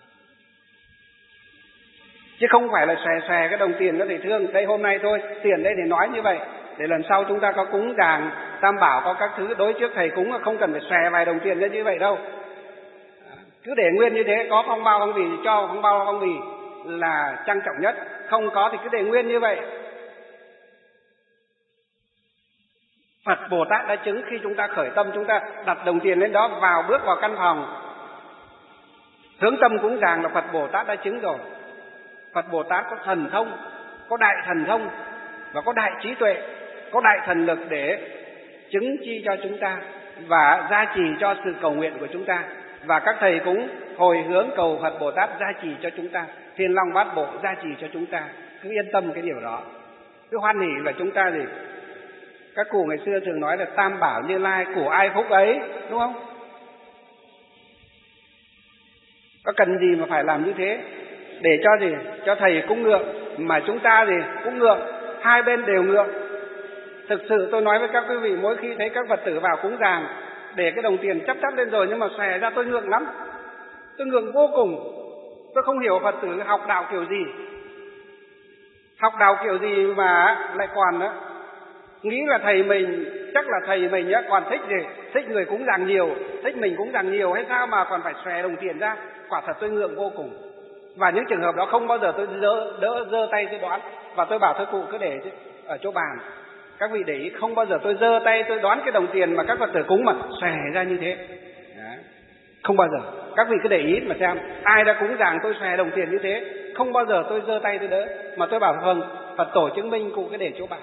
Speaker 3: Chứ không phải là xòe xòe cái đồng tiền đó thầy thương. Đây hôm nay thôi, tiền đây thì nói như vậy, để lần sau chúng ta có cúng đàng tam bảo, có các thứ đối trước thầy cúng không cần phải xòe vài đồng tiền ra như vậy đâu. Cứ để nguyên như thế, có phong bao phong bì thì cho, phong bao phong bì là trang trọng nhất. Không có thì cứ để nguyên như vậy. Phật Bồ Tát đã chứng khi chúng ta khởi tâm, chúng ta đặt đồng tiền lên đó, vào bước vào căn phòng hướng tâm cúng dường là Phật Bồ Tát đã chứng rồi. Phật Bồ Tát có thần thông, có đại thần thông và có đại trí tuệ, có đại thần lực để chứng chi cho chúng ta và gia trì cho sự cầu nguyện của chúng ta. Và các thầy cũng hồi hướng cầu Phật Bồ Tát gia trì cho chúng ta, Thiên Long Bát Bộ gia trì cho chúng ta. Cứ yên tâm cái điều đó, cứ hoan hỉ là chúng ta gì. Các cụ ngày xưa thường nói là tam bảo Như Lai, của ai phúc ấy, đúng không? Có cần gì mà phải làm như thế? Để cho gì? Cho thầy cũng ngượng, mà chúng ta gì cũng ngượng, hai bên đều ngượng. Thực sự tôi nói với các quý vị, mỗi khi thấy các Phật tử vào cúng dường, để cái đồng tiền chắp chắp lên rồi nhưng mà xòe ra, tôi ngượng lắm. Tôi ngượng vô cùng. Tôi không hiểu Phật tử học đạo kiểu gì. Học đạo kiểu gì mà lại còn đó, nghĩ là thầy mình, chắc là thầy mình á, còn thích gì? Thích người cúng dường nhiều, thích mình cúng dường nhiều hay sao mà còn phải xòe đồng tiền ra. Quả thật tôi ngượng vô cùng. Và những trường hợp đó không bao giờ tôi đỡ, đỡ giơ tay tôi đoán. Và tôi bảo thôi cụ cứ để ở chỗ bàn. Các vị để ý, không bao giờ tôi giơ tay tôi đoán cái đồng tiền mà các Phật tử cúng mà xòe ra như thế. Đó. Không bao giờ. Các vị cứ để ý mà xem, ai đã cúng dường tôi xòe đồng tiền như thế, không bao giờ tôi giơ tay tôi đỡ. Mà tôi bảo vâng, Phật tổ chứng minh cụ cứ để chỗ bàn.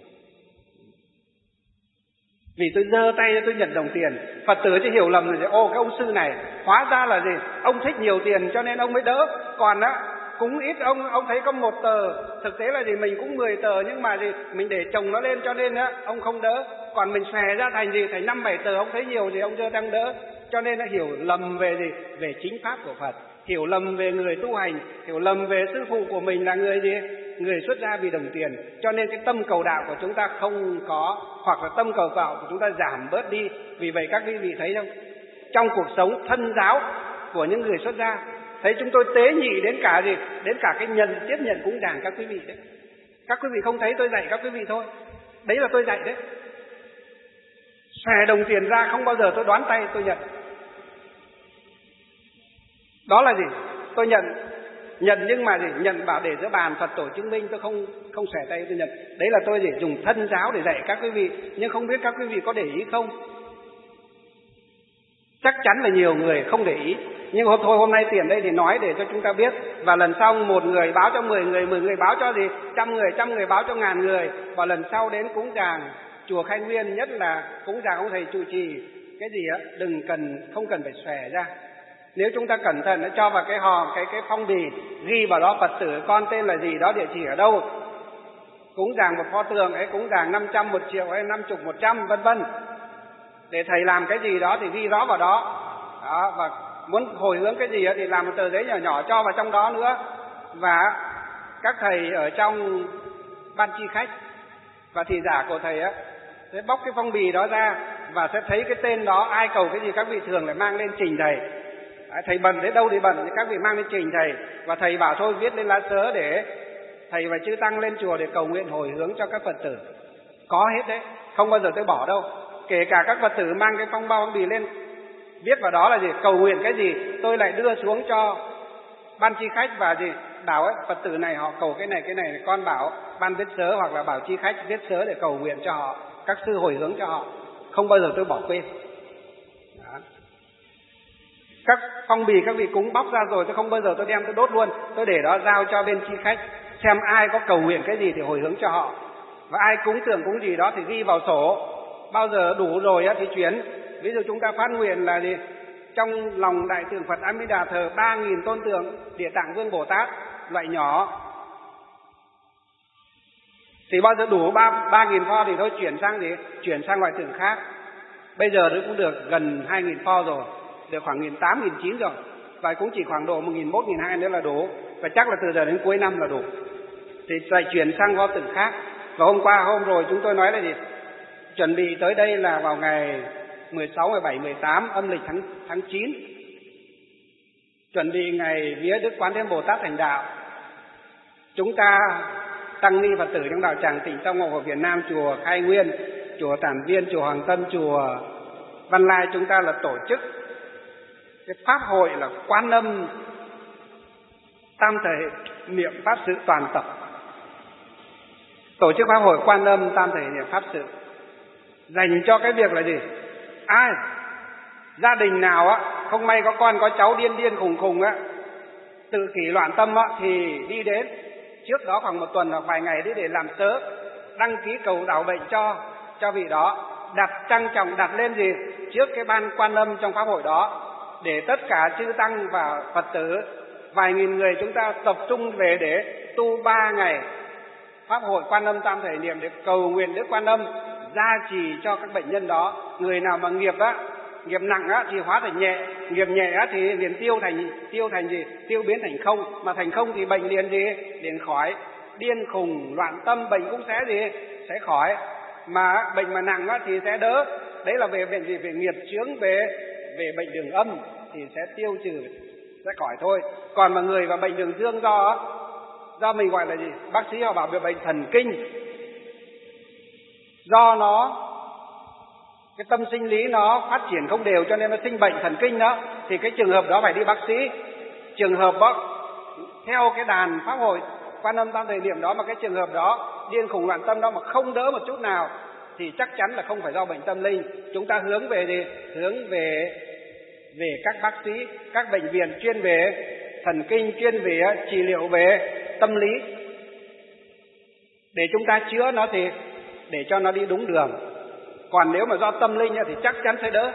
Speaker 3: Vì tôi giơ tay tôi nhận đồng tiền. Phật tử chỉ hiểu lầm là ô cái ông sư này hóa ra là gì, ông thích nhiều tiền cho nên ông mới đỡ. Còn á cúng ít, ông ông thấy có một tờ, thực tế là gì mình cũng mười tờ, nhưng mà gì mình để chồng nó lên cho nên á ông không đỡ. Còn mình xòe ra thành gì, thành năm bảy tờ, ông thấy nhiều thì ông giơ đang đỡ. Cho nên nó hiểu lầm về gì, về chính pháp của Phật, hiểu lầm về người tu hành, hiểu lầm về sư phụ của mình là người gì, người xuất gia vì đồng tiền. Cho nên cái tâm cầu đạo của chúng ta không có, hoặc là tâm cầu đạo của chúng ta giảm bớt đi. Vì vậy các quý vị thấy không, trong cuộc sống thân giáo của những người xuất gia, thấy chúng tôi tế nhị đến cả gì, đến cả cái nhận tiếp nhận cúng dường các quý vị đấy. Các quý vị không thấy tôi dạy các quý vị thôi, đấy là tôi dạy đấy. Xòe đồng tiền ra không bao giờ tôi đoán tay tôi nhận. Đó là gì? Tôi nhận, nhận nhưng mà gì? Nhận bảo để giữa bàn Phật tổ chứng minh, tôi không không xòe tay tôi nhận. Đấy là tôi gì? Dùng thân giáo để dạy các quý vị, nhưng không biết các quý vị có để ý không? Chắc chắn là nhiều người không để ý. Nhưng thôi hôm nay tiền đây thì nói để cho chúng ta biết. Và lần sau một người báo cho mười người, mười người báo cho gì? Trăm người, trăm người báo cho ngàn người. Và lần sau đến cúng dường chùa Khai Nguyên, nhất là cúng dường ông thầy trụ trì, cái gì á, đừng cần, không cần phải xòe ra. Nếu chúng ta cẩn thận, nó cho vào cái hòm, cái cái phong bì, ghi vào đó Phật tử con tên là gì đó, địa chỉ ở đâu, cúng dường một pho tượng ấy, cúng dường năm trăm, một triệu hay năm chục, một trăm, vân vân. Để thầy làm cái gì đó thì ghi rõ vào đó. Đó, và muốn hồi hướng cái gì thì làm một tờ giấy nhỏ nhỏ cho vào trong đó nữa. Và các thầy ở trong ban chi khách và thị giả của thầy á, sẽ bóc cái phong bì đó ra và sẽ thấy cái tên đó, ai cầu cái gì các vị thường lại mang lên trình thầy. Thầy bận đến đâu thì bận thì các vị mang lên trình thầy, và thầy bảo thôi viết lên lá sớ để thầy và chư tăng lên chùa để cầu nguyện hồi hướng cho các Phật tử. Có hết đấy, không bao giờ tôi bỏ đâu. Kể cả các Phật tử mang cái phong bao phong bì lên, viết vào đó là gì, cầu nguyện cái gì, tôi lại đưa xuống cho ban chi khách và gì bảo ấy, Phật tử này họ cầu cái này cái này, con bảo ban viết sớ hoặc là bảo chi khách viết sớ để cầu nguyện cho họ, các sư hồi hướng cho họ. Không bao giờ tôi bỏ quên. Đó. Các phong bì các vị cúng bóc ra rồi, tôi không bao giờ tôi đem tôi đốt luôn, tôi để đó giao cho bên chi khách, xem ai có cầu nguyện cái gì thì hồi hướng cho họ, và ai cúng tưởng cúng gì đó thì ghi vào sổ. Bao giờ đủ rồi thì chuyển. Ví dụ chúng ta phát nguyện là gì, trong lòng đại tượng Phật A Di Đà thờ ba nghìn tôn tượng Địa Tạng Vương Bồ Tát loại nhỏ, thì bao giờ đủ ba nghìn pho thì thôi chuyển sang gì, chuyển sang loại tượng khác.
Speaker 4: Bây giờ nó cũng được gần hai nghìn pho rồi, được khoảng một nghìn tám trăm, một nghìn chín trăm rồi. Và cũng chỉ khoảng độ một nghìn một trăm, một nghìn hai trăm nữa là đủ. Và chắc là từ giờ đến cuối năm là đủ. Thì lại chuyển sang kho tự khác. Và hôm qua, hôm rồi chúng tôi nói là gì? Chuẩn bị tới đây là vào ngày mười sáu, mười bảy, mười tám âm lịch tháng, tháng chín. Chuẩn bị ngày vía Đức Quán Thế Bồ Tát thành đạo. Chúng ta tăng ni Phật tử trong đạo tràng Tịnh Tông của Việt Nam, chùa Khai Nguyên, chùa Tản Viên, chùa Hoàng Tân, chùa Văn Lai, chúng ta là tổ chức cái pháp hội là Quan Âm Tam Thể Niệm Pháp Sự toàn tập. Tổ chức pháp hội Quan Âm Tam Thể Niệm Pháp Sự dành cho cái việc là gì? Ai gia đình nào á không may có con có cháu điên điên khùng khùng á, tự kỷ loạn tâm á, thì đi đến trước đó khoảng một tuần hoặc vài ngày đi để làm sớ, đăng ký cầu đảo bệnh cho cho vị đó, đặt trang trọng đặt lên gì trước cái ban Quan Âm trong pháp hội đó, để tất cả chư tăng và Phật tử vài nghìn người chúng ta tập trung về để tu ba ngày pháp hội Quan Âm Tam Thể Niệm để cầu nguyện Đức Quan Âm gia trì cho các bệnh nhân đó. Người nào mà nghiệp á, nghiệp nặng á thì hóa thành nhẹ, nghiệp nhẹ á thì liền tiêu thành tiêu thành gì? Tiêu biến thành không, mà thành không thì bệnh liền gì? Liền khỏi. Điên khùng, loạn tâm bệnh cũng sẽ gì? Sẽ khỏi. Mà bệnh mà nặng á thì sẽ đỡ. Đấy là về bệnh gì? Về nghiệp chướng, về về bệnh đường âm thì sẽ tiêu trừ, sẽ khỏi thôi. Còn mà người và bệnh đường dương do do mình gọi là gì? Bác sĩ họ bảo về bệnh thần kinh. Do nó cái tâm sinh lý nó phát triển không đều cho nên nó sinh bệnh thần kinh đó, thì cái trường hợp đó phải đi bác sĩ. Trường hợp đó theo cái đàn pháp hội Quan Âm Tam Thể Niệm đó, mà cái trường hợp đó điên khùng loạn tâm đó mà không đỡ một chút nào thì chắc chắn là không phải do bệnh tâm linh. Chúng ta hướng về gì? Hướng về về các bác sĩ, các bệnh viện chuyên về thần kinh, chuyên về trị liệu về tâm lý, để chúng ta chữa nó thì để cho nó đi đúng đường. Còn nếu mà do tâm linh thì chắc chắn sẽ đỡ,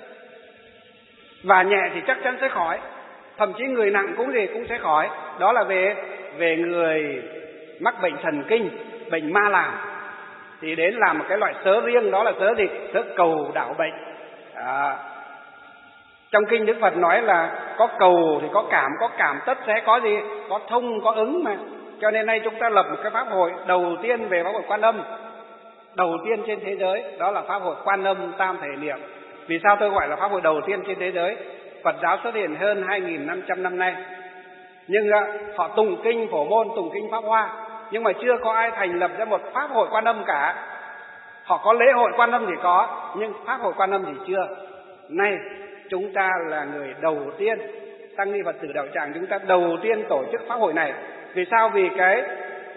Speaker 4: và nhẹ thì chắc chắn sẽ khỏi, thậm chí người nặng cũng gì cũng sẽ khỏi. Đó là về về người mắc bệnh thần kinh, bệnh ma làm thì đến làm một cái loại sớ riêng, đó là sớ gì? Sớ cầu đảo bệnh. À, trong kinh Đức Phật nói là có cầu thì có cảm, có cảm tất sẽ có gì? Có thông, có ứng mà. Cho nên nay chúng ta lập một cái pháp hội đầu tiên về pháp hội Quan Âm, đầu tiên trên thế giới, đó là pháp hội Quan Âm Tam Thể Niệm. Vì sao tôi gọi là pháp hội đầu tiên trên thế giới? Phật giáo xuất hiện hơn hai nghìn năm trăm năm nay, nhưng uh, họ tụng kinh Phổ Môn, tụng kinh Pháp Hoa, nhưng mà chưa có ai thành lập ra một pháp hội Quan Âm cả. Họ có lễ hội Quan Âm thì có, nhưng pháp hội Quan Âm thì chưa. Nay chúng ta là người đầu tiên, tăng ni Phật tử đạo tràng chúng ta đầu tiên tổ chức pháp hội này. Vì sao? Vì cái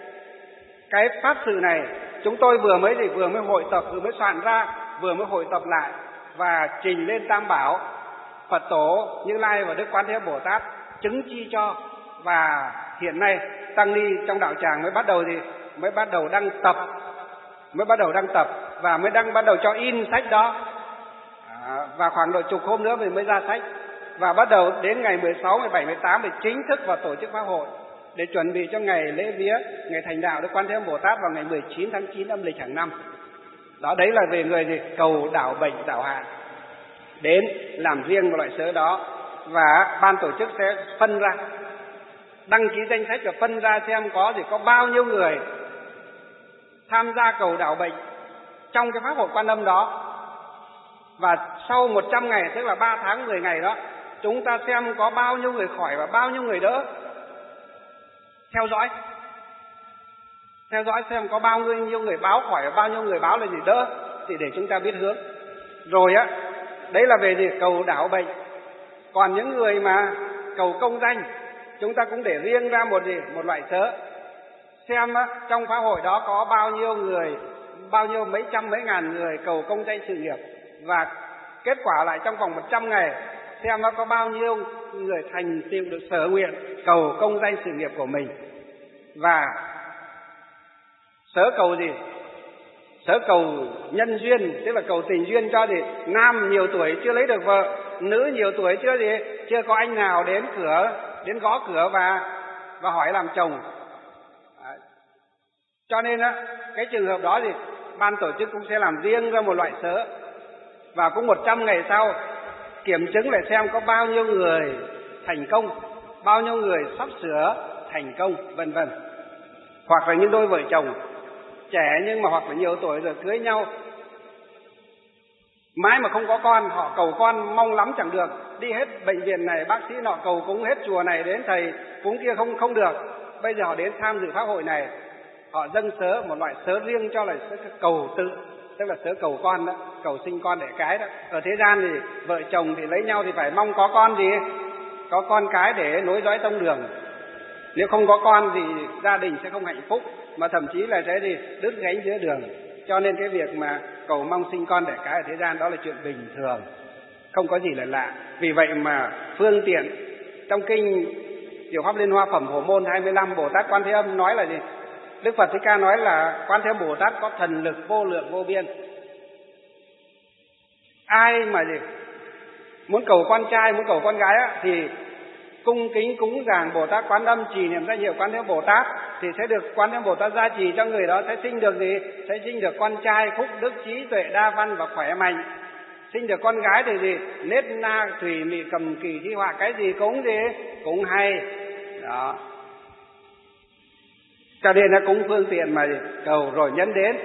Speaker 4: cái pháp sự này chúng tôi vừa mới thì vừa mới hội tập, vừa mới soạn ra, vừa mới hội tập lại và trình lên Tam Bảo, Phật Tổ, Như Lai và Đức Quán Thế Bồ Tát chứng chi cho. Và hiện nay tăng ni trong đạo tràng mới bắt đầu thì mới bắt đầu đăng tập, mới bắt đầu đăng tập và mới đăng bắt đầu cho in sách đó. À, và khoảng độ chục hôm nữa mình mới ra sách, và bắt đầu đến ngày mười sáu, mười bảy, mười tám thì chính thức vào tổ chức pháp hội để chuẩn bị cho ngày lễ vía, ngày thành đạo Đức Quan Thế Bồ Tát vào ngày mười chín tháng chín âm lịch hàng năm. Đó, đấy là về người gì? Cầu đảo bệnh, đảo hạn, đến làm riêng một loại sớ đó. Và ban tổ chức sẽ phân ra, đăng ký danh sách và phân ra xem có gì có bao nhiêu người tham gia cầu đảo bệnh trong cái pháp hội Quan Âm đó. Và sau một trăm ngày, tức là ba tháng mười ngày đó, chúng ta xem có bao nhiêu người khỏi và bao nhiêu người đỡ. Theo dõi Theo dõi xem có bao nhiêu người báo khỏi và bao nhiêu người báo là gì đỡ, thì để chúng ta biết hướng. Rồi á, đấy là về gì? Cầu đảo bệnh. Còn những người mà cầu công danh, chúng ta cũng để riêng ra một gì? Một loại sớ. Xem á, trong pháp hội đó có bao nhiêu người, bao nhiêu mấy trăm mấy ngàn người cầu công danh sự nghiệp. Và kết quả lại trong vòng một trăm ngày, xem nó có bao nhiêu người thành tựu được sở nguyện cầu công danh sự nghiệp của mình. Và sớ cầu gì? Sớ cầu nhân duyên, tức là cầu tình duyên cho gì? Nam nhiều tuổi chưa lấy được vợ, nữ nhiều tuổi chưa gì? Chưa có anh nào đến cửa, đến gõ cửa và và hỏi làm chồng. À, cho nên á, cái trường hợp đó thì ban tổ chức cũng sẽ làm riêng ra một loại sớ. và cũng một trăm ngày sau kiểm chứng lại xem có bao nhiêu người thành công, bao nhiêu người sắp sửa thành công, vân vân. Hoặc là những đôi vợ chồng trẻ nhưng mà hoặc là nhiều tuổi rồi cưới nhau, mãi mà không có con, họ cầu con mong lắm chẳng được, đi hết bệnh viện này, bác sĩ nọ cầu cúng, hết chùa này đến thầy cúng kia không không được. Bây giờ họ đến tham dự pháp hội này, họ dâng sớ, một loại sớ riêng cho là sớ cầu tự, tức là sớ cầu con đó, cầu sinh con đẻ cái đó. Ở thế gian thì vợ chồng thì lấy nhau thì phải mong có con gì, có con cái để nối dõi tông đường. Nếu không có con thì gia đình sẽ không hạnh phúc, mà thậm chí là sẽ đi đứt gánh giữa đường. Cho nên cái việc mà cầu mong sinh con đẻ cái ở thế gian đó là chuyện bình thường, không có gì là lạ. Vì vậy mà phương tiện trong kinh Diệu Pháp Liên Hoa Phẩm Hổ Môn hai mươi lăm, Bồ Tát Quan Thế Âm nói là gì? Đức Phật Thích Ca nói là Quan Thế Âm Bồ Tát có thần lực vô lượng vô biên. Ai mà gì muốn cầu con trai, muốn cầu con gái á, thì cung kính cúng dường Bồ Tát Quán Âm, trì niệm danh hiệu Quán Thế Âm Bồ Tát thì sẽ được Quán Thế Âm Bồ Tát gia trì cho người đó, sẽ sinh được gì? Sẽ sinh được con trai phúc đức trí tuệ đa văn và khỏe mạnh. Sinh được con gái thì gì? Nết na thủy mị cầm kỳ thi họa, cái gì cúng gì? Cúng hay. Đó. Cho nên nó cúng phương tiện mà gì? Cầu rồi nhân đến.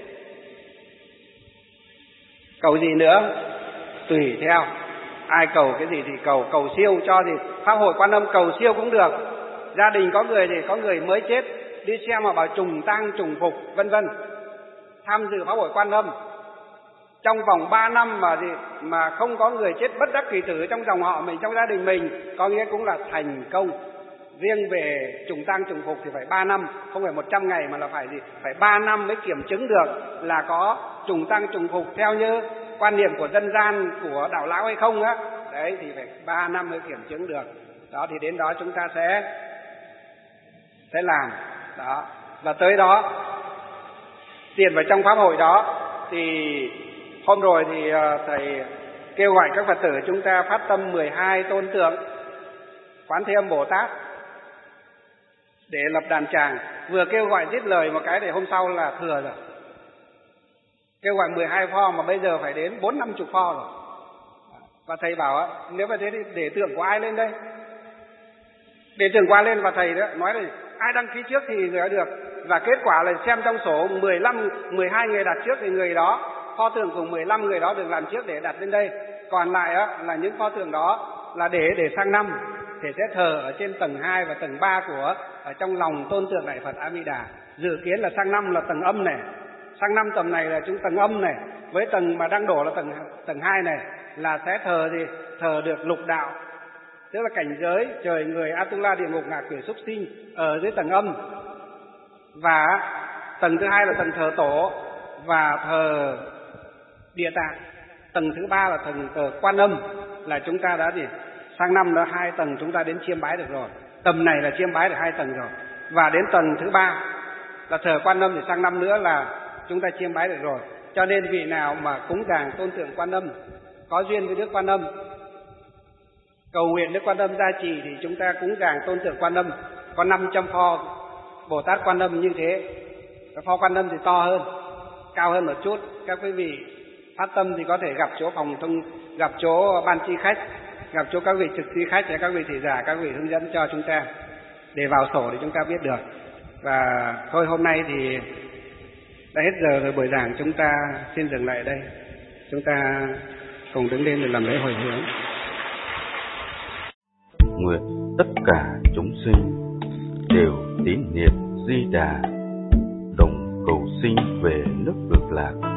Speaker 4: Cầu gì nữa? Tùy theo. Ai cầu cái gì thì cầu, cầu siêu cho gì? Pháp hội Quan Âm cầu siêu cũng được. Gia đình có người thì có người mới chết, đi xem mà bảo trùng tang trùng phục, vân vân. Tham dự pháp hội Quan Âm. Trong vòng ba năm mà gì mà không có người chết bất đắc kỳ tử trong dòng họ mình, trong gia đình mình, có nghĩa cũng là thành công. Riêng về trùng tang trùng phục thì phải ba năm, không phải một trăm ngày mà là phải gì? Phải ba năm mới kiểm chứng được là có trùng tang trùng phục theo như quan niệm của dân gian, của đạo lão hay không á. Đấy thì phải ba năm mới kiểm chứng được. Đó thì đến đó chúng ta sẽ sẽ làm. Đó. Và tới đó tiền vào trong pháp hội đó thì hôm rồi thì thầy kêu gọi các Phật tử chúng ta phát tâm mười hai tôn tượng Quán Thế Âm Bồ Tát để lập đàn tràng. Vừa kêu gọi dứt lời một cái thì hôm sau là thừa rồi. Kêu gọi mười hai pho mà bây giờ phải đến bốn năm chục pho rồi. Và thầy bảo nếu mà thế thì để tượng của ai lên đây? Để tượng của ai lên? Và thầy đó nói là ai đăng ký trước thì người đó được. Và kết quả là xem trong số mười lăm, mười hai người đặt trước thì người đó, pho tượng của mười lăm người đó được làm trước để đặt lên đây. Còn lại á, là những pho tượng đó là để để sang năm thì sẽ thờ ở trên tầng hai và tầng ba của ở trong lòng tôn tượng Đại Phật A Di Đà. Dự kiến là sang năm là tầng âm này, sang năm tầm này là chúng tầng âm này, với tầng mà đang đổ là tầng tầng hai này là sẽ thờ gì? Thờ được lục đạo, tức là cảnh giới trời người Atula địa ngục ngạ quỷ súc sinh ở dưới tầng âm. Và tầng thứ hai là tầng thờ tổ và thờ địa tạng. Tầng thứ ba là tầng thờ Quan Âm, là chúng ta đã gì? Sang năm đó hai tầng chúng ta đến chiêm bái được rồi. Tầm này là chiêm bái được hai tầng rồi. Và đến tầng thứ ba là thờ Quan Âm thì sang năm nữa là chúng ta chiêm bái được rồi. Cho nên vị nào mà cúng dường tôn tượng Quan Âm, có duyên với Đức Quan Âm, cầu nguyện Đức Quan Âm gia trì thì chúng ta cúng dường tôn tượng Quan Âm. Có năm trăm pho Bồ Tát Quan Âm như thế. Cái pho Quan Âm thì to hơn, cao hơn một chút. Các quý vị phát tâm thì có thể gặp chỗ phòng thông, gặp chỗ ban tri khách, gặp chỗ các vị trực tri khách và các vị thị giả, các vị hướng dẫn cho chúng ta để vào sổ để chúng ta biết được. Và thôi hôm nay thì đã hết giờ rồi, buổi giảng chúng ta xin dừng lại ở đây. Chúng ta cùng đứng lên để làm lễ hồi hướng.
Speaker 1: Nguyện tất cả chúng sinh đều tín niệm Di Đà, đồng cầu sinh về nước Cực Lạc.